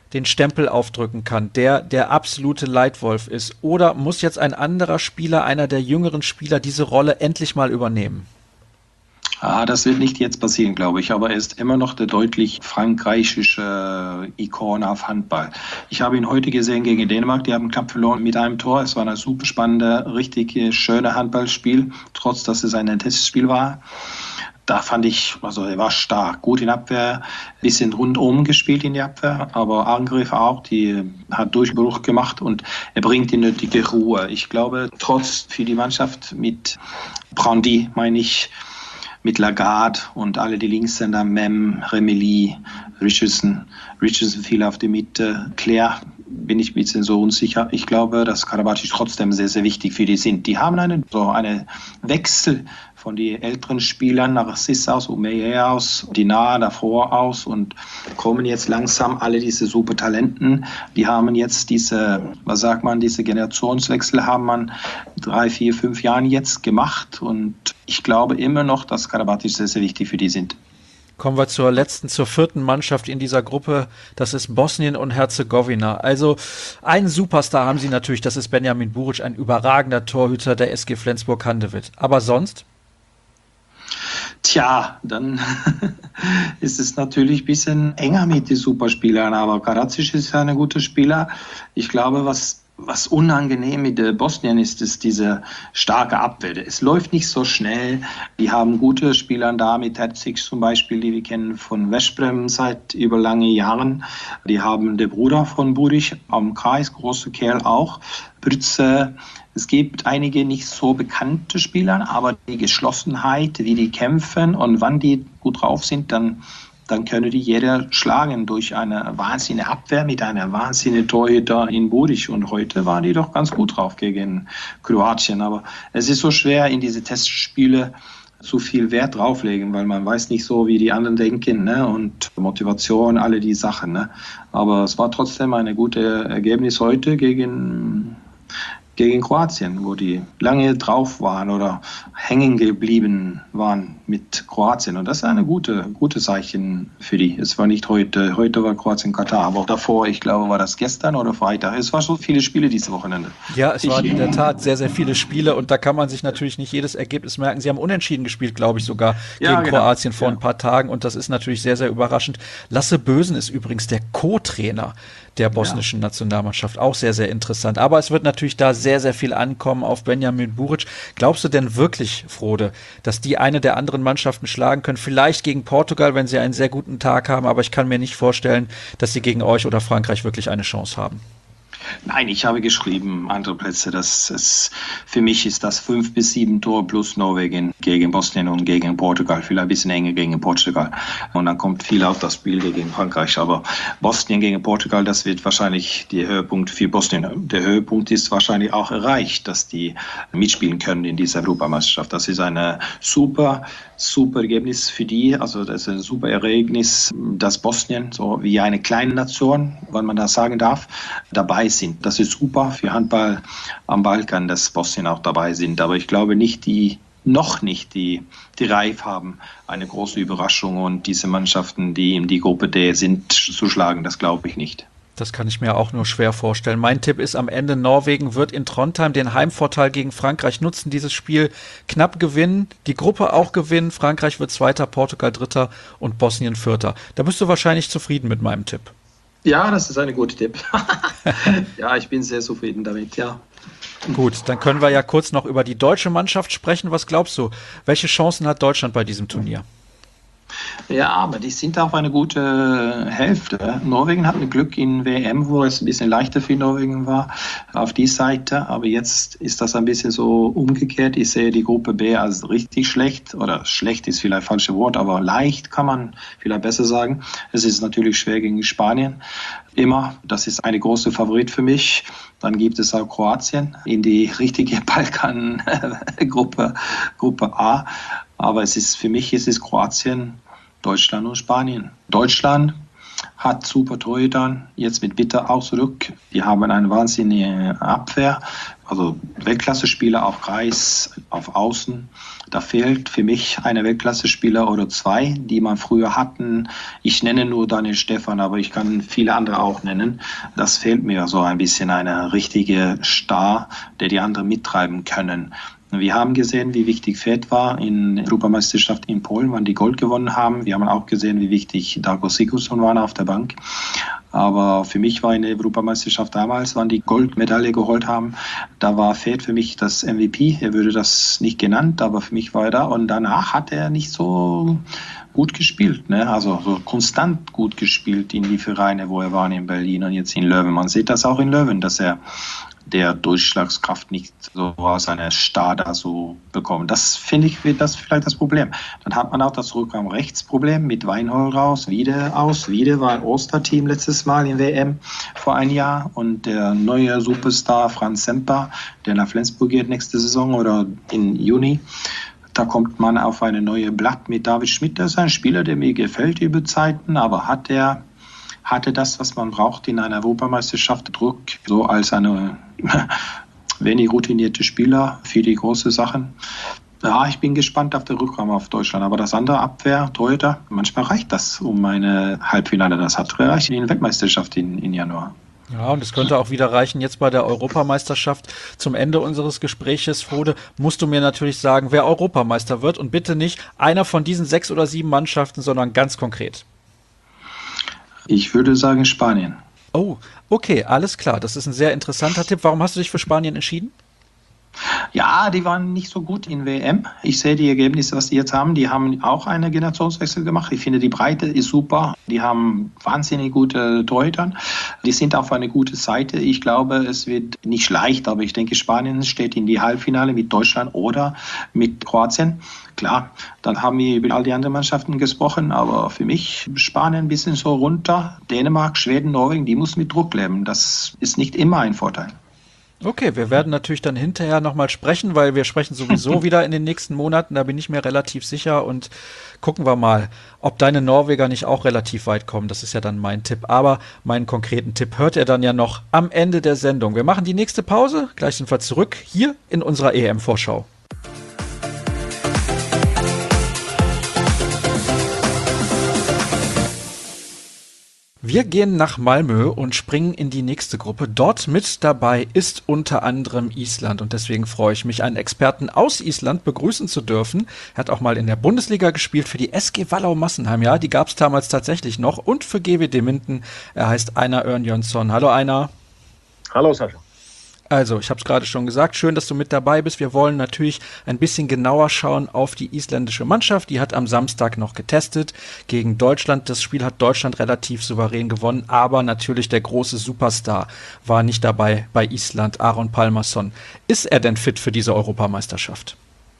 den Stempel aufdrücken kann, der der absolute Leitwolf ist? Oder muss jetzt ein anderer Spieler, einer der jüngeren Spieler, diese Rolle endlich mal übernehmen? Ah, das wird nicht jetzt passieren, glaube ich, aber er ist immer noch der deutlich frankreichische Ikone auf Handball. Ich habe ihn heute gesehen gegen Dänemark, die haben knapp verloren mit einem Tor. Es war ein super spannende, richtig schöne Handballspiel, trotz dass es ein Testspiel war. Da fand ich, also er war stark, gut in Abwehr, bisschen rundum gespielt in die Abwehr, aber Angriff auch, die hat Durchbruch gemacht und er bringt die nötige Ruhe. Ich glaube, trotz für die Mannschaft mit Brandy, meine ich, mit Lagarde und alle die Linkshänder, Mem, Remeli, Richardson, Richardson viel auf die Mitte, Claire, bin ich ein bisschen so unsicher. Ich glaube, dass Karabatic trotzdem sehr, sehr wichtig für die sind. Die haben einen, so einen Wechsel von den älteren Spielern nach Sis aus, Omeyer aus, Dinar davor aus und kommen jetzt langsam alle diese super Talenten. Die haben jetzt diese, was sagt man, diese Generationswechsel haben man drei, vier, fünf Jahren jetzt gemacht und ich glaube immer noch, dass Karabatic sehr, sehr wichtig für die sind. Kommen wir zur letzten, zur vierten Mannschaft in dieser Gruppe. Das ist Bosnien und Herzegowina. Also einen Superstar haben sie natürlich, das ist Benjamin Buric, ein überragender Torhüter der S G Flensburg-Handewitt. Aber sonst? Tja, dann ist es natürlich ein bisschen enger mit den Superspielern, aber Karadzic ist ja ein guter Spieler. Ich glaube, was Was unangenehm mit Bosnien ist, ist diese starke Abwehr. Es läuft nicht so schnell. Die haben gute Spieler da, mit Terzic zum Beispiel, die wir kennen von Veszprem seit über lange Jahren. Die haben den Bruder von Buric am Kreis, großer Kerl auch. Brütze. Es gibt einige nicht so bekannte Spieler, aber die Geschlossenheit, wie die kämpfen und wann die gut drauf sind, dann dann können die jeder schlagen durch eine wahnsinnige Abwehr mit einer wahnsinnigen Torhüter in Buric. Und heute waren die doch ganz gut drauf gegen Kroatien. Aber es ist so schwer, in diese Testspiele zu viel Wert drauflegen, weil man weiß nicht so, wie die anderen denken, ne? Und Motivation, alle die Sachen. Ne? Aber es war trotzdem ein gutes Ergebnis heute gegen gegen Kroatien, wo die lange drauf waren oder hängen geblieben waren mit Kroatien. Und das ist eine gute, gute Zeichen für die. Es war nicht heute, heute war Kroatien Katar, aber davor, ich glaube, war das gestern oder Freitag. Es waren so viele Spiele dieses Wochenende. Ja, es waren in der Tat sehr, sehr viele Spiele und da kann man sich natürlich nicht jedes Ergebnis merken. Sie haben unentschieden gespielt, glaube ich, sogar gegen ja, genau. Kroatien vor ja. ein paar Tagen und das ist natürlich sehr, sehr überraschend. Lasse Bösen ist übrigens der Co-Trainer der bosnischen ja. Nationalmannschaft. Auch sehr, sehr interessant. Aber es wird natürlich da sehr, sehr viel ankommen auf Benjamin Buric. Glaubst du denn wirklich, Frode, dass die eine der anderen Mannschaften schlagen können? Vielleicht gegen Portugal, wenn sie einen sehr guten Tag haben, aber ich kann mir nicht vorstellen, dass sie gegen euch oder Frankreich wirklich eine Chance haben. Nein, ich habe geschrieben, andere Plätze, dass es für mich ist das fünf bis sieben Tore plus Norwegen gegen Bosnien und gegen Portugal, vielleicht ein bisschen enger gegen Portugal. Und dann kommt viel auf das Spiel gegen Frankreich. Aber Bosnien gegen Portugal, das wird wahrscheinlich der Höhepunkt für Bosnien. Der Höhepunkt ist wahrscheinlich auch erreicht, dass die mitspielen können in dieser Europameisterschaft. Das ist eine super, super Ergebnis für die. Also das ist ein super Ereignis, dass Bosnien, so wie eine kleine Nation, wenn man das sagen darf, dabei sind. Das ist super für Handball am Balkan, dass Bosnien auch dabei sind. Aber ich glaube nicht, die noch nicht die, die Reif haben, eine große Überraschung und diese Mannschaften, die in die Gruppe D sind, zu schlagen. Das glaube ich nicht. Das kann ich mir auch nur schwer vorstellen. Mein Tipp ist am Ende, Norwegen wird in Trondheim den Heimvorteil gegen Frankreich nutzen, dieses Spiel knapp gewinnen, die Gruppe auch gewinnen. Frankreich wird Zweiter, Portugal Dritter und Bosnien Vierter. Da bist du wahrscheinlich zufrieden mit meinem Tipp. Ja, das ist ein guter Tipp. Ja, ich bin sehr zufrieden damit, ja. Gut, dann können wir ja kurz noch über die deutsche Mannschaft sprechen. Was glaubst du, welche Chancen hat Deutschland bei diesem Turnier? Ja, aber die sind auf eine gute Hälfte. Norwegen hat ein Glück in W M, wo es ein bisschen leichter für Norwegen war, auf die Seite. Aber jetzt ist das ein bisschen so umgekehrt. Ich sehe die Gruppe B als richtig schlecht. Oder schlecht ist vielleicht das falsche Wort, aber leicht kann man vielleicht besser sagen. Es ist natürlich schwer gegen Spanien. Immer. Das ist eine große Favorit für mich. Dann gibt es auch Kroatien in die richtige Balkan-Gruppe, Gruppe A. Aber es ist, für mich ist es Kroatien, Deutschland und Spanien. Deutschland hat super Torhüter, jetzt mit Witter auch zurück. Die haben eine wahnsinnige Abwehr, also Weltklasse-Spieler auf Kreis, auf Außen. Da fehlt für mich eine Weltklasse-Spieler oder zwei, die man früher hatten. Ich nenne nur Daniel Stephan, aber ich kann viele andere auch nennen. Das fehlt mir so ein bisschen, eine richtige Star, der die anderen mittreiben können. Wir haben gesehen, wie wichtig Fed war in der Europameisterschaft in Polen, wann die Gold gewonnen haben. Wir haben auch gesehen, wie wichtig Darko Sigurdsson war auf der Bank. Aber für mich war in der Europameisterschaft damals, wann die Goldmedaille geholt haben, da war Fed für mich das M V P. Er würde das nicht genannt, aber für mich war er da. Und danach hat er nicht so gut gespielt, ne? Also so konstant gut gespielt in die Vereine, wo er war, in Berlin und jetzt in Löwen. Man sieht das auch in Löwen, dass er der Durchschlagskraft nicht so aus einer Star da so bekommen. Das finde ich, wird das vielleicht das Problem. Dann hat man auch das Rückraum-Rechts-Problem mit Weinhold raus, wieder aus. Wieder war ein Osterteam letztes Mal in W M vor ein Jahr und der neue Superstar Franz Semper, der nach Flensburg geht nächste Saison oder im Juni. Da kommt man auf eine neue Blatt mit David Schmidt. Das ist ein Spieler, der mir gefällt über Zeiten, aber hat er hatte das, was man braucht in einer Europameisterschaft, Druck, so als eine wenig routinierte Spieler für die großen Sachen. Ja, ich bin gespannt auf den Rückraum auf Deutschland, aber das andere Abwehr, Torhüter, manchmal reicht das, um eine Halbfinale, das hat reicht in der Weltmeisterschaft in, in Januar. Ja, und es könnte auch wieder reichen, jetzt bei der Europameisterschaft zum Ende unseres Gespräches, Frode, musst du mir natürlich sagen, wer Europameister wird und bitte nicht einer von diesen sechs oder sieben Mannschaften, sondern ganz konkret. Ich würde sagen Spanien. Oh, okay, alles klar. Das ist ein sehr interessanter Tipp. Warum hast du dich für Spanien entschieden? Ja, die waren nicht so gut in W M. Ich sehe die Ergebnisse, was die jetzt haben. Die haben auch einen Generationswechsel gemacht. Ich finde, die Breite ist super. Die haben wahnsinnig gute Torhüter. Die sind auf eine gute Seite. Ich glaube, es wird nicht leicht, aber ich denke, Spanien steht in die Halbfinale mit Deutschland oder mit Kroatien. Klar, dann haben wir über all die anderen Mannschaften gesprochen, aber für mich Spanien ein bisschen so runter. Dänemark, Schweden, Norwegen, die muss mit Druck leben. Das ist nicht immer ein Vorteil. Okay, wir werden natürlich dann hinterher nochmal sprechen, weil wir sprechen sowieso wieder in den nächsten Monaten, da bin ich mir relativ sicher und gucken wir mal, ob deine Norweger nicht auch relativ weit kommen, das ist ja dann mein Tipp, aber meinen konkreten Tipp hört ihr dann ja noch am Ende der Sendung. Wir machen die nächste Pause, gleich sind wir zurück hier in unserer E M-Vorschau. Wir gehen nach Malmö und springen in die nächste Gruppe. Dort mit dabei ist unter anderem Island und deswegen freue ich mich, einen Experten aus Island begrüßen zu dürfen. Er hat auch mal in der Bundesliga gespielt für die S G Wallau Massenheim. Ja, die gab es damals tatsächlich noch und für G W D Minden. Er heißt Einar Örnjonsson. Hallo Einar. Hallo Sascha. Also, ich habe es gerade schon gesagt, schön, dass du mit dabei bist. Wir wollen natürlich ein bisschen genauer schauen auf die isländische Mannschaft. Die hat am Samstag noch getestet gegen Deutschland. Das Spiel hat Deutschland relativ souverän gewonnen, aber natürlich der große Superstar war nicht dabei bei Island, Aron Pálmarsson. Ist er denn fit für diese Europameisterschaft?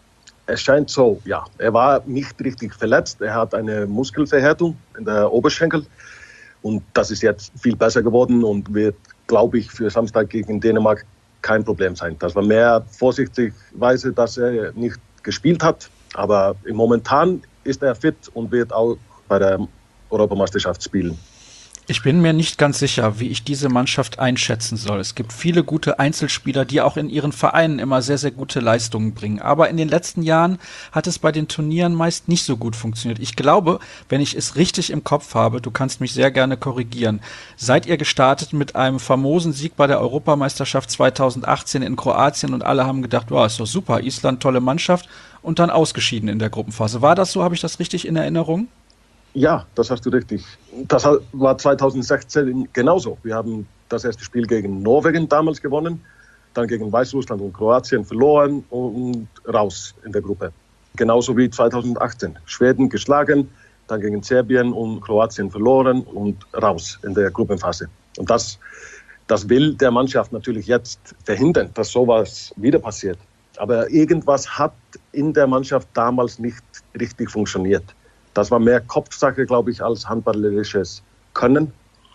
Es scheint so, ja. Er war nicht richtig verletzt. Er hat eine Muskelverhärtung in der Oberschenkel und das ist jetzt viel besser geworden und wird, glaube ich, für Samstag gegen Dänemark kein Problem sein. Das war mehr vorsichtsweise, dass er nicht gespielt hat. Aber momentan ist er fit und wird auch bei der Europameisterschaft spielen. Ich bin mir nicht ganz sicher, wie ich diese Mannschaft einschätzen soll. Es gibt viele gute Einzelspieler, die auch in ihren Vereinen immer sehr, sehr gute Leistungen bringen. Aber in den letzten Jahren hat es bei den Turnieren meist nicht so gut funktioniert. Ich glaube, wenn ich es richtig im Kopf habe, du kannst mich sehr gerne korrigieren, seid ihr gestartet mit einem famosen Sieg bei der Europameisterschaft zweitausendachtzehn in Kroatien und alle haben gedacht, wow, ist doch super, Island, tolle Mannschaft und dann ausgeschieden in der Gruppenphase. War das so? Habe ich das richtig in Erinnerung? Ja, das hast du richtig. Das war zweitausendsechzehn genauso. Wir haben das erste Spiel gegen Norwegen damals gewonnen, dann gegen Weißrussland und Kroatien verloren und raus in der Gruppe. Genauso wie zweitausendachtzehn. Schweden geschlagen, dann gegen Serbien und Kroatien verloren und raus in der Gruppenphase. Und das, das will der Mannschaft natürlich jetzt verhindern, dass sowas wieder passiert. Aber irgendwas hat in der Mannschaft damals nicht richtig funktioniert. Das war mehr Kopfsache, glaube ich, als handballerisches Können.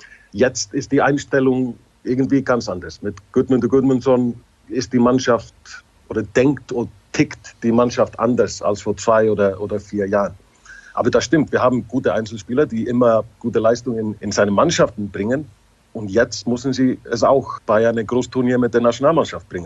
Jetzt ist die Einstellung irgendwie ganz anders. Mit Gudmundur Gudmundsson ist die Mannschaft oder denkt und tickt die Mannschaft anders als vor zwei oder, oder vier Jahren. Aber das stimmt, wir haben gute Einzelspieler, die immer gute Leistungen in seine Mannschaften bringen. Und jetzt müssen sie es auch bei einem Großturnier mit der Nationalmannschaft bringen.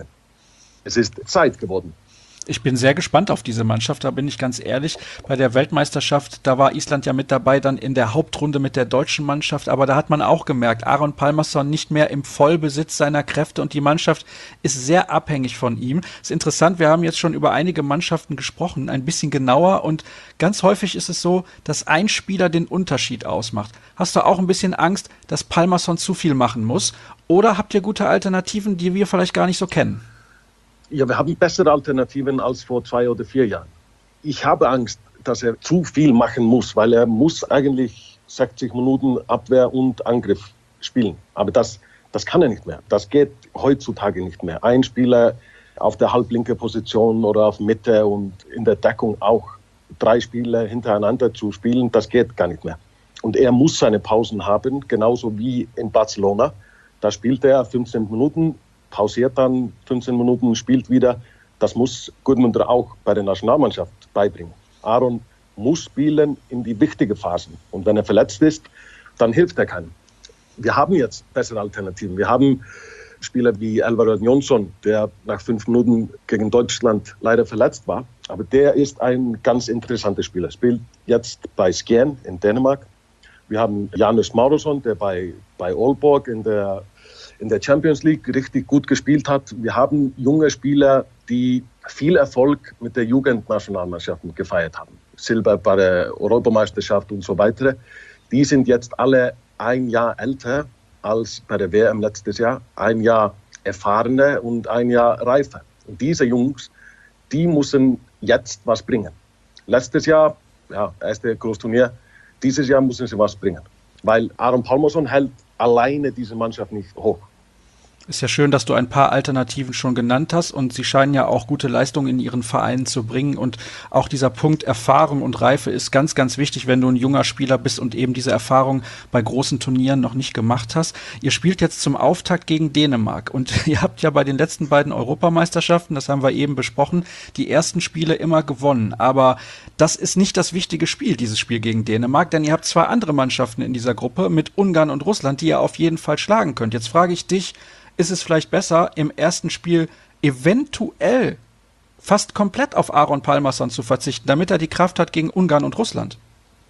Es ist Zeit geworden. Ich bin sehr gespannt auf diese Mannschaft, da bin ich ganz ehrlich. Bei der Weltmeisterschaft, da war Island ja mit dabei, dann in der Hauptrunde mit der deutschen Mannschaft. Aber da hat man auch gemerkt, Aron Pálmarsson nicht mehr im Vollbesitz seiner Kräfte und die Mannschaft ist sehr abhängig von ihm. Ist interessant, wir haben jetzt schon über einige Mannschaften gesprochen, ein bisschen genauer. Und ganz häufig ist es so, dass ein Spieler den Unterschied ausmacht. Hast du auch ein bisschen Angst, dass Pálmarsson zu viel machen muss? Oder habt ihr gute Alternativen, die wir vielleicht gar nicht so kennen? Ja, wir haben bessere Alternativen als vor zwei oder vier Jahren. Ich habe Angst, dass er zu viel machen muss, weil er muss eigentlich sechzig Minuten Abwehr und Angriff spielen. Aber das, das kann er nicht mehr. Das geht heutzutage nicht mehr. Ein Spieler auf der halblinke Position oder auf Mitte und in der Deckung auch drei Spieler hintereinander zu spielen, das geht gar nicht mehr. Und er muss seine Pausen haben, genauso wie in Barcelona. Da spielt er fünfzehn Minuten, pausiert dann fünfzehn Minuten, spielt wieder. Das muss Gudmundur auch bei der Nationalmannschaft beibringen. Aron muss spielen in die wichtigen Phasen. Und wenn er verletzt ist, dann hilft er keinem. Wir haben jetzt bessere Alternativen. Wir haben Spieler wie Elvar Jonsson, der nach fünf Minuten gegen Deutschland leider verletzt war. Aber der ist ein ganz interessanter Spieler. Spielt jetzt bei Skjern in Dänemark. Wir haben Janus Maurusson, der bei, bei Aalborg in der in der Champions League richtig gut gespielt hat. Wir haben junge Spieler, die viel Erfolg mit der Jugendnationalmannschaften gefeiert haben. Silber bei der Europameisterschaft und so weiter. Die sind jetzt alle ein Jahr älter als bei der W M letztes Jahr. Ein Jahr erfahrener und ein Jahr reifer. Und diese Jungs, die müssen jetzt was bringen. Letztes Jahr, ja, erste Großturnier, dieses Jahr müssen sie was bringen. Weil Aron Pálmarsson hält alleine diese Mannschaft nicht hoch. Ist ja schön, dass du ein paar Alternativen schon genannt hast und sie scheinen ja auch gute Leistungen in ihren Vereinen zu bringen und auch dieser Punkt Erfahrung und Reife ist ganz, ganz wichtig, wenn du ein junger Spieler bist und eben diese Erfahrung bei großen Turnieren noch nicht gemacht hast. Ihr spielt jetzt zum Auftakt gegen Dänemark und ihr habt ja bei den letzten beiden Europameisterschaften, das haben wir eben besprochen, die ersten Spiele immer gewonnen, aber das ist nicht das wichtige Spiel, dieses Spiel gegen Dänemark, denn ihr habt zwei andere Mannschaften in dieser Gruppe mit Ungarn und Russland, die ihr auf jeden Fall schlagen könnt. Jetzt frage ich dich, ist es vielleicht besser, im ersten Spiel eventuell fast komplett auf Aron Pálmarsson zu verzichten, damit er die Kraft hat gegen Ungarn und Russland?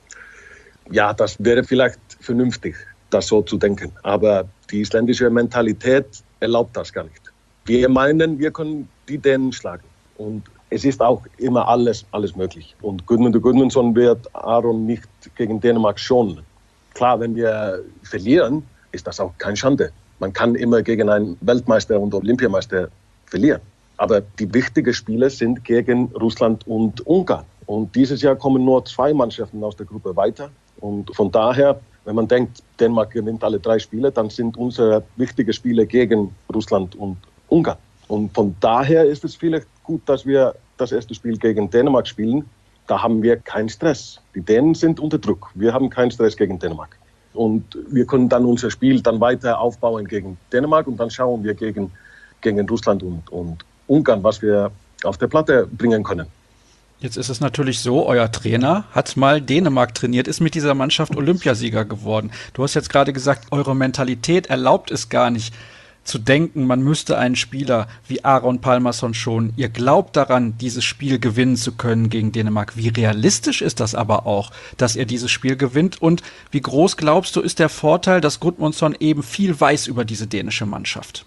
Ja, das wäre vielleicht vernünftig, das so zu denken. Aber die isländische Mentalität erlaubt das gar nicht. Wir meinen, wir können die Dänen schlagen. Und es ist auch immer alles, alles möglich. Und Gudmundur Gudmundsson wird Aron nicht gegen Dänemark schonen. Klar, wenn wir verlieren, ist das auch keine Schande. Man kann immer gegen einen Weltmeister und Olympiameister verlieren. Aber die wichtigen Spiele sind gegen Russland und Ungarn. Und dieses Jahr kommen nur zwei Mannschaften aus der Gruppe weiter. Und von daher, wenn man denkt, Dänemark gewinnt alle drei Spiele, dann sind unsere wichtigen Spiele gegen Russland und Ungarn. Und von daher ist es vielleicht gut, dass wir das erste Spiel gegen Dänemark spielen. Da haben wir keinen Stress. Die Dänen sind unter Druck. Wir haben keinen Stress gegen Dänemark. Und wir können dann unser Spiel dann weiter aufbauen gegen Dänemark und dann schauen wir gegen, gegen Russland und, und Ungarn, was wir auf der Platte bringen können. Jetzt ist es natürlich so, euer Trainer hat mal Dänemark trainiert, ist mit dieser Mannschaft Olympiasieger geworden. Du hast jetzt gerade gesagt, eure Mentalität erlaubt es gar nicht zu denken, man müsste einen Spieler wie Aron Pálmarsson schonen. Ihr glaubt daran, dieses Spiel gewinnen zu können gegen Dänemark. Wie realistisch ist das aber auch, dass ihr dieses Spiel gewinnt? Und wie groß glaubst du, ist der Vorteil, dass Gudmundsson eben viel weiß über diese dänische Mannschaft?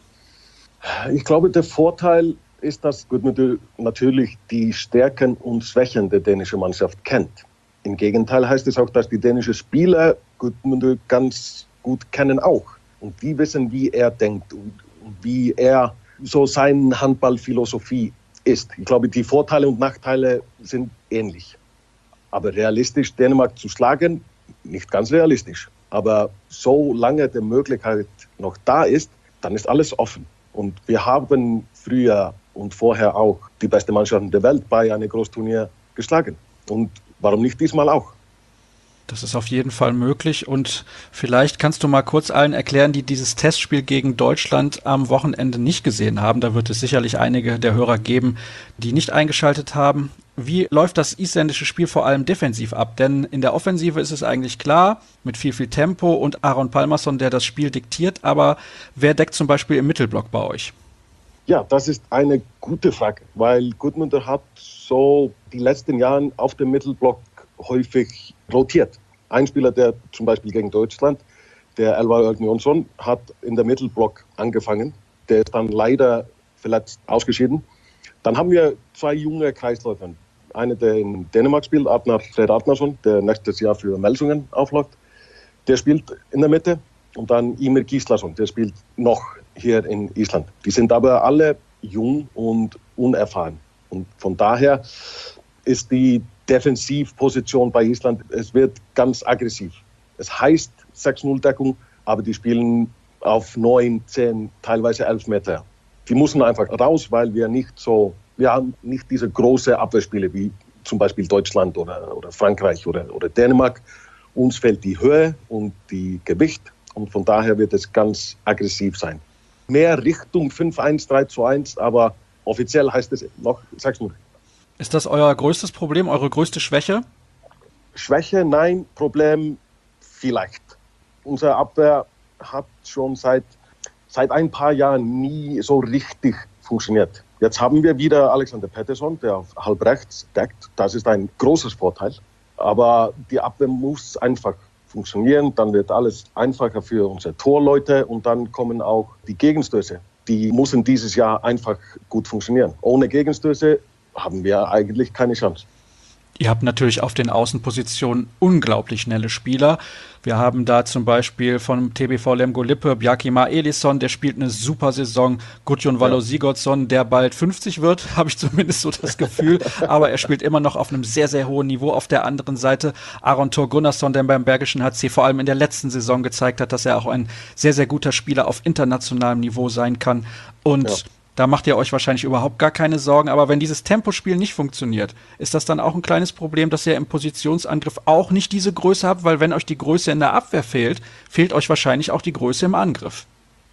Ich glaube, der Vorteil ist, dass Gudmundur natürlich die Stärken und Schwächen der dänischen Mannschaft kennt. Im Gegenteil heißt es auch, dass die dänischen Spieler Gudmundur ganz gut kennen auch. Und die wissen, wie er denkt und wie er so seine Handballphilosophie ist. Ich glaube, die Vorteile und Nachteile sind ähnlich. Aber realistisch Dänemark zu schlagen, nicht ganz realistisch. Aber solange die Möglichkeit noch da ist, dann ist alles offen. Und wir haben früher und vorher auch die besten Mannschaften der Welt bei einem Großturnier geschlagen. Und warum nicht diesmal auch? Das ist auf jeden Fall möglich und vielleicht kannst du mal kurz allen erklären, die dieses Testspiel gegen Deutschland am Wochenende nicht gesehen haben. Da wird es sicherlich einige der Hörer geben, die nicht eingeschaltet haben. Wie läuft das isländische Spiel vor allem defensiv ab? Denn in der Offensive ist es eigentlich klar, mit viel, viel Tempo und Aron Pálmarsson, der das Spiel diktiert. Aber wer deckt zum Beispiel im Mittelblock bei euch? Ja, das ist eine gute Frage, weil Gudmundur hat so die letzten Jahre auf dem Mittelblock häufig rotiert. Ein Spieler, der zum Beispiel gegen Deutschland, der Elvar Örn Jonsson, hat in der Mittelblock angefangen. Der ist dann leider verletzt ausgeschieden. Dann haben wir zwei junge Kreisläufer. Einer, der in Dänemark spielt, Arnar Freyr Arnarsson, der nächstes Jahr für Melsungen aufläuft. Der spielt in der Mitte. Und dann Ymir Gíslason, der spielt noch hier in Island. Die sind aber alle jung und unerfahren. Und von daher ist die Defensivposition bei Island, es wird ganz aggressiv. Es heißt sechs null Deckung, aber die spielen auf neun, zehn, teilweise elf Meter. Die müssen einfach raus, weil wir nicht so, wir haben nicht diese große Abwehrspiele wie zum Beispiel Deutschland oder, oder Frankreich oder, oder Dänemark. Uns fehlt die Höhe und die Gewicht und von daher wird es ganz aggressiv sein. Mehr Richtung fünf eins, drei zu eins, aber offiziell heißt es noch sechs null. Ist das euer größtes Problem, eure größte Schwäche? Schwäche, nein, Problem vielleicht. Unsere Abwehr hat schon seit, seit ein paar Jahren nie so richtig funktioniert. Jetzt haben wir wieder Alexander Pettersson, der auf halb rechts deckt. Das ist ein großes Vorteil. Aber die Abwehr muss einfach funktionieren. Dann wird alles einfacher für unsere Torleute und dann kommen auch die Gegenstöße. Die müssen dieses Jahr einfach gut funktionieren. Ohne Gegenstöße haben wir eigentlich keine Chance. Ihr habt natürlich auf den Außenpositionen unglaublich schnelle Spieler. Wir haben da zum Beispiel von T B V Lemgo Lippe Bjarki Mar Elisson, der spielt eine super Saison. Gudjon Valur Sigurdsson, der bald fünfzig wird, habe ich zumindest so das Gefühl. Aber er spielt immer noch auf einem sehr, sehr hohen Niveau. Auf der anderen Seite Aron Thor Gunnarsson, der beim Bergischen H C vor allem in der letzten Saison gezeigt hat, dass er auch ein sehr, sehr guter Spieler auf internationalem Niveau sein kann. Und ja. Da macht ihr euch wahrscheinlich überhaupt gar keine Sorgen. Aber wenn dieses Tempospiel nicht funktioniert, ist das dann auch ein kleines Problem, dass ihr im Positionsangriff auch nicht diese Größe habt? Weil wenn euch die Größe in der Abwehr fehlt, fehlt euch wahrscheinlich auch die Größe im Angriff.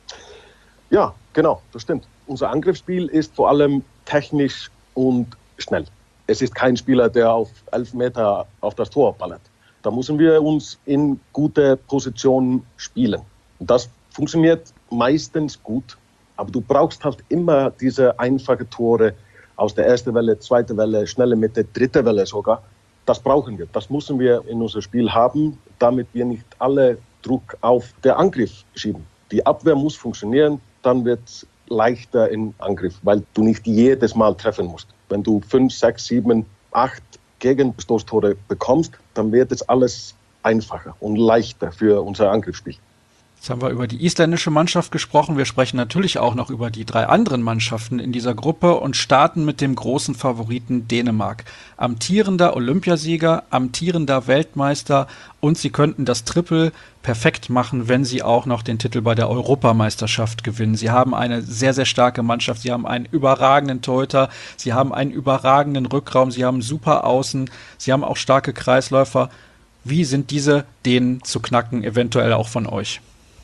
Ja, genau, das stimmt. Unser Angriffsspiel ist vor allem technisch und schnell. Es ist kein Spieler, der auf elf Meter auf das Tor ballert. Da müssen wir uns in gute Positionen spielen. Und das funktioniert meistens gut. Aber du brauchst halt immer diese einfachen Tore aus der ersten Welle, zweiten Welle, schnelle Mitte, dritte Welle sogar. Das brauchen wir. Das müssen wir in unser Spiel haben, damit wir nicht alle Druck auf den Angriff schieben. Die Abwehr muss funktionieren, dann wird es leichter im Angriff, weil du nicht jedes Mal treffen musst. Wenn du fünf, sechs, sieben, acht Gegenstoßtore bekommst, dann wird es alles einfacher und leichter für unser Angriffsspiel. Jetzt haben wir über die isländische Mannschaft gesprochen. Wir sprechen natürlich auch noch über die drei anderen Mannschaften in dieser Gruppe und starten mit dem großen Favoriten Dänemark. Amtierender Olympiasieger, amtierender Weltmeister und sie könnten das Triple perfekt machen, wenn sie auch noch den Titel bei der Europameisterschaft gewinnen. Sie haben eine sehr, sehr starke Mannschaft. Sie haben einen überragenden Torhüter. Sie haben einen überragenden Rückraum. Sie haben super Außen. Sie haben auch starke Kreisläufer. Wie sind diese Dänen zu knacken, eventuell auch von euch?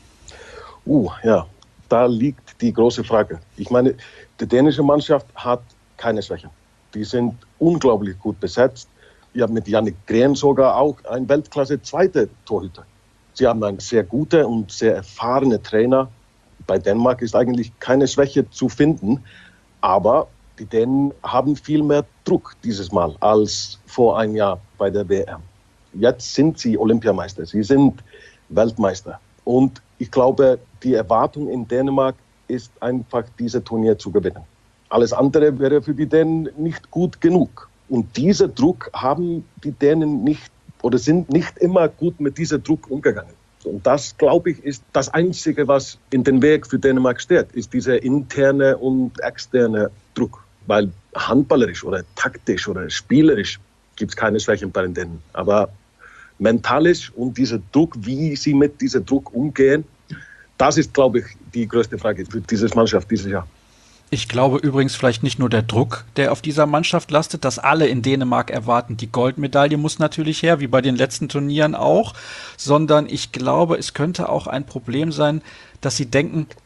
Uh, ja, da liegt die große Frage. Ich meine, die dänische Mannschaft hat keine Schwächen. Die sind unglaublich gut besetzt. Wir haben mit Jannik Gren sogar auch einen Weltklasse-zweite Torhüter. Sie haben einen sehr guten und sehr erfahrenen Trainer. Bei Dänemark ist eigentlich keine Schwäche zu finden. Aber die Dänen haben viel mehr Druck dieses Mal als vor einem Jahr bei der W M. Jetzt sind sie Olympiameister, sie sind Weltmeister. Und ich glaube, die Erwartung in Dänemark ist einfach, dieses Turnier zu gewinnen. Alles andere wäre für die Dänen nicht gut genug. Und diesen Druck haben die Dänen nicht oder sind nicht immer gut mit diesem Druck umgegangen. Und das, glaube ich, ist das Einzige, was in den Weg für Dänemark steht, ist dieser interne und externe Druck. Weil handballerisch oder taktisch oder spielerisch gibt es keine Schwächen bei den Dänen. Aber mentalisch und dieser Druck, wie sie mit diesem Druck umgehen, das ist, glaube ich, die größte Frage für diese Mannschaft dieses Jahr. Ich glaube übrigens vielleicht nicht nur der Druck, der auf dieser Mannschaft lastet, dass alle in Dänemark erwarten, die Goldmedaille muss natürlich her, wie bei den letzten Turnieren auch, sondern ich glaube, es könnte auch ein Problem sein, dass sie denken,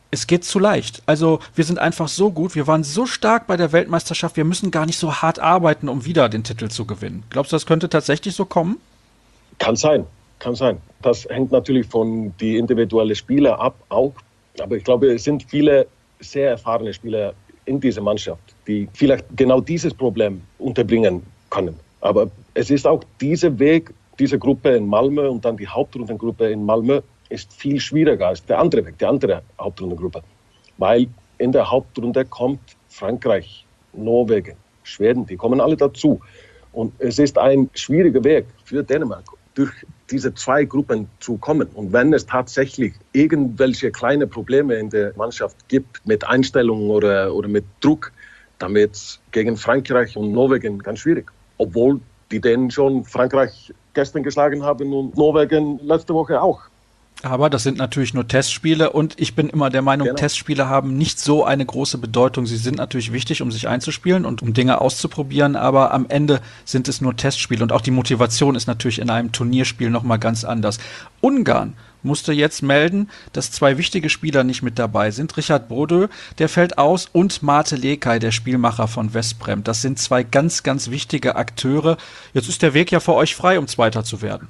es geht zu leicht. Also wir sind einfach so gut, wir waren so stark bei der Weltmeisterschaft, wir müssen gar nicht so hart arbeiten, um wieder den Titel zu gewinnen. Glaubst du, das könnte tatsächlich so kommen? Kann sein, kann sein. Das hängt natürlich von den individuellen Spielern ab auch. Aber ich glaube, es sind viele sehr erfahrene Spieler in dieser Mannschaft, die vielleicht genau dieses Problem unterbringen können. Aber es ist auch dieser Weg, diese Gruppe in Malmö und dann die Hauptrundengruppe in Malmö ist viel schwieriger als der andere Weg, die andere Hauptrundengruppe. Weil in der Hauptrunde kommt Frankreich, Norwegen, Schweden, die kommen alle dazu. Und es ist ein schwieriger Weg für Dänemark, durch diese zwei Gruppen zu kommen. Und wenn es tatsächlich irgendwelche kleine Probleme in der Mannschaft gibt, mit Einstellungen oder, oder mit Druck, dann wird es gegen Frankreich und Norwegen ganz schwierig. Obwohl die Dänen schon Frankreich gestern geschlagen haben und Norwegen letzte Woche auch. Aber das sind natürlich nur Testspiele und ich bin immer der Meinung, Genau. Testspiele haben nicht so eine große Bedeutung. Sie sind natürlich wichtig, um sich einzuspielen und um Dinge auszuprobieren, aber am Ende sind es nur Testspiele und auch die Motivation ist natürlich in einem Turnierspiel nochmal ganz anders. Ungarn musste jetzt melden, dass zwei wichtige Spieler nicht mit dabei sind. Richard Brodö, der fällt aus, und Mate Lekaj, der Spielmacher von Westbrem. Das sind zwei ganz, ganz wichtige Akteure. Jetzt ist der Weg ja für euch frei, um Zweiter zu werden.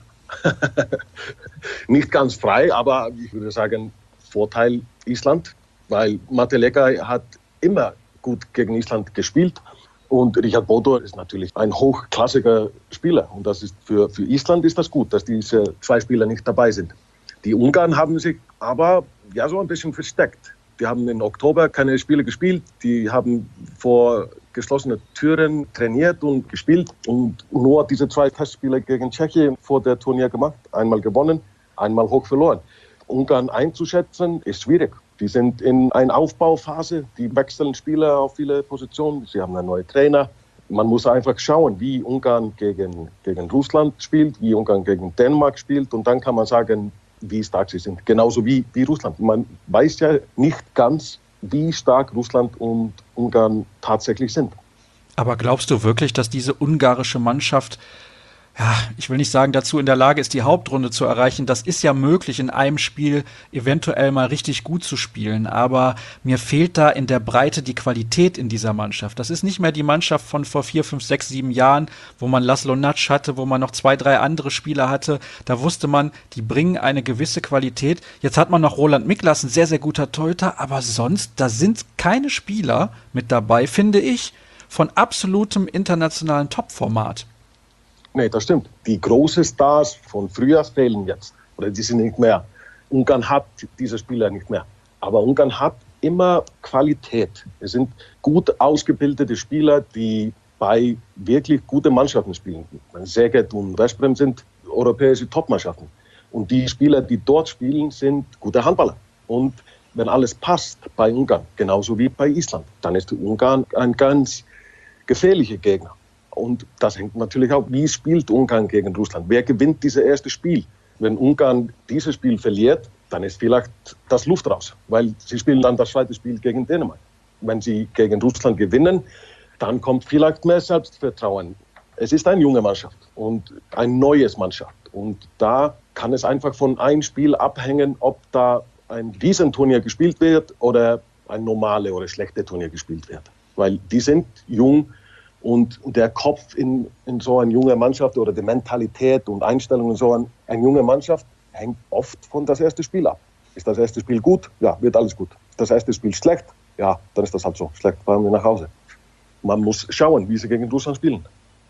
Nicht ganz frei, aber ich würde sagen, Vorteil Island, weil Mate Lekaj hat immer gut gegen Island gespielt und Richard Brodö ist natürlich ein hochklassiger Spieler und das ist für, für Island ist das gut, dass diese zwei Spieler nicht dabei sind. Die Ungarn haben sich aber ja so ein bisschen versteckt. Die haben im Oktober keine Spiele gespielt, die haben vor geschlossenen Türen trainiert und gespielt und nur diese zwei Testspiele gegen Tschechien vor der Turnier gemacht. Einmal gewonnen, einmal hoch verloren. Ungarn einzuschätzen ist schwierig. Die sind in einer Aufbauphase, die wechseln Spieler auf viele Positionen, sie haben einen neuen Trainer. Man muss einfach schauen, wie Ungarn gegen, gegen Russland spielt, wie Ungarn gegen Dänemark spielt und dann kann man sagen, wie stark sie sind. Genauso wie, wie Russland. Man weiß ja nicht ganz, wie stark Russland und Ungarn tatsächlich sind. Aber glaubst du wirklich, dass diese ungarische Mannschaft, ja, ich will nicht sagen, dazu in der Lage ist, die Hauptrunde zu erreichen? Das ist ja möglich, in einem Spiel eventuell mal richtig gut zu spielen. Aber mir fehlt da in der Breite die Qualität in dieser Mannschaft. Das ist nicht mehr die Mannschaft von vor vier, fünf, sechs, sieben Jahren, wo man Laszlo Natsch hatte, wo man noch zwei, drei andere Spieler hatte. Da wusste man, die bringen eine gewisse Qualität. Jetzt hat man noch Roland Miklas, ein sehr, sehr guter Torhüter. Aber sonst, da sind keine Spieler mit dabei, finde ich, von absolutem internationalen Top-Format. Nee, das stimmt. Die großen Stars von früher fehlen jetzt. Oder die sind nicht mehr. Ungarn hat diese Spieler nicht mehr. Aber Ungarn hat immer Qualität. Es sind gut ausgebildete Spieler, die bei wirklich guten Mannschaften spielen. Szeged und Veszprém sind europäische Topmannschaften. Und die Spieler, die dort spielen, sind gute Handballer. Und wenn alles passt bei Ungarn, genauso wie bei Island, dann ist Ungarn ein ganz gefährlicher Gegner. Und das hängt natürlich auch, wie spielt Ungarn gegen Russland? Wer gewinnt dieses erste Spiel? Wenn Ungarn dieses Spiel verliert, dann ist vielleicht das Luft raus, weil sie spielen dann das zweite Spiel gegen Dänemark. Wenn sie gegen Russland gewinnen, dann kommt vielleicht mehr Selbstvertrauen. Es ist eine junge Mannschaft und eine neue Mannschaft. Und da kann es einfach von einem Spiel abhängen, ob da ein Riesenturnier gespielt wird oder ein normales oder schlechtes Turnier gespielt wird. Weil die sind jung. Und der Kopf in, in so einer jungen Mannschaft oder die Mentalität und Einstellung in so einer eine junge Mannschaft hängt oft von das erste Spiel ab. Ist das erste Spiel gut? Ja, wird alles gut. Ist das erste Spiel schlecht? Ja, dann ist das halt so. Schlecht, fahren wir nach Hause. Man muss schauen, wie sie gegen Russland spielen.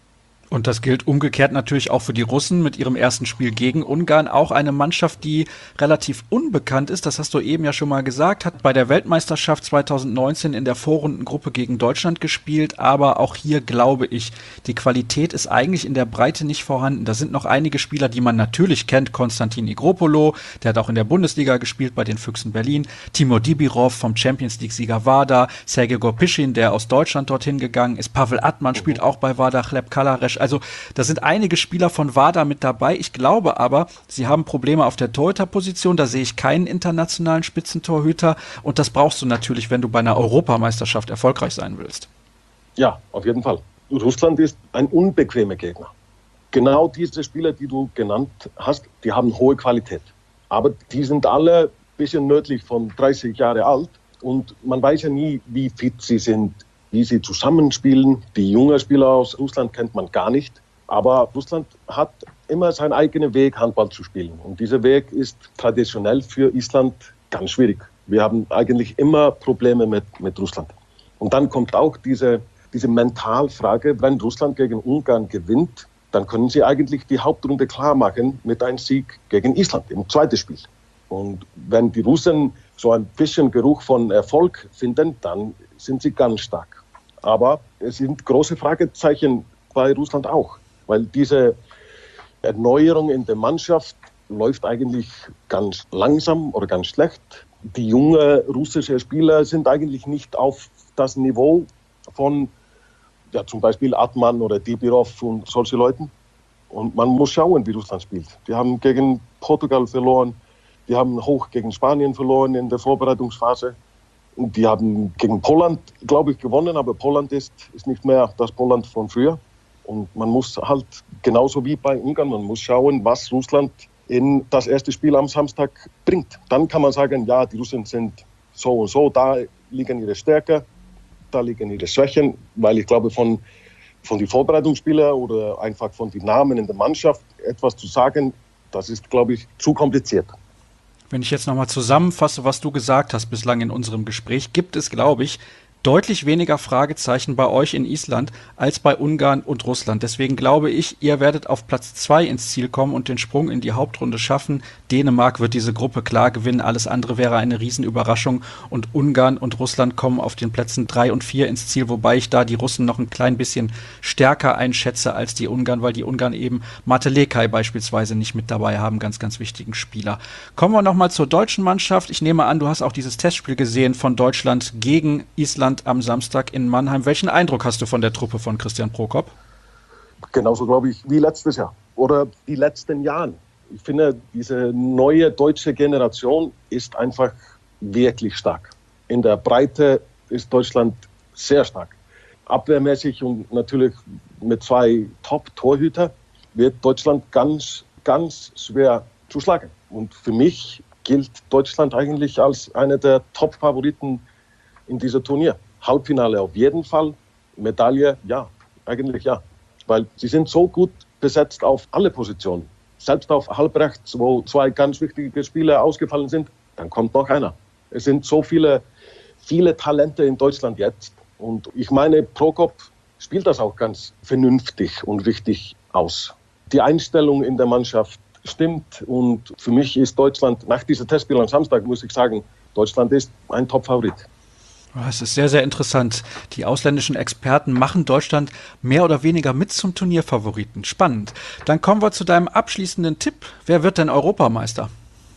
Und das gilt umgekehrt natürlich auch für die Russen mit ihrem ersten Spiel gegen Ungarn. Auch eine Mannschaft, die relativ unbekannt ist, das hast du eben ja schon mal gesagt, hat bei der Weltmeisterschaft zwanzig neunzehn in der Vorrundengruppe gegen Deutschland gespielt. Aber auch hier glaube ich, die Qualität ist eigentlich in der Breite nicht vorhanden. Da sind noch einige Spieler, die man natürlich kennt. Konstantin Igropolo, der hat auch in der Bundesliga gespielt bei den Füchsen Berlin. Timur Dibirov vom Champions League-Sieger Vardar. Sergej Gorpischin, der aus Deutschland dorthin gegangen ist. Pavel Atman spielt auch bei Vardar. Chleb Kalaresch. Also da sind einige Spieler von Vardar mit dabei. Ich glaube aber, sie haben Probleme auf der Torhüterposition. Da sehe ich keinen internationalen Spitzentorhüter. Und das brauchst du natürlich, wenn du bei einer Europameisterschaft erfolgreich sein willst. Ja, auf jeden Fall. Russland ist ein unbequemer Gegner. Genau diese Spieler, die du genannt hast, die haben hohe Qualität. Aber die sind alle bisschen nördlich von dreißig Jahre alt. Und man weiß ja nie, wie fit sie sind, wie sie zusammenspielen. Die jungen Spieler aus Russland kennt man gar nicht. Aber Russland hat immer seinen eigenen Weg, Handball zu spielen. Und dieser Weg ist traditionell für Island ganz schwierig. Wir haben eigentlich immer Probleme mit, mit Russland. Und dann kommt auch diese, diese Mentalfrage, wenn Russland gegen Ungarn gewinnt, dann können sie eigentlich die Hauptrunde klar machen mit einem Sieg gegen Island im zweiten Spiel. Und wenn die Russen so ein bisschen Geruch von Erfolg finden, dann sind sie ganz stark. Aber es sind große Fragezeichen bei Russland auch, weil diese Erneuerung in der Mannschaft läuft eigentlich ganz langsam oder ganz schlecht. Die jungen russischen Spieler sind eigentlich nicht auf das Niveau von ja, zum Beispiel Atman oder Dibirov und solche Leuten. Und man muss schauen, wie Russland spielt. Die haben gegen Portugal verloren, die haben hoch gegen Spanien verloren in der Vorbereitungsphase. Und die haben gegen Poland, glaube ich, gewonnen, aber Poland ist, ist nicht mehr das Poland von früher. Und man muss halt, genauso wie bei Ungarn, man muss schauen, was Russland in das erste Spiel am Samstag bringt. Dann kann man sagen, ja, die Russen sind so und so, da liegen ihre Stärken, da liegen ihre Schwächen, weil ich glaube, von, von den Vorbereitungsspielern oder einfach von den Namen in der Mannschaft etwas zu sagen, das ist, glaube ich, zu kompliziert. Wenn ich jetzt nochmal zusammenfasse, was du gesagt hast bislang in unserem Gespräch, gibt es, glaube ich, deutlich weniger Fragezeichen bei euch in Island als bei Ungarn und Russland. Deswegen glaube ich, ihr werdet auf Platz zwei ins Ziel kommen und den Sprung in die Hauptrunde schaffen. Dänemark wird diese Gruppe klar gewinnen. Alles andere wäre eine Riesenüberraschung. Und Ungarn und Russland kommen auf den Plätzen drei und vier ins Ziel, wobei ich da die Russen noch ein klein bisschen stärker einschätze als die Ungarn, weil die Ungarn eben Mate Lekai beispielsweise nicht mit dabei haben, ganz, ganz wichtigen Spieler. Kommen wir nochmal zur deutschen Mannschaft. Ich nehme an, du hast auch dieses Testspiel gesehen von Deutschland gegen Island am Samstag in Mannheim. Welchen Eindruck hast du von der Truppe von Christian Prokop? Genauso, glaube ich, wie letztes Jahr oder die letzten Jahre. Ich finde, diese neue deutsche Generation ist einfach wirklich stark. In der Breite ist Deutschland sehr stark. Abwehrmäßig und natürlich mit zwei Top-Torhüter wird Deutschland ganz, ganz schwer zu schlagen. Und für mich gilt Deutschland eigentlich als einer der Top-Favoriten in diesem Turnier. Halbfinale auf jeden Fall, Medaille, ja, eigentlich ja. Weil sie sind so gut besetzt auf alle Positionen. Selbst auf Halbrechts, wo zwei ganz wichtige Spieler ausgefallen sind, dann kommt noch einer. Es sind so viele, viele Talente in Deutschland jetzt. Und ich meine, Prokop spielt das auch ganz vernünftig und richtig aus. Die Einstellung in der Mannschaft stimmt. Und für mich ist Deutschland, nach diesem Testspiel am Samstag, muss ich sagen, Deutschland ist ein Top-Favorit. Es ist sehr, sehr interessant. Die ausländischen Experten machen Deutschland mehr oder weniger mit zum Turnierfavoriten. Spannend. Dann kommen wir zu deinem abschließenden Tipp. Wer wird denn Europameister?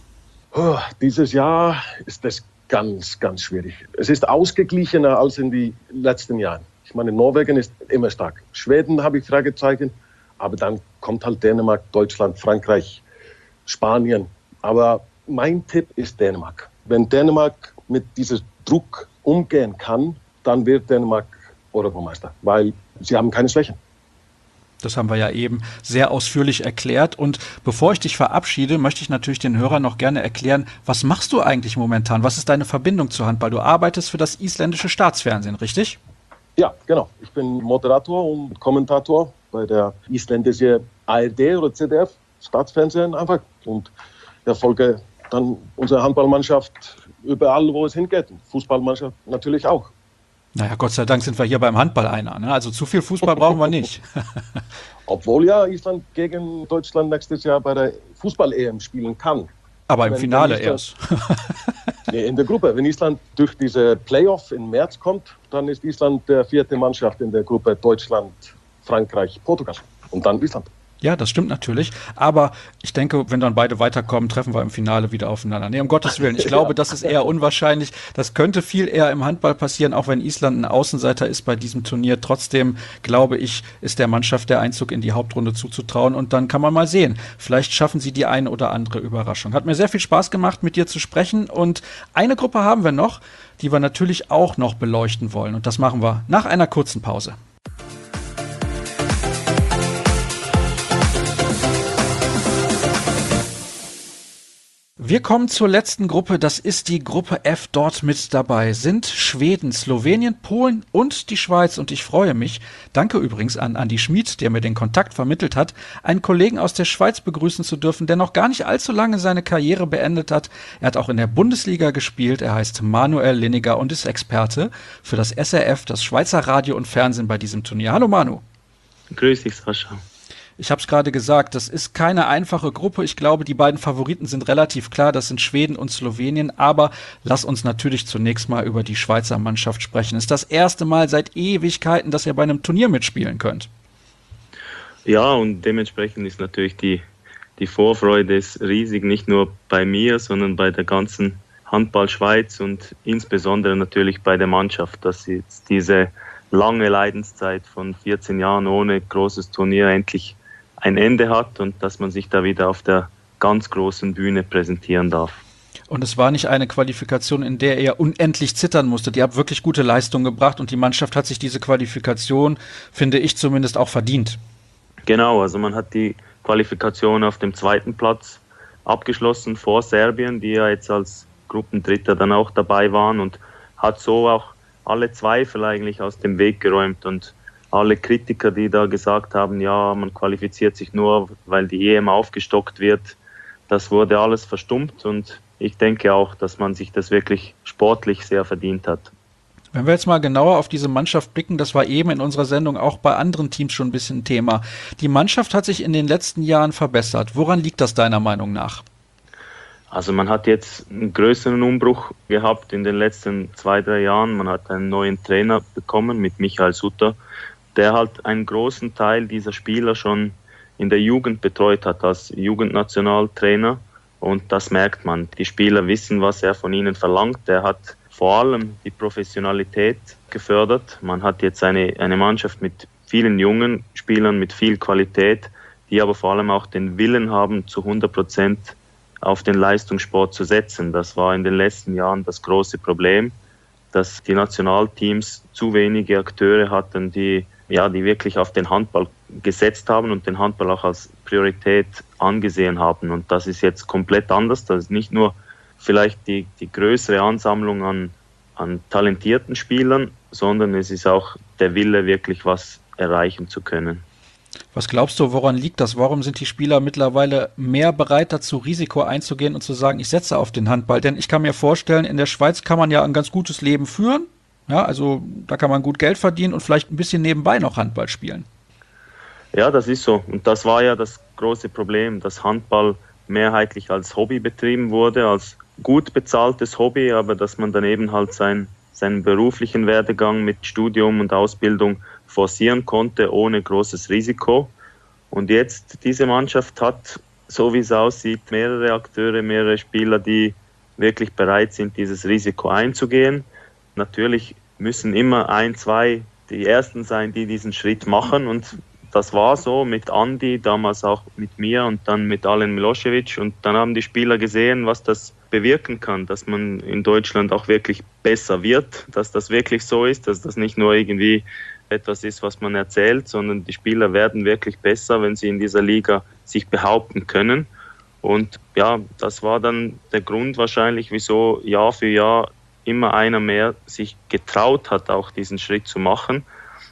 Oh, dieses Jahr ist das ganz, ganz schwierig. Es ist ausgeglichener als in den letzten Jahren. Ich meine, Norwegen ist immer stark. Schweden habe ich Fragezeichen. Aber dann kommt halt Dänemark, Deutschland, Frankreich, Spanien. Aber mein Tipp ist Dänemark. Wenn Dänemark mit diesem Druck umgehen kann, dann wird Dänemark Europameister, weil sie haben keine Schwächen. Das haben wir ja eben sehr ausführlich erklärt. Und bevor ich dich verabschiede, möchte ich natürlich den Hörern noch gerne erklären, was machst du eigentlich momentan? Was ist deine Verbindung zur Handball? Du arbeitest für das isländische Staatsfernsehen, richtig? Ja, genau. Ich bin Moderator und Kommentator bei der isländischen A R D oder Z D F, Staatsfernsehen einfach. Und verfolge dann unsere Handballmannschaft überall, wo es hingeht. Fußballmannschaft natürlich auch. Naja, Gott sei Dank sind wir hier beim Handball einer. Ne? Also zu viel Fußball brauchen wir nicht. Obwohl ja Island gegen Deutschland nächstes Jahr bei der Fußball-E M spielen kann. Aber im wenn, Finale wenn erst. Nee, in der Gruppe. Wenn Island durch diese Playoff im März kommt, dann ist Island der vierte Mannschaft in der Gruppe Deutschland, Frankreich, Portugal und dann Island. Ja, das stimmt natürlich. Aber ich denke, wenn dann beide weiterkommen, treffen wir im Finale wieder aufeinander. Nee, um Gottes Willen. Ich glaube, das ist eher unwahrscheinlich. Das könnte viel eher im Handball passieren, auch wenn Island ein Außenseiter ist bei diesem Turnier. Trotzdem, glaube ich, ist der Mannschaft der Einzug in die Hauptrunde zuzutrauen. Und dann kann man mal sehen. Vielleicht schaffen sie die eine oder andere Überraschung. Hat mir sehr viel Spaß gemacht, mit dir zu sprechen. Und eine Gruppe haben wir noch, die wir natürlich auch noch beleuchten wollen. Und das machen wir nach einer kurzen Pause. Wir kommen zur letzten Gruppe, das ist die Gruppe F. Dort mit dabei sind Schweden, Slowenien, Polen und die Schweiz. Und ich freue mich, danke übrigens an Andi Schmid, der mir den Kontakt vermittelt hat, einen Kollegen aus der Schweiz begrüßen zu dürfen, der noch gar nicht allzu lange seine Karriere beendet hat. Er hat auch in der Bundesliga gespielt, er heißt Manuel Linniger und ist Experte für das S R F, das Schweizer Radio und Fernsehen bei diesem Turnier. Hallo Manu. Grüß dich, Sascha. Ich habe es gerade gesagt, das ist keine einfache Gruppe. Ich glaube, die beiden Favoriten sind relativ klar, das sind Schweden und Slowenien. Aber lass uns natürlich zunächst mal über die Schweizer Mannschaft sprechen. Es ist das erste Mal seit Ewigkeiten, dass ihr bei einem Turnier mitspielen könnt. Ja, und dementsprechend ist natürlich die, die Vorfreude ist riesig, nicht nur bei mir, sondern bei der ganzen Handball-Schweiz und insbesondere natürlich bei der Mannschaft, dass jetzt diese lange Leidenszeit von vierzehn Jahren ohne großes Turnier endlich ein Ende hat und dass man sich da wieder auf der ganz großen Bühne präsentieren darf. Und es war nicht eine Qualifikation, in der ihr unendlich zittern musstet. Ihr habt wirklich gute Leistung gebracht und die Mannschaft hat sich diese Qualifikation, finde ich zumindest, auch verdient. Genau, also man hat die Qualifikation auf dem zweiten Platz abgeschlossen vor Serbien, die ja jetzt als Gruppendritter dann auch dabei waren und hat so auch alle Zweifel eigentlich aus dem Weg geräumt und alle Kritiker, die da gesagt haben, ja, man qualifiziert sich nur, weil die E M aufgestockt wird, das wurde alles verstummt und ich denke auch, dass man sich das wirklich sportlich sehr verdient hat. Wenn wir jetzt mal genauer auf diese Mannschaft blicken, das war eben in unserer Sendung auch bei anderen Teams schon ein bisschen ein Thema. Die Mannschaft hat sich in den letzten Jahren verbessert. Woran liegt das deiner Meinung nach? Also man hat jetzt einen größeren Umbruch gehabt in den letzten zwei, drei Jahren. Man hat einen neuen Trainer bekommen mit Michael Sutter, der halt einen großen Teil dieser Spieler schon in der Jugend betreut hat als Jugendnationaltrainer. Und das merkt man. Die Spieler wissen, was er von ihnen verlangt. Er hat vor allem die Professionalität gefördert. Man hat jetzt eine, eine Mannschaft mit vielen jungen Spielern, mit viel Qualität, die aber vor allem auch den Willen haben, zu hundert Prozent auf den Leistungssport zu setzen. Das war in den letzten Jahren das große Problem, dass die Nationalteams zu wenige Akteure hatten, die, ja, die wirklich auf den Handball gesetzt haben und den Handball auch als Priorität angesehen haben. Und das ist jetzt komplett anders. Das ist nicht nur vielleicht die, die größere Ansammlung an, an talentierten Spielern, sondern es ist auch der Wille, wirklich was erreichen zu können. Was glaubst du, woran liegt das? Warum sind die Spieler mittlerweile mehr bereit dazu, Risiko einzugehen und zu sagen, ich setze auf den Handball? Denn ich kann mir vorstellen, in der Schweiz kann man ja ein ganz gutes Leben führen. Ja, also da kann man gut Geld verdienen und vielleicht ein bisschen nebenbei noch Handball spielen. Ja, das ist so. Und das war ja das große Problem, dass Handball mehrheitlich als Hobby betrieben wurde, als gut bezahltes Hobby, aber dass man daneben halt sein, seinen beruflichen Werdegang mit Studium und Ausbildung forcieren konnte, ohne großes Risiko. Und jetzt, diese Mannschaft hat, so wie es aussieht, mehrere Akteure, mehrere Spieler, die wirklich bereit sind, dieses Risiko einzugehen. Natürlich müssen immer ein, zwei die Ersten sein, die diesen Schritt machen. Und das war so mit Andi, damals auch mit mir und dann mit Alen Milosevic. Und dann haben die Spieler gesehen, was das bewirken kann, dass man in Deutschland auch wirklich besser wird, dass das wirklich so ist, dass das nicht nur irgendwie etwas ist, was man erzählt, sondern die Spieler werden wirklich besser, wenn sie in dieser Liga sich behaupten können. Und ja, das war dann der Grund wahrscheinlich, wieso Jahr für Jahr immer einer mehr sich getraut hat, auch diesen Schritt zu machen.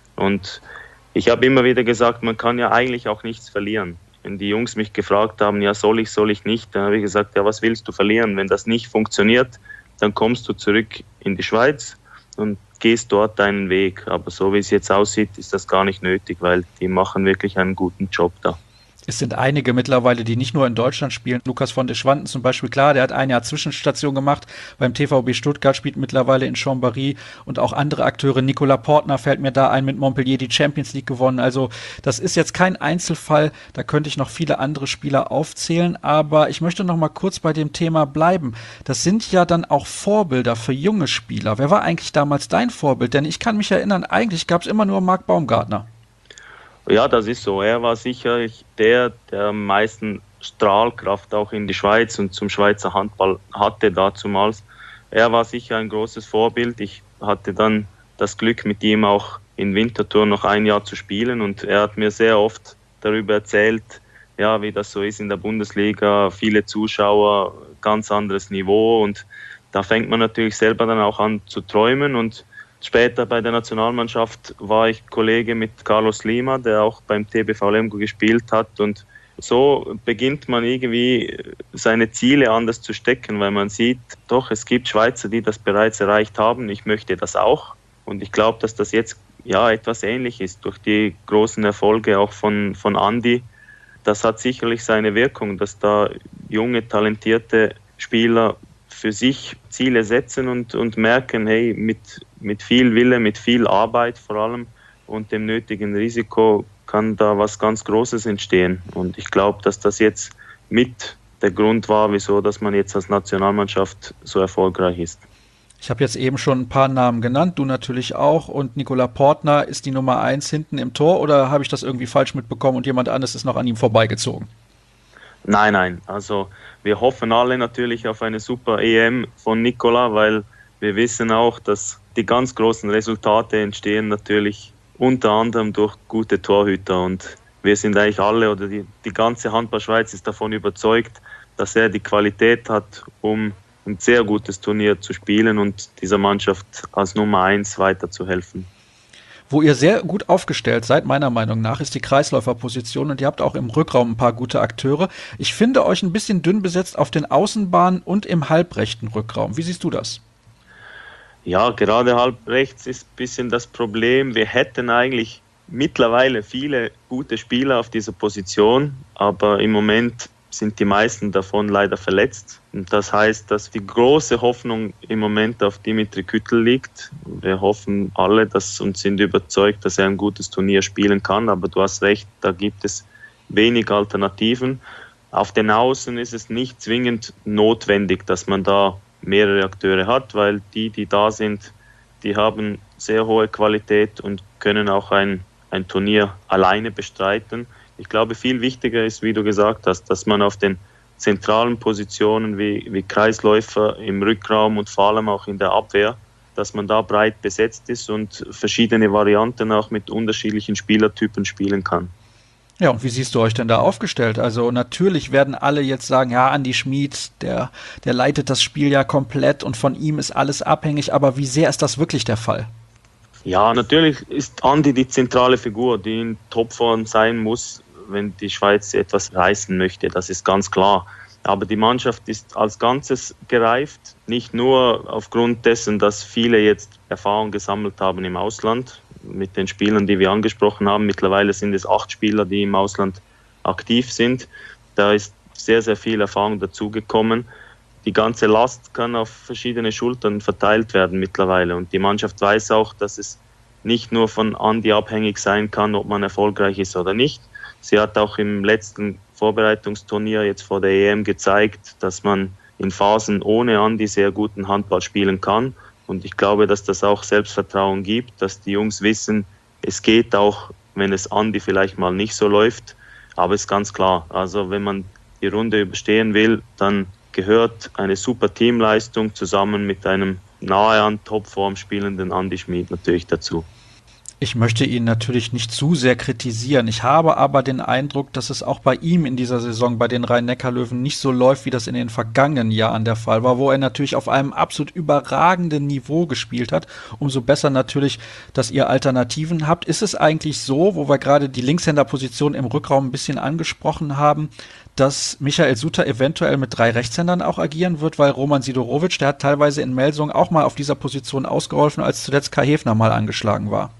Und ich habe immer wieder gesagt, man kann ja eigentlich auch nichts verlieren. Wenn die Jungs mich gefragt haben, ja, soll ich, soll ich nicht, dann habe ich gesagt, ja, was willst du verlieren? Wenn das nicht funktioniert, dann kommst du zurück in die Schweiz und gehst dort deinen Weg. Aber so wie es jetzt aussieht, ist das gar nicht nötig, weil die machen wirklich einen guten Job da. Es sind einige mittlerweile, die nicht nur in Deutschland spielen. Lukas von der Schwanden zum Beispiel, klar, der hat ein Jahr Zwischenstation gemacht beim T V B Stuttgart, spielt mittlerweile in Chambéry und auch andere Akteure. Nicolas Portner fällt mir da ein, mit Montpellier die Champions League gewonnen. Also das ist jetzt kein Einzelfall, da könnte ich noch viele andere Spieler aufzählen, aber ich möchte noch mal kurz bei dem Thema bleiben. Das sind ja dann auch Vorbilder für junge Spieler. Wer war eigentlich damals dein Vorbild? Denn ich kann mich erinnern, eigentlich gab es immer nur Marc Baumgartner. Ja, das ist so. Er war sicher der, der am meisten Strahlkraft auch in die Schweiz und zum Schweizer Handball hatte dazumals. Er war sicher ein großes Vorbild. Ich hatte dann das Glück, mit ihm auch in Winterthur noch ein Jahr zu spielen und er hat mir sehr oft darüber erzählt, ja, wie das so ist in der Bundesliga. Viele Zuschauer, ganz anderes Niveau und da fängt man natürlich selber dann auch an zu träumen und später bei der Nationalmannschaft war ich Kollege mit Carlos Lima, der auch beim T B V Lemgo gespielt hat und so beginnt man irgendwie seine Ziele anders zu stecken, weil man sieht, doch, es gibt Schweizer, die das bereits erreicht haben, ich möchte das auch und ich glaube, dass das jetzt ja etwas ähnlich ist durch die großen Erfolge auch von, von Andi. Das hat sicherlich seine Wirkung, dass da junge, talentierte Spieler für sich Ziele setzen und, und merken, hey, mit, mit viel Wille, mit viel Arbeit vor allem und dem nötigen Risiko kann da was ganz Großes entstehen. Und ich glaube, dass das jetzt mit der Grund war, wieso dass man jetzt als Nationalmannschaft so erfolgreich ist. Ich habe jetzt eben schon ein paar Namen genannt, du natürlich auch. Und Nicola Portner ist die Nummer eins hinten im Tor oder habe ich das irgendwie falsch mitbekommen und jemand anderes ist noch an ihm vorbeigezogen? Nein, nein. Also wir hoffen alle natürlich auf eine super E M von Nicola, weil wir wissen auch, dass die ganz großen Resultate entstehen natürlich unter anderem durch gute Torhüter und wir sind eigentlich alle oder die, die ganze Handball-Schweiz ist davon überzeugt, dass er die Qualität hat, um ein sehr gutes Turnier zu spielen und dieser Mannschaft als Nummer eins weiterzuhelfen. Wo ihr sehr gut aufgestellt seid, meiner Meinung nach, ist die Kreisläuferposition und ihr habt auch im Rückraum ein paar gute Akteure. Ich finde euch ein bisschen dünn besetzt auf den Außenbahnen und im halbrechten Rückraum. Wie siehst du das? Ja, gerade halb rechts ist ein bisschen das Problem. Wir hätten eigentlich mittlerweile viele gute Spieler auf dieser Position, aber im Moment sind die meisten davon leider verletzt. Und das heißt, dass die große Hoffnung im Moment auf Dimitri Küttl liegt. Wir hoffen alle dass, und sind überzeugt, dass er ein gutes Turnier spielen kann, aber du hast recht, da gibt es wenig Alternativen. Auf den Außen ist es nicht zwingend notwendig, dass man da mehrere Akteure hat, weil die, die da sind, die haben sehr hohe Qualität und können auch ein, ein Turnier alleine bestreiten. Ich glaube, viel wichtiger ist, wie du gesagt hast, dass man auf den zentralen Positionen wie, wie Kreisläufer im Rückraum und vor allem auch in der Abwehr, dass man da breit besetzt ist und verschiedene Varianten auch mit unterschiedlichen Spielertypen spielen kann. Ja, und wie siehst du euch denn da aufgestellt? Also natürlich werden alle jetzt sagen, ja, Andi Schmid, der, der leitet das Spiel ja komplett und von ihm ist alles abhängig, aber wie sehr ist das wirklich der Fall? Ja, natürlich ist Andi die zentrale Figur, die in Topform sein muss, wenn die Schweiz etwas reißen möchte, das ist ganz klar. Aber die Mannschaft ist als Ganzes gereift, nicht nur aufgrund dessen, dass viele jetzt Erfahrung gesammelt haben im Ausland, mit den Spielern, die wir angesprochen haben. Mittlerweile sind es acht Spieler, die im Ausland aktiv sind. Da ist sehr, sehr viel Erfahrung dazugekommen. Die ganze Last kann auf verschiedene Schultern verteilt werden mittlerweile. Und die Mannschaft weiß auch, dass es nicht nur von Andi abhängig sein kann, ob man erfolgreich ist oder nicht. Sie hat auch im letzten Vorbereitungsturnier jetzt vor der E M gezeigt, dass man in Phasen ohne Andi sehr guten Handball spielen kann. Und ich glaube, dass das auch Selbstvertrauen gibt, dass die Jungs wissen, es geht auch, wenn es Andi vielleicht mal nicht so läuft. Aber es ist ganz klar, also wenn man die Runde überstehen will, dann gehört eine super Teamleistung zusammen mit einem nahe an Topform spielenden Andi Schmid natürlich dazu. Ich möchte ihn natürlich nicht zu sehr kritisieren. Ich habe aber den Eindruck, dass es auch bei ihm in dieser Saison bei den Rhein-Neckar-Löwen nicht so läuft, wie das in den vergangenen Jahren der Fall war, wo er natürlich auf einem absolut überragenden Niveau gespielt hat. Umso besser natürlich, dass ihr Alternativen habt. Ist es eigentlich so, wo wir gerade die Linkshänderposition im Rückraum ein bisschen angesprochen haben, dass Michael Suter eventuell mit drei Rechtshändern auch agieren wird, weil Roman Sidorowitsch, der hat teilweise in Melsung auch mal auf dieser Position ausgeholfen, als zuletzt Kai Häfner mal angeschlagen war.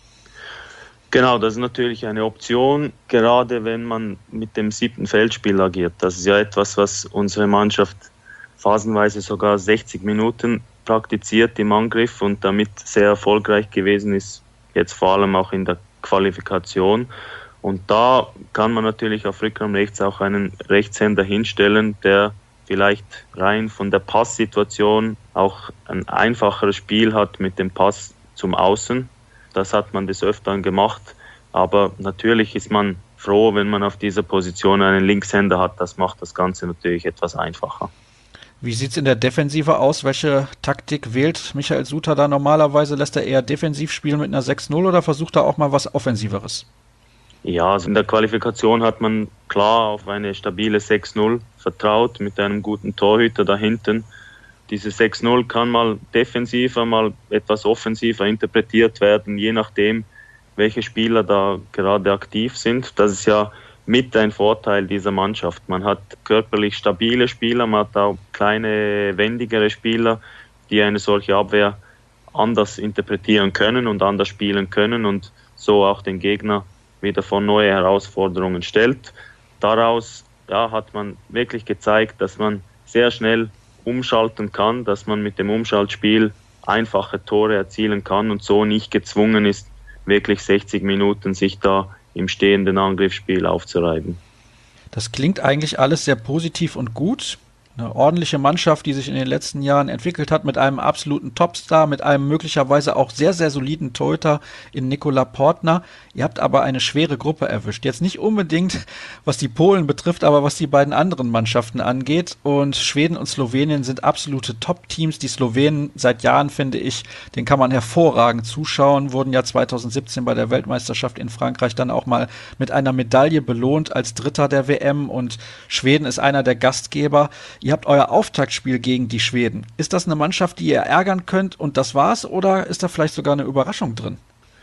Genau, das ist natürlich eine Option, gerade wenn man mit dem siebten Feldspiel agiert. Das ist ja etwas, was unsere Mannschaft phasenweise sogar sechzig Minuten praktiziert im Angriff und damit sehr erfolgreich gewesen ist, jetzt vor allem auch in der Qualifikation. Und da kann man natürlich auf Rückraum rechts auch einen Rechtshänder hinstellen, der vielleicht rein von der Passsituation auch ein einfacheres Spiel hat mit dem Pass zum Außen. Das hat man des Öfteren gemacht, aber natürlich ist man froh, wenn man auf dieser Position einen Linkshänder hat. Das macht das Ganze natürlich etwas einfacher. Wie sieht es in der Defensive aus? Welche Taktik wählt Michael Suter da normalerweise? Lässt er eher defensiv spielen mit einer sechs null oder versucht er auch mal was Offensiveres? Ja, also in der Qualifikation hat man klar auf eine stabile sechs null vertraut mit einem guten Torhüter da hinten. Diese sechs null kann mal defensiver, mal etwas offensiver interpretiert werden, je nachdem, welche Spieler da gerade aktiv sind. Das ist ja mit ein Vorteil dieser Mannschaft. Man hat körperlich stabile Spieler, man hat auch kleine, wendigere Spieler, die eine solche Abwehr anders interpretieren können und anders spielen können und so auch den Gegner wieder vor neue Herausforderungen stellt. Daraus ja, hat man wirklich gezeigt, dass man sehr schnell umschalten kann, dass man mit dem Umschaltspiel einfache Tore erzielen kann und so nicht gezwungen ist, wirklich sechzig Minuten sich da im stehenden Angriffsspiel aufzureiben. Das klingt eigentlich alles sehr positiv und gut. Eine ordentliche Mannschaft, die sich in den letzten Jahren entwickelt hat mit einem absoluten Topstar, mit einem möglicherweise auch sehr, sehr soliden Torhüter in Nikola Portner. Ihr habt aber eine schwere Gruppe erwischt. Jetzt nicht unbedingt, was die Polen betrifft, aber was die beiden anderen Mannschaften angeht. Und Schweden und Slowenien sind absolute Top-Teams. Die Slowenen seit Jahren, finde ich, den kann man hervorragend zuschauen, wurden ja zweitausendsiebzehn bei der Weltmeisterschaft in Frankreich dann auch mal mit einer Medaille belohnt als Dritter der W M. Und Schweden ist einer der Gastgeber. Ihr habt euer Auftaktspiel gegen die Schweden. Ist das eine Mannschaft, die ihr ärgern könnt und das war's, oder ist da vielleicht sogar eine Überraschung drin?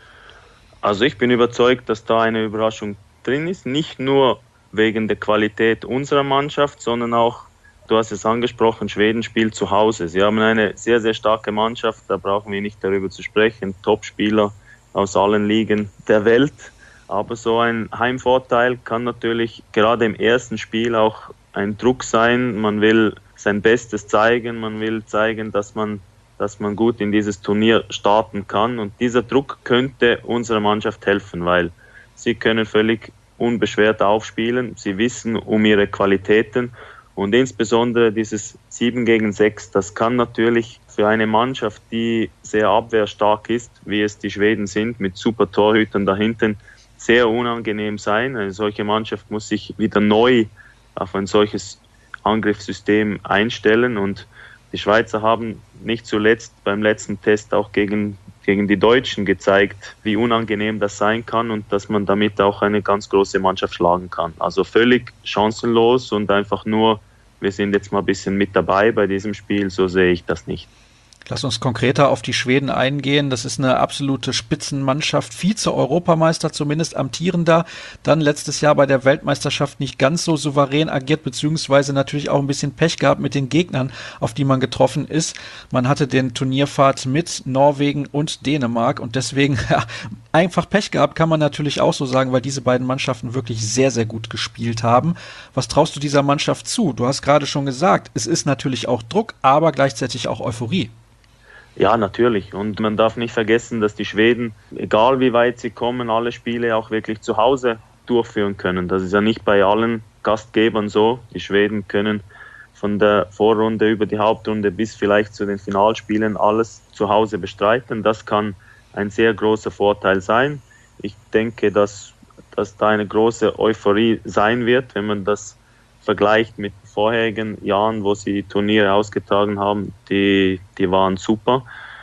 Also ich bin überzeugt, dass da eine Überraschung drin ist. Nicht nur wegen der Qualität unserer Mannschaft, sondern auch, du hast es angesprochen, Schweden spielt zu Hause. Sie haben eine sehr, sehr starke Mannschaft, da brauchen wir nicht darüber zu sprechen. Top-Spieler aus allen Ligen der Welt. Aber so ein Heimvorteil kann natürlich gerade im ersten Spiel auch ein Druck sein. Man will sein Bestes zeigen, man will zeigen, dass man, dass man gut in dieses Turnier starten kann. Und dieser Druck könnte unserer Mannschaft helfen, weil sie können völlig unbeschwert aufspielen. Sie wissen um ihre Qualitäten und insbesondere dieses sieben gegen sechs, das kann natürlich für eine Mannschaft, die sehr abwehrstark ist, wie es die Schweden sind, mit super Torhütern da hinten, sehr unangenehm sein. Eine solche Mannschaft muss sich wieder neu auf ein solches Angriffssystem einstellen und die Schweizer haben nicht zuletzt beim letzten Test auch gegen, gegen die Deutschen gezeigt, wie unangenehm das sein kann und dass man damit auch eine ganz große Mannschaft schlagen kann. Also völlig chancenlos und einfach nur, wir sind jetzt mal ein bisschen mit dabei bei diesem Spiel, so sehe ich das nicht. Lass uns konkreter auf die Schweden eingehen. Das ist eine absolute Spitzenmannschaft, Vize-Europameister, zumindest amtierender. Dann letztes Jahr bei der Weltmeisterschaft nicht ganz so souverän agiert, beziehungsweise natürlich auch ein bisschen Pech gehabt mit den Gegnern, auf die man getroffen ist. Man hatte den Turnierfahrt mit Norwegen und Dänemark und deswegen ja, einfach Pech gehabt, kann man natürlich auch so sagen, weil diese beiden Mannschaften wirklich sehr, sehr gut gespielt haben. Was traust du dieser Mannschaft zu? Du hast gerade schon gesagt, es ist natürlich auch Druck, aber gleichzeitig auch Euphorie. Ja, natürlich. Und man darf nicht vergessen, dass die Schweden, egal wie weit sie kommen, alle Spiele auch wirklich zu Hause durchführen können. Das ist ja nicht bei allen Gastgebern so. Die Schweden können von der Vorrunde über die Hauptrunde bis vielleicht zu den Finalspielen alles zu Hause bestreiten. Das kann ein sehr großer Vorteil sein. Ich denke, dass, dass da eine große Euphorie sein wird, wenn man das vergleicht mit vorherigen Jahren, wo sie Turniere ausgetragen haben, die, die waren super.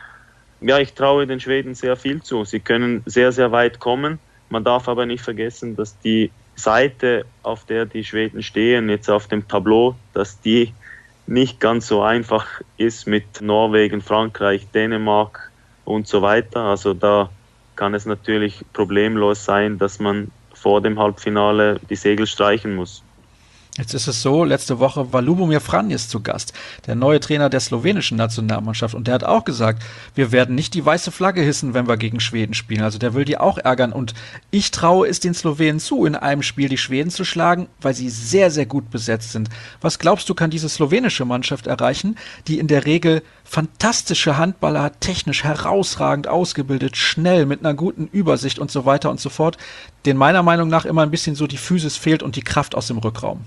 Ja, ich traue den Schweden sehr viel zu. Sie können sehr, sehr weit kommen. Man darf aber nicht vergessen, dass die Seite, auf der die Schweden stehen, jetzt auf dem Tableau, dass die nicht ganz so einfach ist mit Norwegen, Frankreich, Dänemark und so weiter. Also da kann es natürlich problemlos sein, dass man vor dem Halbfinale die Segel streichen muss. Jetzt ist es so, letzte Woche war Lubomir Franjes zu Gast, der neue Trainer der slowenischen Nationalmannschaft. Und der hat auch gesagt, wir werden nicht die weiße Flagge hissen, wenn wir gegen Schweden spielen. Also der will die auch ärgern. Und ich traue es den Slowenen zu, in einem Spiel die Schweden zu schlagen, weil sie sehr, sehr gut besetzt sind. Was glaubst du, kann diese slowenische Mannschaft erreichen, die in der Regel fantastische Handballer hat, technisch herausragend ausgebildet, schnell, mit einer guten Übersicht und so weiter und so fort, denen meiner Meinung nach immer ein bisschen so die Physis fehlt und die Kraft aus dem Rückraum?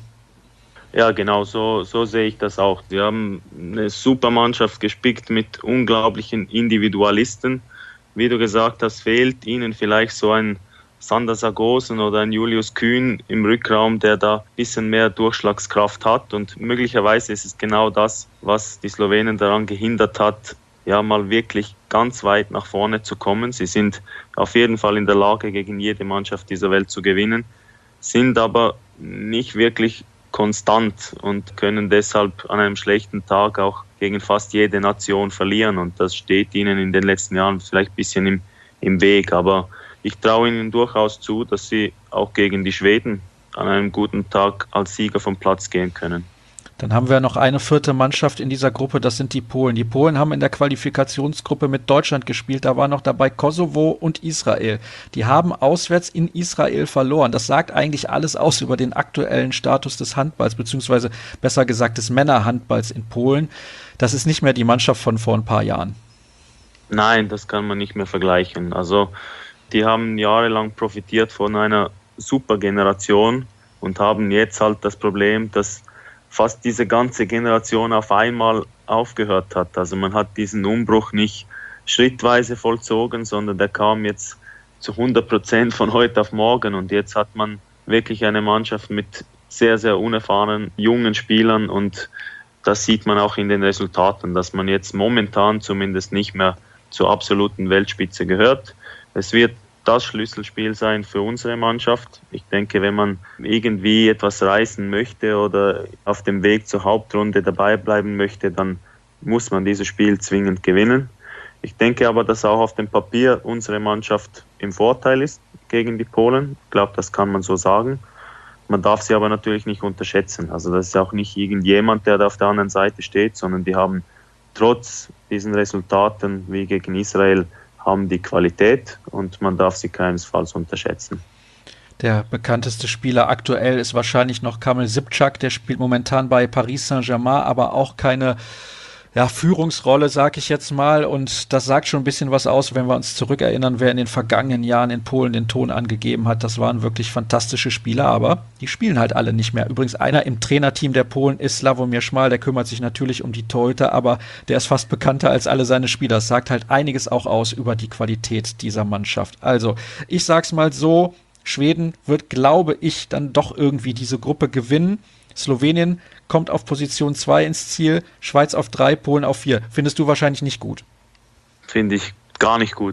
Ja, genau, so, so sehe ich das auch. Wir haben eine super Mannschaft gespickt mit unglaublichen Individualisten. Wie du gesagt hast, fehlt ihnen vielleicht so ein Sander Sargosen oder ein Julius Kühn im Rückraum, der da ein bisschen mehr Durchschlagskraft hat. Und möglicherweise ist es genau das, was die Slowenen daran gehindert hat, ja mal wirklich ganz weit nach vorne zu kommen. Sie sind auf jeden Fall in der Lage, gegen jede Mannschaft dieser Welt zu gewinnen, sind aber nicht wirklich konstant und können deshalb an einem schlechten Tag auch gegen fast jede Nation verlieren. Und das steht ihnen in den letzten Jahren vielleicht ein bisschen im, im Weg. Aber ich traue ihnen durchaus zu, dass sie auch gegen die Schweden an einem guten Tag als Sieger vom Platz gehen können. Dann haben wir noch eine vierte Mannschaft in dieser Gruppe, das sind die Polen. Die Polen haben in der Qualifikationsgruppe mit Deutschland gespielt, da war noch dabei Kosovo und Israel. Die haben auswärts in Israel verloren. Das sagt eigentlich alles aus über den aktuellen Status des Handballs, beziehungsweise besser gesagt des Männerhandballs in Polen. Das ist nicht mehr die Mannschaft von vor ein paar Jahren. Nein, das kann man nicht mehr vergleichen. Also die haben jahrelang profitiert von einer super Generation und haben jetzt halt das Problem, dass fast diese ganze Generation auf einmal aufgehört hat. Also man hat diesen Umbruch nicht schrittweise vollzogen, sondern der kam jetzt zu hundert Prozent von heute auf morgen. Und jetzt hat man wirklich eine Mannschaft mit sehr, sehr unerfahrenen jungen Spielern. Und das sieht man auch in den Resultaten, dass man jetzt momentan zumindest nicht mehr zur absoluten Weltspitze gehört. Es wird das Schlüsselspiel sein für unsere Mannschaft. Ich denke, wenn man irgendwie etwas reißen möchte oder auf dem Weg zur Hauptrunde dabei bleiben möchte, dann muss man dieses Spiel zwingend gewinnen. Ich denke aber, dass auch auf dem Papier unsere Mannschaft im Vorteil ist gegen die Polen. Ich glaube, das kann man so sagen. Man darf sie aber natürlich nicht unterschätzen. Also das ist auch nicht irgendjemand, der da auf der anderen Seite steht, sondern die haben trotz diesen Resultaten wie gegen Israel haben die Qualität und man darf sie keinesfalls unterschätzen. Der bekannteste Spieler aktuell ist wahrscheinlich noch Kamil Sipczak, der spielt momentan bei Paris Saint-Germain, aber auch keine ja, Führungsrolle, sag ich jetzt mal, und das sagt schon ein bisschen was aus, wenn wir uns zurückerinnern, wer in den vergangenen Jahren in Polen den Ton angegeben hat. Das waren wirklich fantastische Spieler, aber die spielen halt alle nicht mehr. Übrigens, einer im Trainerteam der Polen ist Sławomir Szmal, der kümmert sich natürlich um die Torhüter, aber der ist fast bekannter als alle seine Spieler. Das sagt halt einiges auch aus über die Qualität dieser Mannschaft. Also, ich sag's mal so, Schweden wird, glaube ich, dann doch irgendwie diese Gruppe gewinnen. Slowenien kommt auf Position zwei ins Ziel, Schweiz auf drei, Polen auf vier. Findest du wahrscheinlich nicht gut? Finde ich gar nicht gut.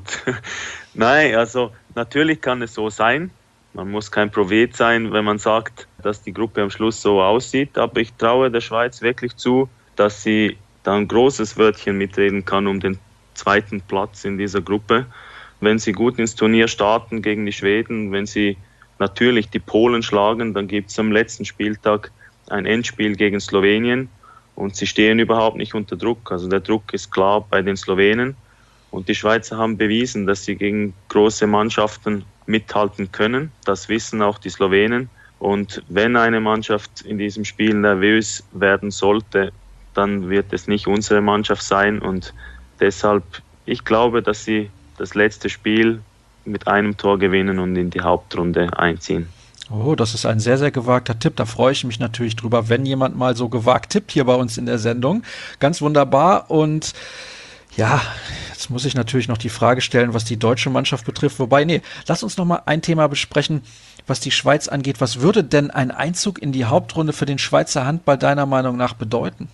Nein, also natürlich kann es so sein. Man muss kein Prophet sein, wenn man sagt, dass die Gruppe am Schluss so aussieht. Aber ich traue der Schweiz wirklich zu, dass sie da ein großes Wörtchen mitreden kann um den zweiten Platz in dieser Gruppe. Wenn sie gut ins Turnier starten gegen die Schweden, wenn sie natürlich die Polen schlagen, dann gibt es am letzten Spieltag ein Endspiel gegen Slowenien und sie stehen überhaupt nicht unter Druck. Also der Druck ist klar bei den Slowenen und die Schweizer haben bewiesen, dass sie gegen große Mannschaften mithalten können. Das wissen auch die Slowenen. Und wenn eine Mannschaft in diesem Spiel nervös werden sollte, dann wird es nicht unsere Mannschaft sein und deshalb, ich glaube, dass sie das letzte Spiel mit einem Tor gewinnen und in die Hauptrunde einziehen. Oh, das ist ein sehr, sehr gewagter Tipp. Da freue ich mich natürlich drüber, wenn jemand mal so gewagt tippt hier bei uns in der Sendung. Ganz wunderbar. Und ja, jetzt muss ich natürlich noch die Frage stellen, was die deutsche Mannschaft betrifft. Wobei, nee, lass uns noch mal ein Thema besprechen, was die Schweiz angeht. Was würde denn ein Einzug in die Hauptrunde für den Schweizer Handball deiner Meinung nach bedeuten?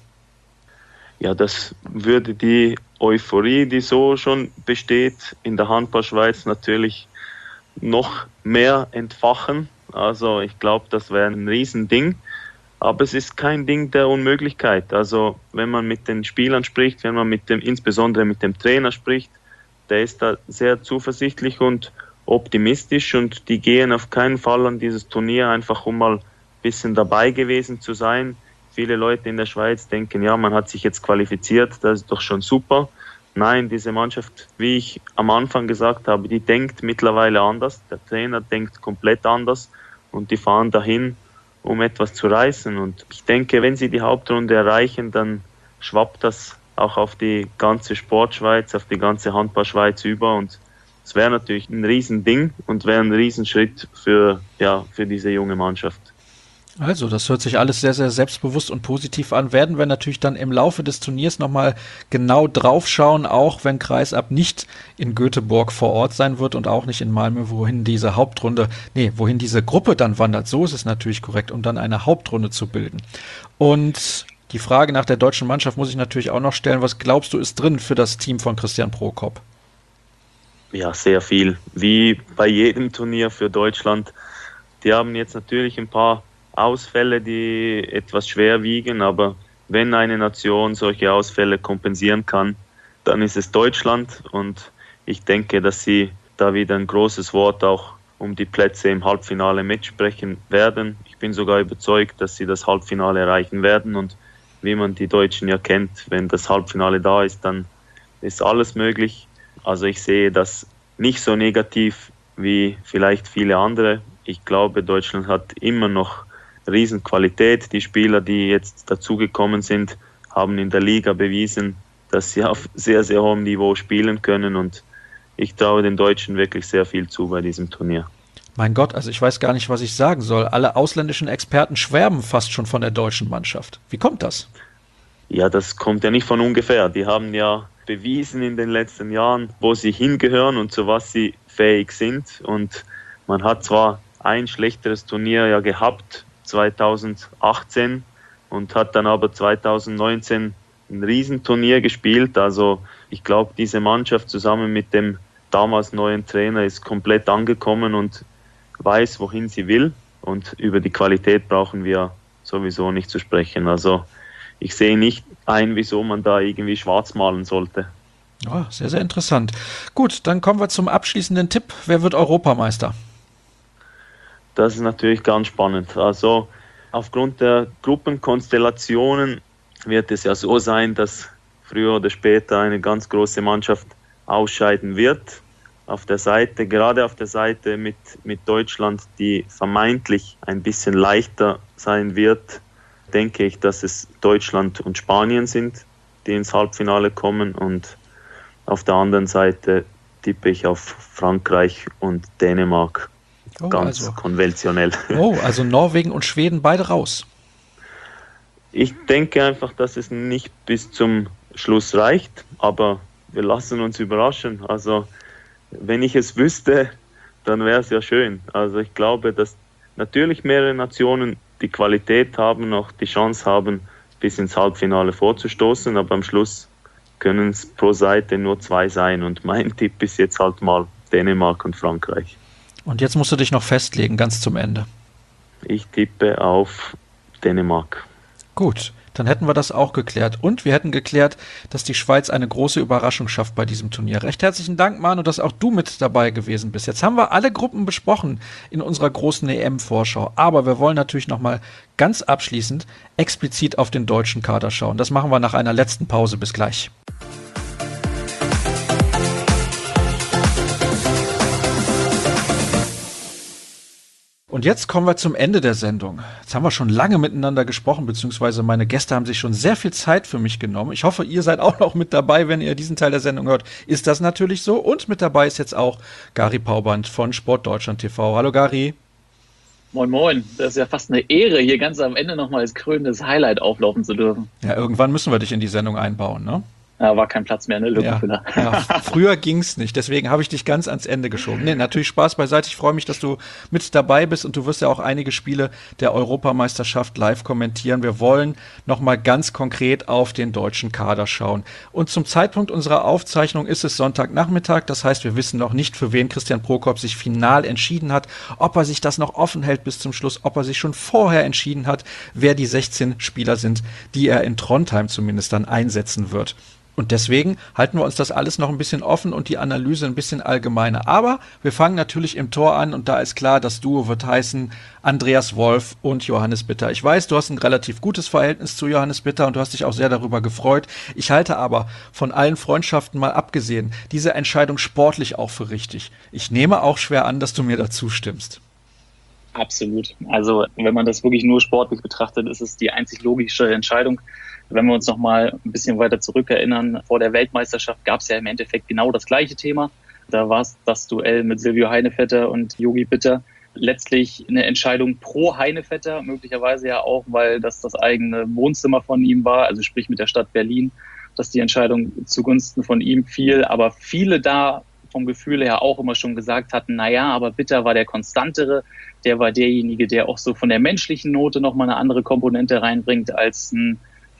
Ja, das würde die Euphorie, die so schon besteht in der Handballschweiz, natürlich noch mehr entfachen. Also ich glaube, das wäre ein Riesending, aber es ist kein Ding der Unmöglichkeit. Also wenn man mit den Spielern spricht, wenn man mit dem, insbesondere mit dem Trainer spricht, der ist da sehr zuversichtlich und optimistisch und die gehen auf keinen Fall an dieses Turnier einfach, um mal ein bisschen dabei gewesen zu sein. Viele Leute in der Schweiz denken, ja, man hat sich jetzt qualifiziert, das ist doch schon super. Nein, diese Mannschaft, wie ich am Anfang gesagt habe, die denkt mittlerweile anders. Der Trainer denkt komplett anders und die fahren dahin, um etwas zu reißen. Und ich denke, wenn sie die Hauptrunde erreichen, dann schwappt das auch auf die ganze Sportschweiz, auf die ganze Handballschweiz über. Und es wäre natürlich ein Riesending und wäre ein Riesenschritt für, ja, für diese junge Mannschaft. Also, das hört sich alles sehr, sehr selbstbewusst und positiv an. Werden wir natürlich dann im Laufe des Turniers nochmal genau draufschauen, auch wenn Kreisab nicht in Göteborg vor Ort sein wird und auch nicht in Malmö, wohin diese Hauptrunde, nee, wohin diese Gruppe dann wandert. So ist es natürlich korrekt, um dann eine Hauptrunde zu bilden. Und Die Frage nach der deutschen Mannschaft muss ich natürlich auch noch stellen. Was glaubst du, ist drin für das Team von Christian Prokop? Ja, sehr viel. Wie bei jedem Turnier für Deutschland. Die haben jetzt natürlich ein paar Ausfälle, die etwas schwer wiegen, aber wenn eine Nation solche Ausfälle kompensieren kann, dann ist es Deutschland, und ich denke, dass sie da wieder ein großes Wort auch um die Plätze im Halbfinale mitsprechen werden. Ich bin sogar überzeugt, dass sie das Halbfinale erreichen werden, und wie man die Deutschen ja kennt, wenn das Halbfinale da ist, dann ist alles möglich. Also ich sehe das nicht so negativ wie vielleicht viele andere. Ich glaube, Deutschland hat immer noch Riesenqualität. Die Spieler, die jetzt dazugekommen sind, haben in der Liga bewiesen, dass sie auf sehr, sehr hohem Niveau spielen können, und ich traue den Deutschen wirklich sehr viel zu bei diesem Turnier. Mein Gott, also ich weiß gar nicht, was ich sagen soll. Alle ausländischen Experten schwärmen fast schon von der deutschen Mannschaft. Wie kommt das? Ja, das kommt ja nicht von ungefähr. Die haben ja bewiesen in den letzten Jahren, wo sie hingehören und zu was sie fähig sind. Und man hat zwar ein schlechteres Turnier ja gehabt, zweitausendachtzehn, und hat dann aber zweitausendneunzehn ein Riesenturnier gespielt. Also ich glaube, diese Mannschaft zusammen mit dem damals neuen Trainer ist komplett angekommen und weiß, wohin sie will. Und über die Qualität brauchen wir sowieso nicht zu sprechen. Also ich sehe nicht ein, wieso man da irgendwie schwarz malen sollte. Oh, sehr, sehr interessant. Gut, dann kommen wir zum abschließenden Tipp. Wer wird Europameister? Das ist natürlich ganz spannend. Also aufgrund der Gruppenkonstellationen wird es ja so sein, dass früher oder später eine ganz große Mannschaft ausscheiden wird. Auf der Seite, gerade auf der Seite mit, mit Deutschland, die vermeintlich ein bisschen leichter sein wird, denke ich, dass es Deutschland und Spanien sind, die ins Halbfinale kommen, und auf der anderen Seite tippe ich auf Frankreich und Dänemark. Oh, ganz also konventionell. Oh, also Norwegen und Schweden beide raus. Ich denke einfach, dass es nicht bis zum Schluss reicht, aber wir lassen uns überraschen. Also wenn ich es wüsste, dann wäre es ja schön. Also ich glaube, dass natürlich mehrere Nationen die Qualität haben, auch die Chance haben, bis ins Halbfinale vorzustoßen, aber am Schluss können es pro Seite nur zwei sein, und mein Tipp ist jetzt halt mal Dänemark und Frankreich. Und jetzt musst du dich noch festlegen, ganz zum Ende. Ich tippe auf Dänemark. Gut, dann hätten wir das auch geklärt. Und wir hätten geklärt, dass die Schweiz eine große Überraschung schafft bei diesem Turnier. Recht herzlichen Dank, Manu, dass auch du mit dabei gewesen bist. Jetzt haben wir alle Gruppen besprochen in unserer großen E M-Vorschau. Aber wir wollen natürlich nochmal ganz abschließend explizit auf den deutschen Kader schauen. Das machen wir nach einer letzten Pause. Bis gleich. Und jetzt kommen wir zum Ende der Sendung. Jetzt haben wir schon lange miteinander gesprochen, beziehungsweise meine Gäste haben sich schon sehr viel Zeit für mich genommen. Ich hoffe, ihr seid auch noch mit dabei, wenn ihr diesen Teil der Sendung hört. Ist das natürlich so? Und mit dabei ist jetzt auch Gary Pauband von Sportdeutschland T V. Hallo Gary. Moin Moin, das ist ja fast eine Ehre, hier ganz am Ende nochmal als krönendes Highlight auflaufen zu dürfen. Ja, irgendwann müssen wir dich in die Sendung einbauen, ne? Da war kein Platz mehr, ne, Lückenfüller. Ja, ja, früher ging's nicht, deswegen habe ich dich ganz ans Ende geschoben. Nee, natürlich Spaß beiseite. Ich freue mich, dass du mit dabei bist, und du wirst ja auch einige Spiele der Europameisterschaft live kommentieren. Wir wollen nochmal ganz konkret auf den deutschen Kader schauen. Und zum Zeitpunkt unserer Aufzeichnung ist es Sonntagnachmittag. Das heißt, wir wissen noch nicht, für wen Christian Prokop sich final entschieden hat, ob er sich das noch offen hält bis zum Schluss, ob er sich schon vorher entschieden hat, wer die sechzehn Spieler sind, die er in Trondheim zumindest dann einsetzen wird. Und deswegen halten wir uns das alles noch ein bisschen offen und die Analyse ein bisschen allgemeiner. Aber wir fangen natürlich im Tor an, und da ist klar, das Duo wird heißen Andreas Wolf und Johannes Bitter. Ich weiß, du hast ein relativ gutes Verhältnis zu Johannes Bitter und du hast dich auch sehr darüber gefreut. Ich halte aber von allen Freundschaften mal abgesehen diese Entscheidung sportlich auch für richtig. Ich nehme auch schwer an, dass du mir dazu stimmst. Absolut. Also wenn man das wirklich nur sportlich betrachtet, ist es die einzig logische Entscheidung. Wenn wir uns noch mal ein bisschen weiter zurückerinnern, vor der Weltmeisterschaft gab es ja im Endeffekt genau das gleiche Thema. Da war es das Duell mit Silvio Heinevetter und Yogi Bitter. Letztlich eine Entscheidung pro Heinevetter, möglicherweise ja auch, weil das das eigene Wohnzimmer von ihm war, also sprich mit der Stadt Berlin, dass die Entscheidung zugunsten von ihm fiel. Aber viele da vom Gefühl her auch immer schon gesagt hatten, naja, aber Bitter war der Konstantere, der war derjenige, der auch so von der menschlichen Note nochmal eine andere Komponente reinbringt als ein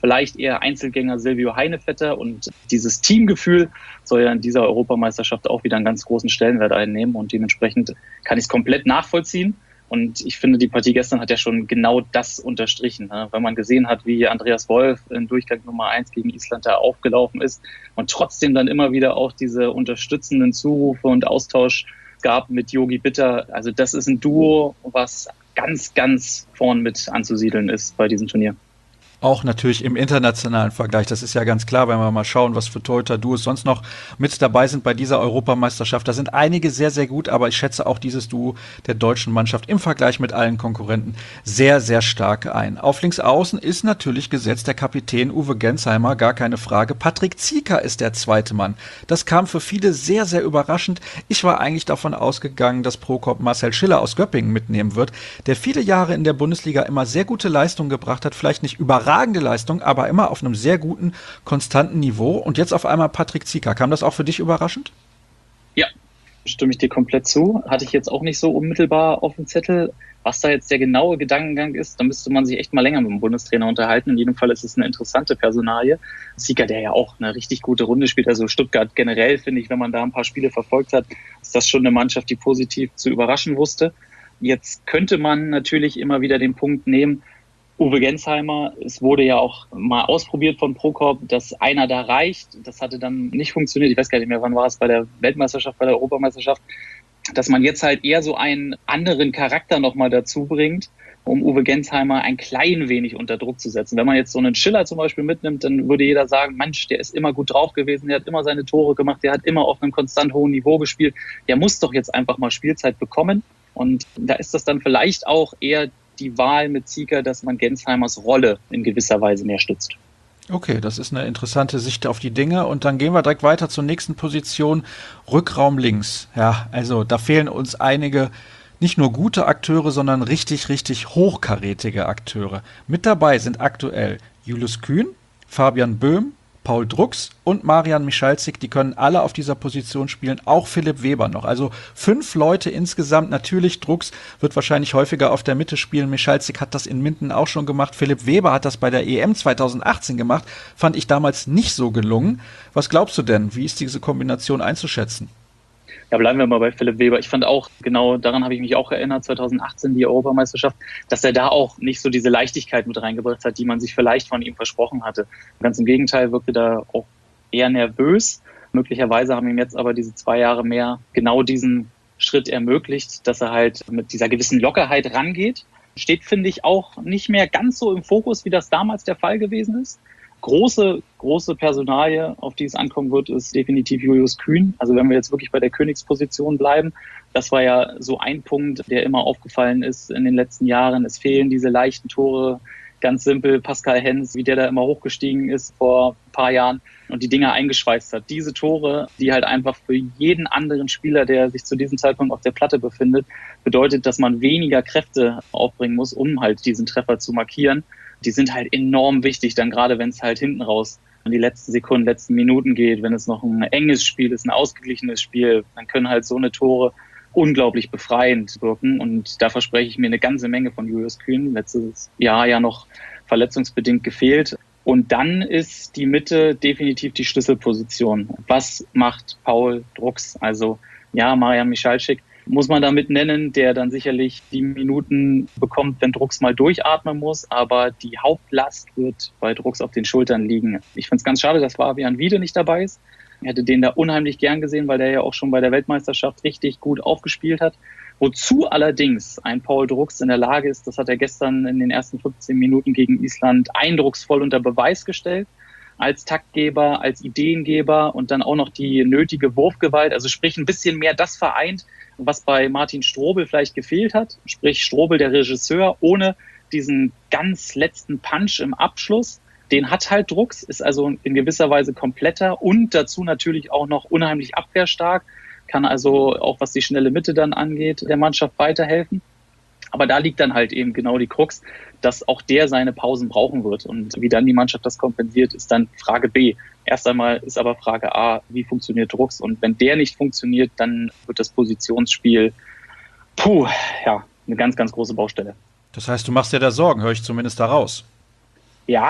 vielleicht eher Einzelgänger Silvio Heinevetter. Und dieses Teamgefühl soll ja in dieser Europameisterschaft auch wieder einen ganz großen Stellenwert einnehmen. Und dementsprechend kann ich es komplett nachvollziehen. Und ich finde, die Partie gestern hat ja schon genau das unterstrichen. Ne? Wenn man gesehen hat, wie Andreas Wolf in Durchgang Nummer eins gegen Island da aufgelaufen ist und trotzdem dann immer wieder auch diese unterstützenden Zurufe und Austausch gab mit Yogi Bitter. Also das ist ein Duo, was ganz, ganz vorn mit anzusiedeln ist bei diesem Turnier. Auch natürlich im internationalen Vergleich, das ist ja ganz klar, wenn wir mal schauen, was für Torhüter-Duos sonst noch mit dabei sind bei dieser Europameisterschaft. Da sind einige sehr, sehr gut, aber ich schätze auch dieses Duo der deutschen Mannschaft im Vergleich mit allen Konkurrenten sehr, sehr stark ein. Auf Linksaußen ist natürlich gesetzt der Kapitän Uwe Gensheimer, gar keine Frage. Patrick Zieker ist der zweite Mann. Das kam für viele sehr, sehr überraschend. Ich war eigentlich davon ausgegangen, dass Prokop Marcel Schiller aus Göppingen mitnehmen wird, der viele Jahre in der Bundesliga immer sehr gute Leistungen gebracht hat, vielleicht nicht überragend Leistung, aber immer auf einem sehr guten, konstanten Niveau. Und jetzt auf einmal Patrick Zieker. Kam das auch für dich überraschend? Ja, stimme ich dir komplett zu. Hatte ich jetzt auch nicht so unmittelbar auf dem Zettel. Was da jetzt der genaue Gedankengang ist, da müsste man sich echt mal länger mit dem Bundestrainer unterhalten. In jedem Fall ist es eine interessante Personalie. Zieker, der ja auch eine richtig gute Runde spielt. Also Stuttgart generell, finde ich, wenn man da ein paar Spiele verfolgt hat, ist das schon eine Mannschaft, die positiv zu überraschen wusste. Jetzt könnte man natürlich immer wieder den Punkt nehmen, Uwe Gensheimer, es wurde ja auch mal ausprobiert von Prokop, dass einer da reicht. Das hatte dann nicht funktioniert. Ich weiß gar nicht mehr, wann war es bei der Weltmeisterschaft, bei der Europameisterschaft, dass man jetzt halt eher so einen anderen Charakter nochmal dazu bringt, um Uwe Gensheimer ein klein wenig unter Druck zu setzen. Wenn man jetzt so einen Schiller zum Beispiel mitnimmt, dann würde jeder sagen, Mensch, der ist immer gut drauf gewesen, der hat immer seine Tore gemacht, der hat immer auf einem konstant hohen Niveau gespielt. Der muss doch jetzt einfach mal Spielzeit bekommen. Und da ist das dann vielleicht auch eher die Wahl mit Zieker, dass man Gensheimers Rolle in gewisser Weise mehr stützt. Okay, das ist eine interessante Sicht auf die Dinge. Und dann gehen wir direkt weiter zur nächsten Position, Rückraum links. Ja, also da fehlen uns einige nicht nur gute Akteure, sondern richtig, richtig hochkarätige Akteure. Mit dabei sind aktuell Julius Kühn, Fabian Böhm, Paul Drucks und Marian Michalzik, die können alle auf dieser Position spielen, auch Philipp Weber noch. Also fünf Leute insgesamt. Natürlich, Drucks wird wahrscheinlich häufiger auf der Mitte spielen. Michalzik hat das in Minden auch schon gemacht. Philipp Weber hat das bei der E M zweitausendachtzehn gemacht. Fand ich damals nicht so gelungen. Was glaubst du denn? Wie ist diese Kombination einzuschätzen? Ja, bleiben wir mal bei Philipp Weber. Ich fand auch, genau daran habe ich mich auch erinnert, zweitausendachtzehn, die Europameisterschaft, dass er da auch nicht so diese Leichtigkeit mit reingebracht hat, die man sich vielleicht von ihm versprochen hatte. Ganz im Gegenteil, wirkte da auch eher nervös. Möglicherweise haben ihm jetzt aber diese zwei Jahre mehr genau diesen Schritt ermöglicht, dass er halt mit dieser gewissen Lockerheit rangeht. Steht, finde ich, auch nicht mehr ganz so im Fokus, wie das damals der Fall gewesen ist. Große, große Personalie, auf die es ankommen wird, ist definitiv Julius Kühn. Also wenn wir jetzt wirklich bei der Königsposition bleiben, das war ja so ein Punkt, der immer aufgefallen ist in den letzten Jahren. Es fehlen diese leichten Tore. Ganz simpel, Pascal Hens, wie der da immer hochgestiegen ist vor ein paar Jahren und die Dinger eingeschweißt hat. Diese Tore, die halt einfach für jeden anderen Spieler, der sich zu diesem Zeitpunkt auf der Platte befindet, bedeutet, dass man weniger Kräfte aufbringen muss, um halt diesen Treffer zu markieren. Die sind halt enorm wichtig, dann gerade wenn es halt hinten raus in die letzten Sekunden, letzten Minuten geht, wenn es noch ein enges Spiel ist, ein ausgeglichenes Spiel, dann können halt so eine Tore unglaublich befreiend wirken. Und da verspreche ich mir eine ganze Menge von Julius Kühn. Letztes Jahr ja noch verletzungsbedingt gefehlt. Und dann ist die Mitte definitiv die Schlüsselposition. Was macht Paul Drucks? Also ja, Marian Michalzik muss man damit nennen, der dann sicherlich die Minuten bekommt, wenn Drucks mal durchatmen muss. Aber die Hauptlast wird bei Drucks auf den Schultern liegen. Ich finde es ganz schade, dass Fabian Wiede nicht dabei ist. Ich hätte den da unheimlich gern gesehen, weil der ja auch schon bei der Weltmeisterschaft richtig gut aufgespielt hat. Wozu allerdings ein Paul Drucks in der Lage ist, das hat er gestern in den ersten fünfzehn Minuten gegen Island eindrucksvoll unter Beweis gestellt. Als Taktgeber, als Ideengeber und dann auch noch die nötige Wurfgewalt. Also sprich ein bisschen mehr das vereint, was bei Martin Strobel vielleicht gefehlt hat. Sprich Strobel, der Regisseur, ohne diesen ganz letzten Punch im Abschluss. Den hat halt Drucks, ist also in gewisser Weise kompletter und dazu natürlich auch noch unheimlich abwehrstark. Kann also auch, was die schnelle Mitte dann angeht, der Mannschaft weiterhelfen. Aber da liegt dann halt eben genau die Krux, dass auch der seine Pausen brauchen wird. Und wie dann die Mannschaft das kompensiert, ist dann Frage B. Erst einmal ist aber Frage A, wie funktioniert Drucks? Und wenn der nicht funktioniert, dann wird das Positionsspiel, puh, ja, eine ganz, ganz große Baustelle. Das heißt, du machst dir da Sorgen, höre ich zumindest da raus. Ja,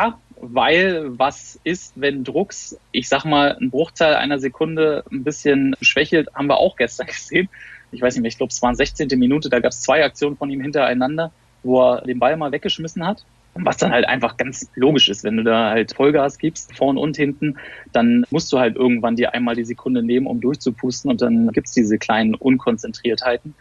weil was ist, wenn Drucks, ich sag mal, ein Bruchteil einer Sekunde ein bisschen schwächelt, haben wir auch gestern gesehen. Ich weiß nicht mehr, ich glaube, es waren sechzehnte Minute, da gab es zwei Aktionen von ihm hintereinander, wo er den Ball mal weggeschmissen hat. Was dann halt einfach ganz logisch ist, wenn du da halt Vollgas gibst, vorn und hinten, dann musst du halt irgendwann dir einmal die Sekunde nehmen, um durchzupusten, und dann gibt's diese kleinen Unkonzentriertheiten.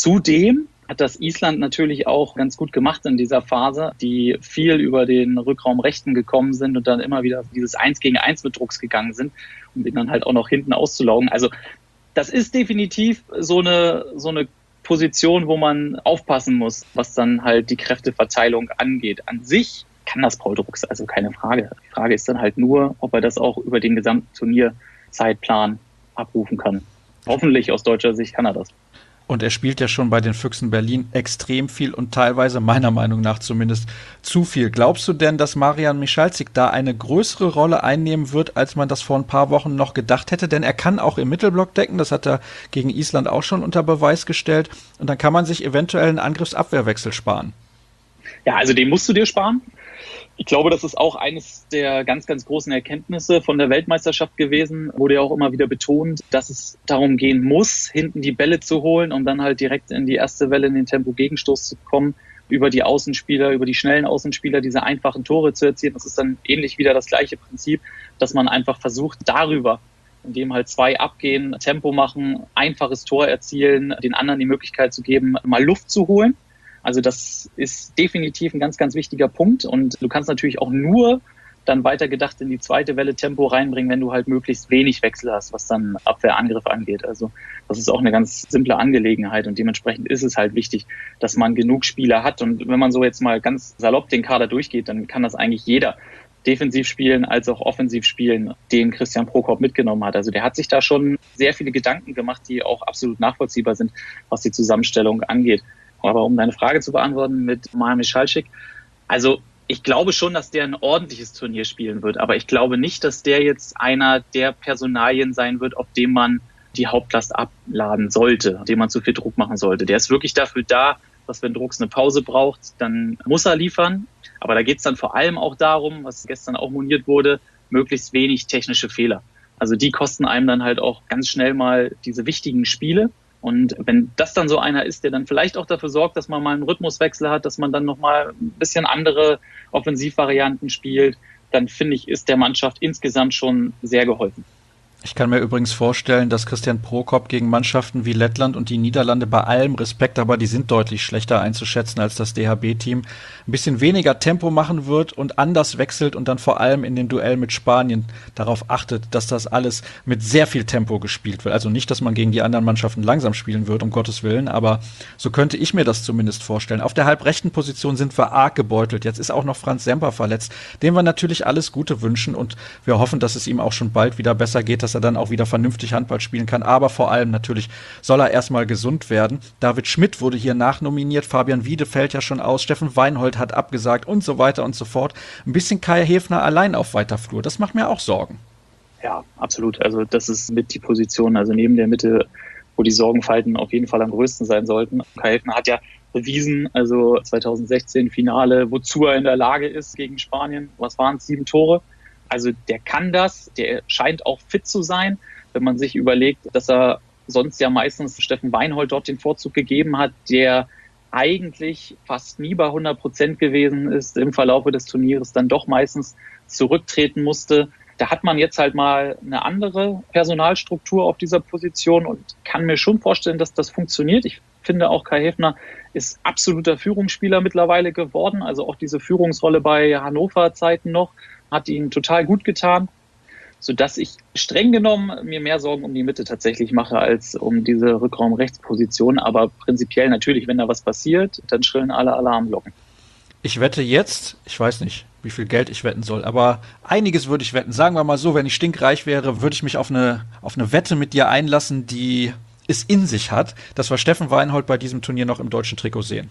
Zudem hat das Island natürlich auch ganz gut gemacht in dieser Phase, die viel über den Rückraum Rechten gekommen sind und dann immer wieder dieses Eins gegen Eins mit Drucks gegangen sind, um den dann halt auch noch hinten auszulaugen. Also das ist definitiv so eine, so eine Position, wo man aufpassen muss, was dann halt die Kräfteverteilung angeht. An sich kann das Paul Drucks, also keine Frage. Die Frage ist dann halt nur, ob er das auch über den gesamten Turnierzeitplan abrufen kann. Hoffentlich aus deutscher Sicht kann er das. Und er spielt ja schon bei den Füchsen Berlin extrem viel und teilweise, meiner Meinung nach zumindest, zu viel. Glaubst du denn, dass Marian Michalzik da eine größere Rolle einnehmen wird, als man das vor ein paar Wochen noch gedacht hätte? Denn er kann auch im Mittelblock decken, das hat er gegen Island auch schon unter Beweis gestellt. Und dann kann man sich eventuell einen Angriffsabwehrwechsel sparen. Ja, also den musst du dir sparen. Ich glaube, das ist auch eines der ganz, ganz großen Erkenntnisse von der Weltmeisterschaft gewesen. Wurde ja auch immer wieder betont, dass es darum gehen muss, hinten die Bälle zu holen, um dann halt direkt in die erste Welle in den Tempo-Gegenstoß zu kommen, über die Außenspieler, über die schnellen Außenspieler diese einfachen Tore zu erzielen. Das ist dann ähnlich wieder das gleiche Prinzip, dass man einfach versucht, darüber, indem halt zwei abgehen, Tempo machen, einfaches Tor erzielen, den anderen die Möglichkeit zu geben, mal Luft zu holen. Also das ist definitiv ein ganz, ganz wichtiger Punkt, und du kannst natürlich auch nur dann weitergedacht in die zweite Welle Tempo reinbringen, wenn du halt möglichst wenig Wechsel hast, was dann Abwehrangriff angeht. Also das ist auch eine ganz simple Angelegenheit, und dementsprechend ist es halt wichtig, dass man genug Spieler hat. Und wenn man so jetzt mal ganz salopp den Kader durchgeht, dann kann das eigentlich jeder defensiv spielen als auch offensiv spielen, den Christian Prokop mitgenommen hat. Also der hat sich da schon sehr viele Gedanken gemacht, die auch absolut nachvollziehbar sind, was die Zusammenstellung angeht. Aber um deine Frage zu beantworten mit Marian Michalzik, also ich glaube schon, dass der ein ordentliches Turnier spielen wird, aber ich glaube nicht, dass der jetzt einer der Personalien sein wird, auf dem man die Hauptlast abladen sollte, dem man zu viel Druck machen sollte. Der ist wirklich dafür da, dass wenn Drucks eine Pause braucht, dann muss er liefern. Aber da geht es dann vor allem auch darum, was gestern auch moniert wurde, möglichst wenig technische Fehler. Also die kosten einem dann halt auch ganz schnell mal diese wichtigen Spiele. Und wenn das dann so einer ist, der dann vielleicht auch dafür sorgt, dass man mal einen Rhythmuswechsel hat, dass man dann nochmal ein bisschen andere Offensivvarianten spielt, dann finde ich, ist der Mannschaft insgesamt schon sehr geholfen. Ich kann mir übrigens vorstellen, dass Christian Prokop gegen Mannschaften wie Lettland und die Niederlande, bei allem Respekt, aber die sind deutlich schlechter einzuschätzen als das D H B-Team, ein bisschen weniger Tempo machen wird und anders wechselt und dann vor allem in den Duell mit Spanien darauf achtet, dass das alles mit sehr viel Tempo gespielt wird. Also nicht, dass man gegen die anderen Mannschaften langsam spielen wird, um Gottes Willen, aber so könnte ich mir das zumindest vorstellen. Auf der halbrechten Position sind wir arg gebeutelt. Jetzt ist auch noch Franz Semper verletzt, dem wir natürlich alles Gute wünschen, und wir hoffen, dass es ihm auch schon bald wieder besser geht, dass er dann auch wieder vernünftig Handball spielen kann. Aber vor allem natürlich soll er erstmal gesund werden. David Schmidt wurde hier nachnominiert, Fabian Wiede fällt ja schon aus, Steffen Weinhold hat abgesagt und so weiter und so fort. Ein bisschen Kai Häfner allein auf weiter Flur, das macht mir auch Sorgen. Ja, absolut. Also das ist mit die Position, also neben der Mitte, wo die Sorgenfalten auf jeden Fall am größten sein sollten. Kai Häfner hat ja bewiesen, also zwanzig sechzehn Finale, wozu er in der Lage ist gegen Spanien. Was waren es? Sieben Tore. Also der kann das, der scheint auch fit zu sein, wenn man sich überlegt, dass er sonst ja meistens Steffen Weinhold dort den Vorzug gegeben hat, der eigentlich fast nie bei hundert Prozent gewesen ist, im Verlaufe des Turnieres dann doch meistens zurücktreten musste. Da hat man jetzt halt mal eine andere Personalstruktur auf dieser Position und kann mir schon vorstellen, dass das funktioniert. Ich finde auch, Kai Häfner ist absoluter Führungsspieler mittlerweile geworden, also auch diese Führungsrolle bei Hannover-Zeiten noch hat ihn total gut getan, sodass ich streng genommen mir mehr Sorgen um die Mitte tatsächlich mache, als um diese Rückraum-Rechtsposition. Aber prinzipiell natürlich, wenn da was passiert, dann schrillen alle Alarmglocken. Ich wette jetzt, ich weiß nicht, wie viel Geld ich wetten soll, aber einiges würde ich wetten. Sagen wir mal so, wenn ich stinkreich wäre, würde ich mich auf eine, auf eine Wette mit dir einlassen, die es in sich hat, dass wir Steffen Weinhold bei diesem Turnier noch im deutschen Trikot sehen.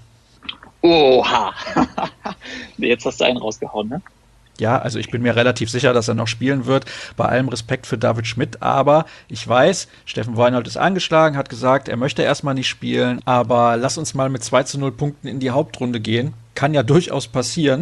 Oha! Jetzt hast du einen rausgehauen, ne? Ja, also ich bin mir relativ sicher, dass er noch spielen wird, bei allem Respekt für David Schmidt, aber ich weiß, Steffen Weinhold ist angeschlagen, hat gesagt, er möchte erstmal nicht spielen, aber lass uns mal mit zwei zu null Punkten in die Hauptrunde gehen, kann ja durchaus passieren,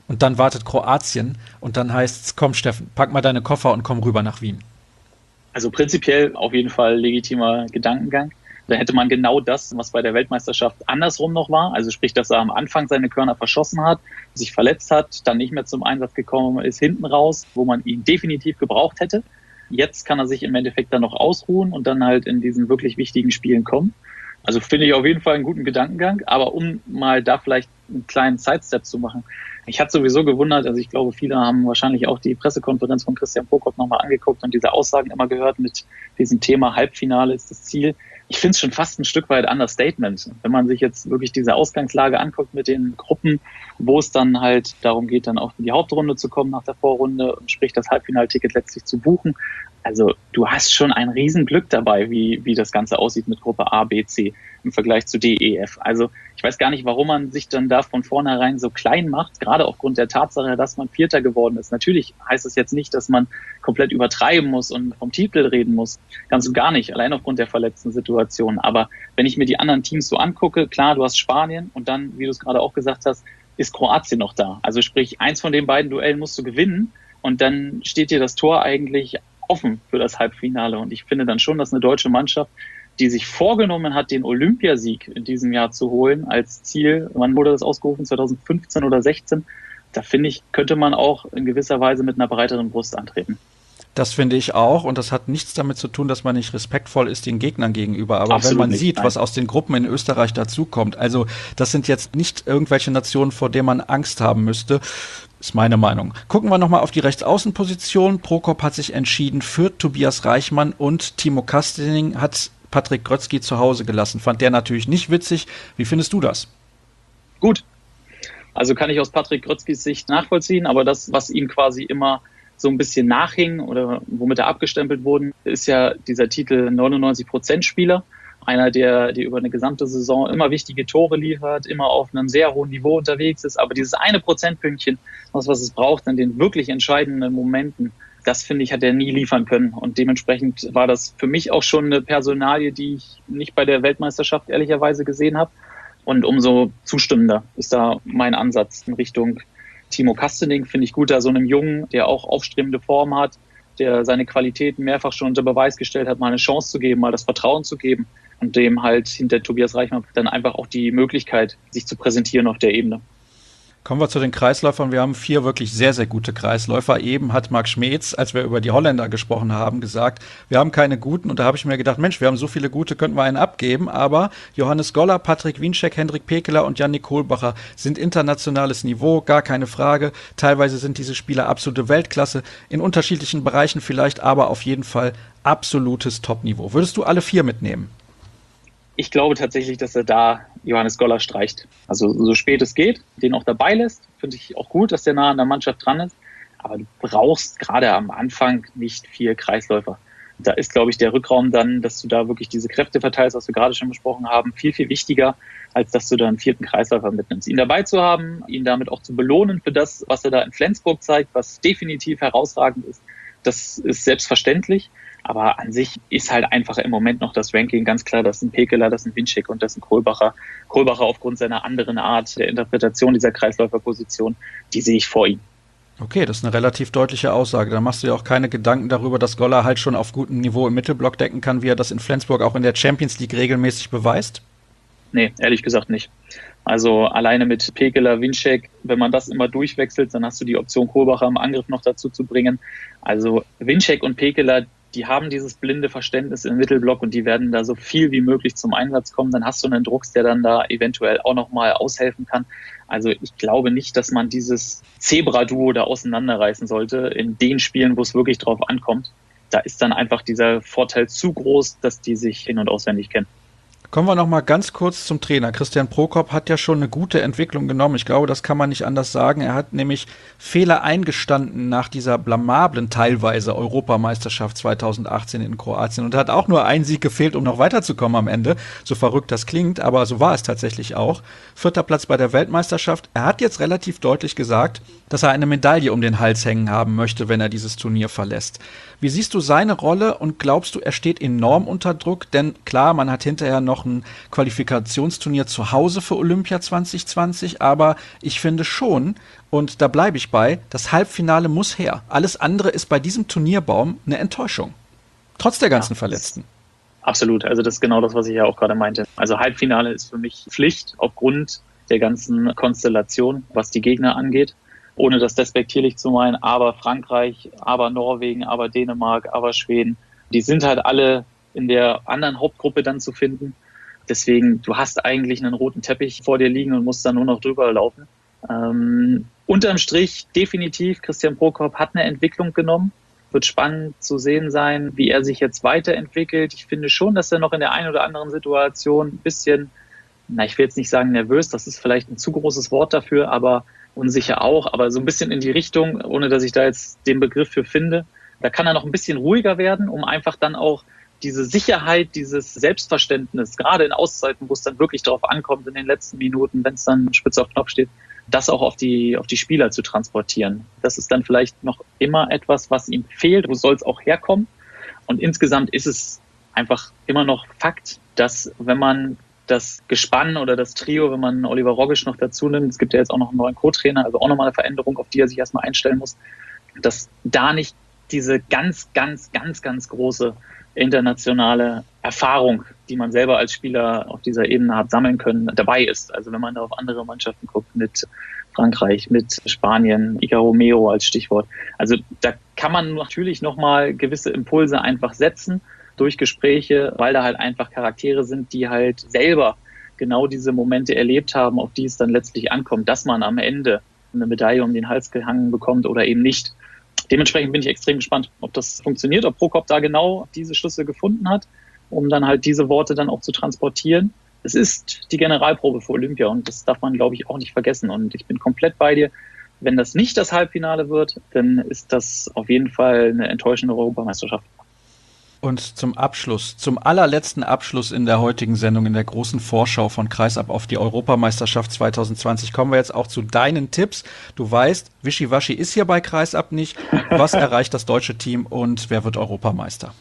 Und dann wartet Kroatien und dann heißt es, komm Steffen, pack mal deine Koffer und komm rüber nach Wien. Also prinzipiell auf jeden Fall legitimer Gedankengang. Da hätte man genau das, was bei der Weltmeisterschaft andersrum noch war, also sprich, dass er am Anfang seine Körner verschossen hat, sich verletzt hat, dann nicht mehr zum Einsatz gekommen ist, hinten raus, wo man ihn definitiv gebraucht hätte. Jetzt kann er sich im Endeffekt dann noch ausruhen und dann halt in diesen wirklich wichtigen Spielen kommen. Also finde ich auf jeden Fall einen guten Gedankengang, aber um mal da vielleicht einen kleinen Sidestep zu machen. Ich hatte sowieso gewundert, also ich glaube, viele haben wahrscheinlich auch die Pressekonferenz von Christian Prokop nochmal angeguckt und diese Aussagen immer gehört mit diesem Thema Halbfinale ist das Ziel. Ich finde es schon fast ein Stück weit Understatement. Wenn man sich jetzt wirklich diese Ausgangslage anguckt mit den Gruppen, wo es dann halt darum geht, dann auch in die Hauptrunde zu kommen nach der Vorrunde und sprich das Halbfinalticket letztlich zu buchen. Also du hast schon ein Riesenglück dabei, wie, wie das Ganze aussieht mit Gruppe A, B, C im Vergleich zu D, E, F. Also ich weiß gar nicht, warum man sich dann da von vornherein so klein macht, gerade aufgrund der Tatsache, dass man Vierter geworden ist. Natürlich heißt es jetzt nicht, dass man komplett übertreiben muss und vom Titel reden muss. Ganz und gar nicht, allein aufgrund der verletzten Situation. Aber wenn ich mir die anderen Teams so angucke, klar, du hast Spanien und dann, wie du es gerade auch gesagt hast, ist Kroatien noch da. Also sprich, eins von den beiden Duellen musst du gewinnen und dann steht dir das Tor eigentlich offen für das Halbfinale. Und ich finde dann schon, dass eine deutsche Mannschaft, die sich vorgenommen hat, den Olympiasieg in diesem Jahr zu holen als Ziel, wann wurde das ausgerufen, zwanzig fünfzehn oder sechzehn, da finde ich, könnte man auch in gewisser Weise mit einer breiteren Brust antreten. Das finde ich auch und das hat nichts damit zu tun, dass man nicht respektvoll ist den Gegnern gegenüber. Aber Absolut wenn man nicht, sieht, nein. was aus den Gruppen in Österreich dazukommt, also das sind jetzt nicht irgendwelche Nationen, vor denen man Angst haben müsste, ist meine Meinung. Gucken wir nochmal auf die Rechtsaußenposition. Prokop hat sich entschieden für Tobias Reichmann und Timo Kastening hat Patrick Grötzky zu Hause gelassen. Fand der natürlich nicht witzig. Wie findest du das? Gut. Also kann ich aus Patrick Grötzkys Sicht nachvollziehen, aber das, was ihm quasi immer so ein bisschen nachhing oder womit er abgestempelt wurde, ist ja dieser Titel neunundneunzig Prozent Spieler. Einer, der, der über eine gesamte Saison immer wichtige Tore liefert, immer auf einem sehr hohen Niveau unterwegs ist. Aber dieses eine Prozentpünktchen, was, was es braucht in den wirklich entscheidenden Momenten, das, finde ich, hat er nie liefern können. Und dementsprechend war das für mich auch schon eine Personalie, die ich nicht bei der Weltmeisterschaft ehrlicherweise gesehen habe. Und umso zustimmender ist da mein Ansatz in Richtung Timo Kastening. Finde ich gut, da so einem Jungen, der auch aufstrebende Form hat, der seine Qualitäten mehrfach schon unter Beweis gestellt hat, mal eine Chance zu geben, mal das Vertrauen zu geben und dem halt hinter Tobias Reichmann dann einfach auch die Möglichkeit, sich zu präsentieren auf der Ebene. Kommen wir zu den Kreisläufern. Wir haben vier wirklich sehr, sehr gute Kreisläufer. Eben hat Marc Schmeets, als wir über die Holländer gesprochen haben, gesagt, wir haben keine guten. Und da habe ich mir gedacht, Mensch, wir haben so viele gute, könnten wir einen abgeben. Aber Johannes Goller, Patrick Wienschek, Hendrik Pekeler und Yannick Kohlbacher sind internationales Niveau, gar keine Frage. Teilweise sind diese Spieler absolute Weltklasse, in unterschiedlichen Bereichen vielleicht, aber auf jeden Fall absolutes Top-Niveau. Würdest du alle vier mitnehmen? Ich glaube tatsächlich, dass er da Johannes Goller streicht. Also so spät es geht, den auch dabei lässt. Finde ich auch gut, dass der nah an der Mannschaft dran ist. Aber du brauchst gerade am Anfang nicht vier Kreisläufer. Da ist, glaube ich, der Rückraum dann, dass du da wirklich diese Kräfte verteilst, was wir gerade schon besprochen haben, viel, viel wichtiger, als dass du da einen vierten Kreisläufer mitnimmst. Ihn dabei zu haben, ihn damit auch zu belohnen für das, was er da in Flensburg zeigt, was definitiv herausragend ist, das ist selbstverständlich. Aber an sich ist halt einfach im Moment noch das Ranking ganz klar, das sind Pekeler, das sind Wienschek und das sind Kohlbacher. Kohlbacher aufgrund seiner anderen Art der Interpretation dieser Kreisläuferposition, die sehe ich vor ihm. Okay, das ist eine relativ deutliche Aussage. Da machst du dir auch keine Gedanken darüber, dass Goller halt schon auf gutem Niveau im Mittelblock decken kann, wie er das in Flensburg auch in der Champions League regelmäßig beweist? Nee, ehrlich gesagt nicht. Also alleine mit Pekeler, Wienschek, wenn man das immer durchwechselt, dann hast du die Option, Kohlbacher im Angriff noch dazu zu bringen. Also Wienschek und Pekeler, die haben dieses blinde Verständnis im Mittelblock und die werden da so viel wie möglich zum Einsatz kommen. Dann hast du einen Drucks, der dann da eventuell auch nochmal aushelfen kann. Also ich glaube nicht, dass man dieses Zebra-Duo da auseinanderreißen sollte in den Spielen, wo es wirklich drauf ankommt. Da ist dann einfach dieser Vorteil zu groß, dass die sich in- und auswendig kennen. Kommen wir noch mal ganz kurz zum Trainer. Christian Prokop hat ja schon eine gute Entwicklung genommen. Ich glaube, das kann man nicht anders sagen. Er hat nämlich Fehler eingestanden nach dieser blamablen teilweise Europameisterschaft zweitausendachtzehn in Kroatien und hat auch nur ein Sieg gefehlt, um noch weiterzukommen am Ende. So verrückt das klingt, aber so war es tatsächlich auch. Vierter Platz bei der Weltmeisterschaft. Er hat jetzt relativ deutlich gesagt, dass er eine Medaille um den Hals hängen haben möchte, wenn er dieses Turnier verlässt. Wie siehst du seine Rolle und glaubst du, er steht enorm unter Druck? Denn klar, man hat hinterher noch auch ein Qualifikationsturnier zu Hause für Olympia zwanzig zwanzig, aber ich finde schon, und da bleibe ich bei, das Halbfinale muss her. Alles andere ist bei diesem Turnierbaum eine Enttäuschung. Trotz der ganzen ja, Verletzten. Absolut, also das ist genau das, was ich ja auch gerade meinte. Also Halbfinale ist für mich Pflicht aufgrund der ganzen Konstellation, was die Gegner angeht. Ohne das despektierlich zu meinen, aber Frankreich, aber Norwegen, aber Dänemark, aber Schweden, die sind halt alle in der anderen Hauptgruppe dann zu finden. Deswegen, du hast eigentlich einen roten Teppich vor dir liegen und musst dann nur noch drüber laufen. Ähm, unterm Strich definitiv, Christian Prokop hat eine Entwicklung genommen. Wird spannend zu sehen sein, wie er sich jetzt weiterentwickelt. Ich finde schon, dass er noch in der einen oder anderen Situation ein bisschen, na, ich will jetzt nicht sagen nervös, das ist vielleicht ein zu großes Wort dafür, aber unsicher auch, aber so ein bisschen in die Richtung, ohne dass ich da jetzt den Begriff für finde. Da kann er noch ein bisschen ruhiger werden, um einfach dann auch diese Sicherheit, dieses Selbstverständnis, gerade in Auszeiten, wo es dann wirklich drauf ankommt, in den letzten Minuten, wenn es dann spitz auf Knopf steht, das auch auf die, auf die Spieler zu transportieren. Das ist dann vielleicht noch immer etwas, was ihm fehlt, wo soll es auch herkommen. Und insgesamt ist es einfach immer noch Fakt, dass wenn man das Gespann oder das Trio, wenn man Oliver Rogisch noch dazu nimmt, es gibt ja jetzt auch noch einen neuen Co-Trainer, also auch nochmal eine Veränderung, auf die er sich erstmal einstellen muss, dass da nicht diese ganz, ganz, ganz, ganz große internationale Erfahrung, die man selber als Spieler auf dieser Ebene hat sammeln können, dabei ist. Also wenn man da auf andere Mannschaften guckt, mit Frankreich, mit Spanien, Iker Romero als Stichwort. Also da kann man natürlich nochmal gewisse Impulse einfach setzen durch Gespräche, weil da halt einfach Charaktere sind, die halt selber genau diese Momente erlebt haben, auf die es dann letztlich ankommt, dass man am Ende eine Medaille um den Hals gehangen bekommt oder eben nicht. Dementsprechend bin ich extrem gespannt, ob das funktioniert, ob Prokop da genau diese Schlüssel gefunden hat, um dann halt diese Worte dann auch zu transportieren. Es ist die Generalprobe für Olympia und das darf man, glaube ich, auch nicht vergessen. Und ich bin komplett bei dir. Wenn das nicht das Halbfinale wird, dann ist das auf jeden Fall eine enttäuschende Europameisterschaft. Und zum Abschluss, zum allerletzten Abschluss in der heutigen Sendung, in der großen Vorschau von Kreisab auf die Europameisterschaft zwanzig zwanzig, kommen wir jetzt auch zu deinen Tipps. Du weißt, Wischiwaschi ist hier bei Kreisab nicht. Was erreicht das deutsche Team und wer wird Europameister?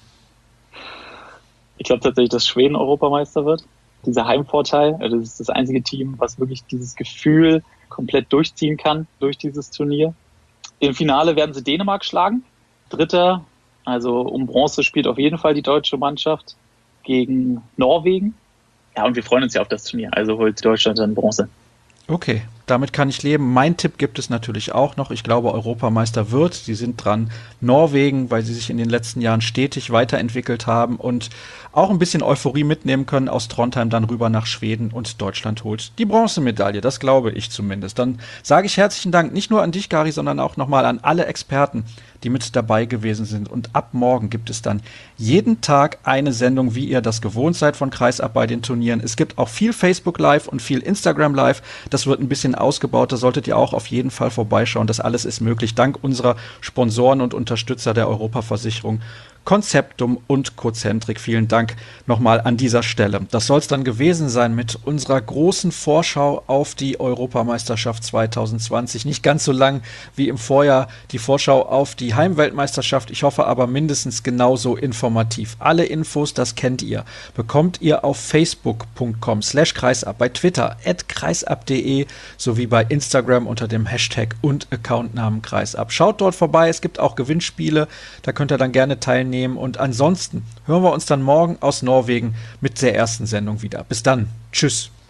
Ich glaube tatsächlich, dass Schweden Europameister wird. Dieser Heimvorteil, also das ist das einzige Team, was wirklich dieses Gefühl komplett durchziehen kann durch dieses Turnier. Im Finale werden sie Dänemark schlagen. Dritter, also um Bronze spielt auf jeden Fall die deutsche Mannschaft gegen Norwegen. Ja, und wir freuen uns ja auf das Turnier. Also holt Deutschland dann Bronze. Okay, damit kann ich leben. Mein Tipp gibt es natürlich auch noch. Ich glaube, Europameister wird. Sie sind dran. Norwegen, weil sie sich in den letzten Jahren stetig weiterentwickelt haben und auch ein bisschen Euphorie mitnehmen können aus Trondheim dann rüber nach Schweden und Deutschland holt die Bronzemedaille. Das glaube ich zumindest. Dann sage ich herzlichen Dank nicht nur an dich, Gary, sondern auch nochmal an alle Experten, die mit dabei gewesen sind. Und ab morgen gibt es dann jeden Tag eine Sendung, wie ihr das gewohnt seid von Kreisab bei den Turnieren. Es gibt auch viel Facebook Live und viel Instagram Live. Das wird ein bisschen ausgebaut. Da solltet ihr auch auf jeden Fall vorbeischauen. Das alles ist möglich dank unserer Sponsoren und Unterstützer der Europaversicherung Conceptum und Cocentrik. Vielen Dank nochmal an dieser Stelle. Das soll es dann gewesen sein mit unserer großen Vorschau auf die Europameisterschaft zwanzig zwanzig. Nicht ganz so lang wie im Vorjahr die Vorschau auf die Heimweltmeisterschaft. Ich hoffe aber mindestens genauso informativ. Alle Infos, das kennt ihr, bekommt ihr auf facebook punkt com slash kreisab, bei Twitter at kreisab punkt de sowie bei Instagram unter dem Hashtag und Accountnamen Kreisab. Schaut dort vorbei, es gibt auch Gewinnspiele, da könnt ihr dann gerne teilnehmen. Und ansonsten hören wir uns dann morgen aus Norwegen mit der ersten Sendung wieder. Bis dann. Tschüss.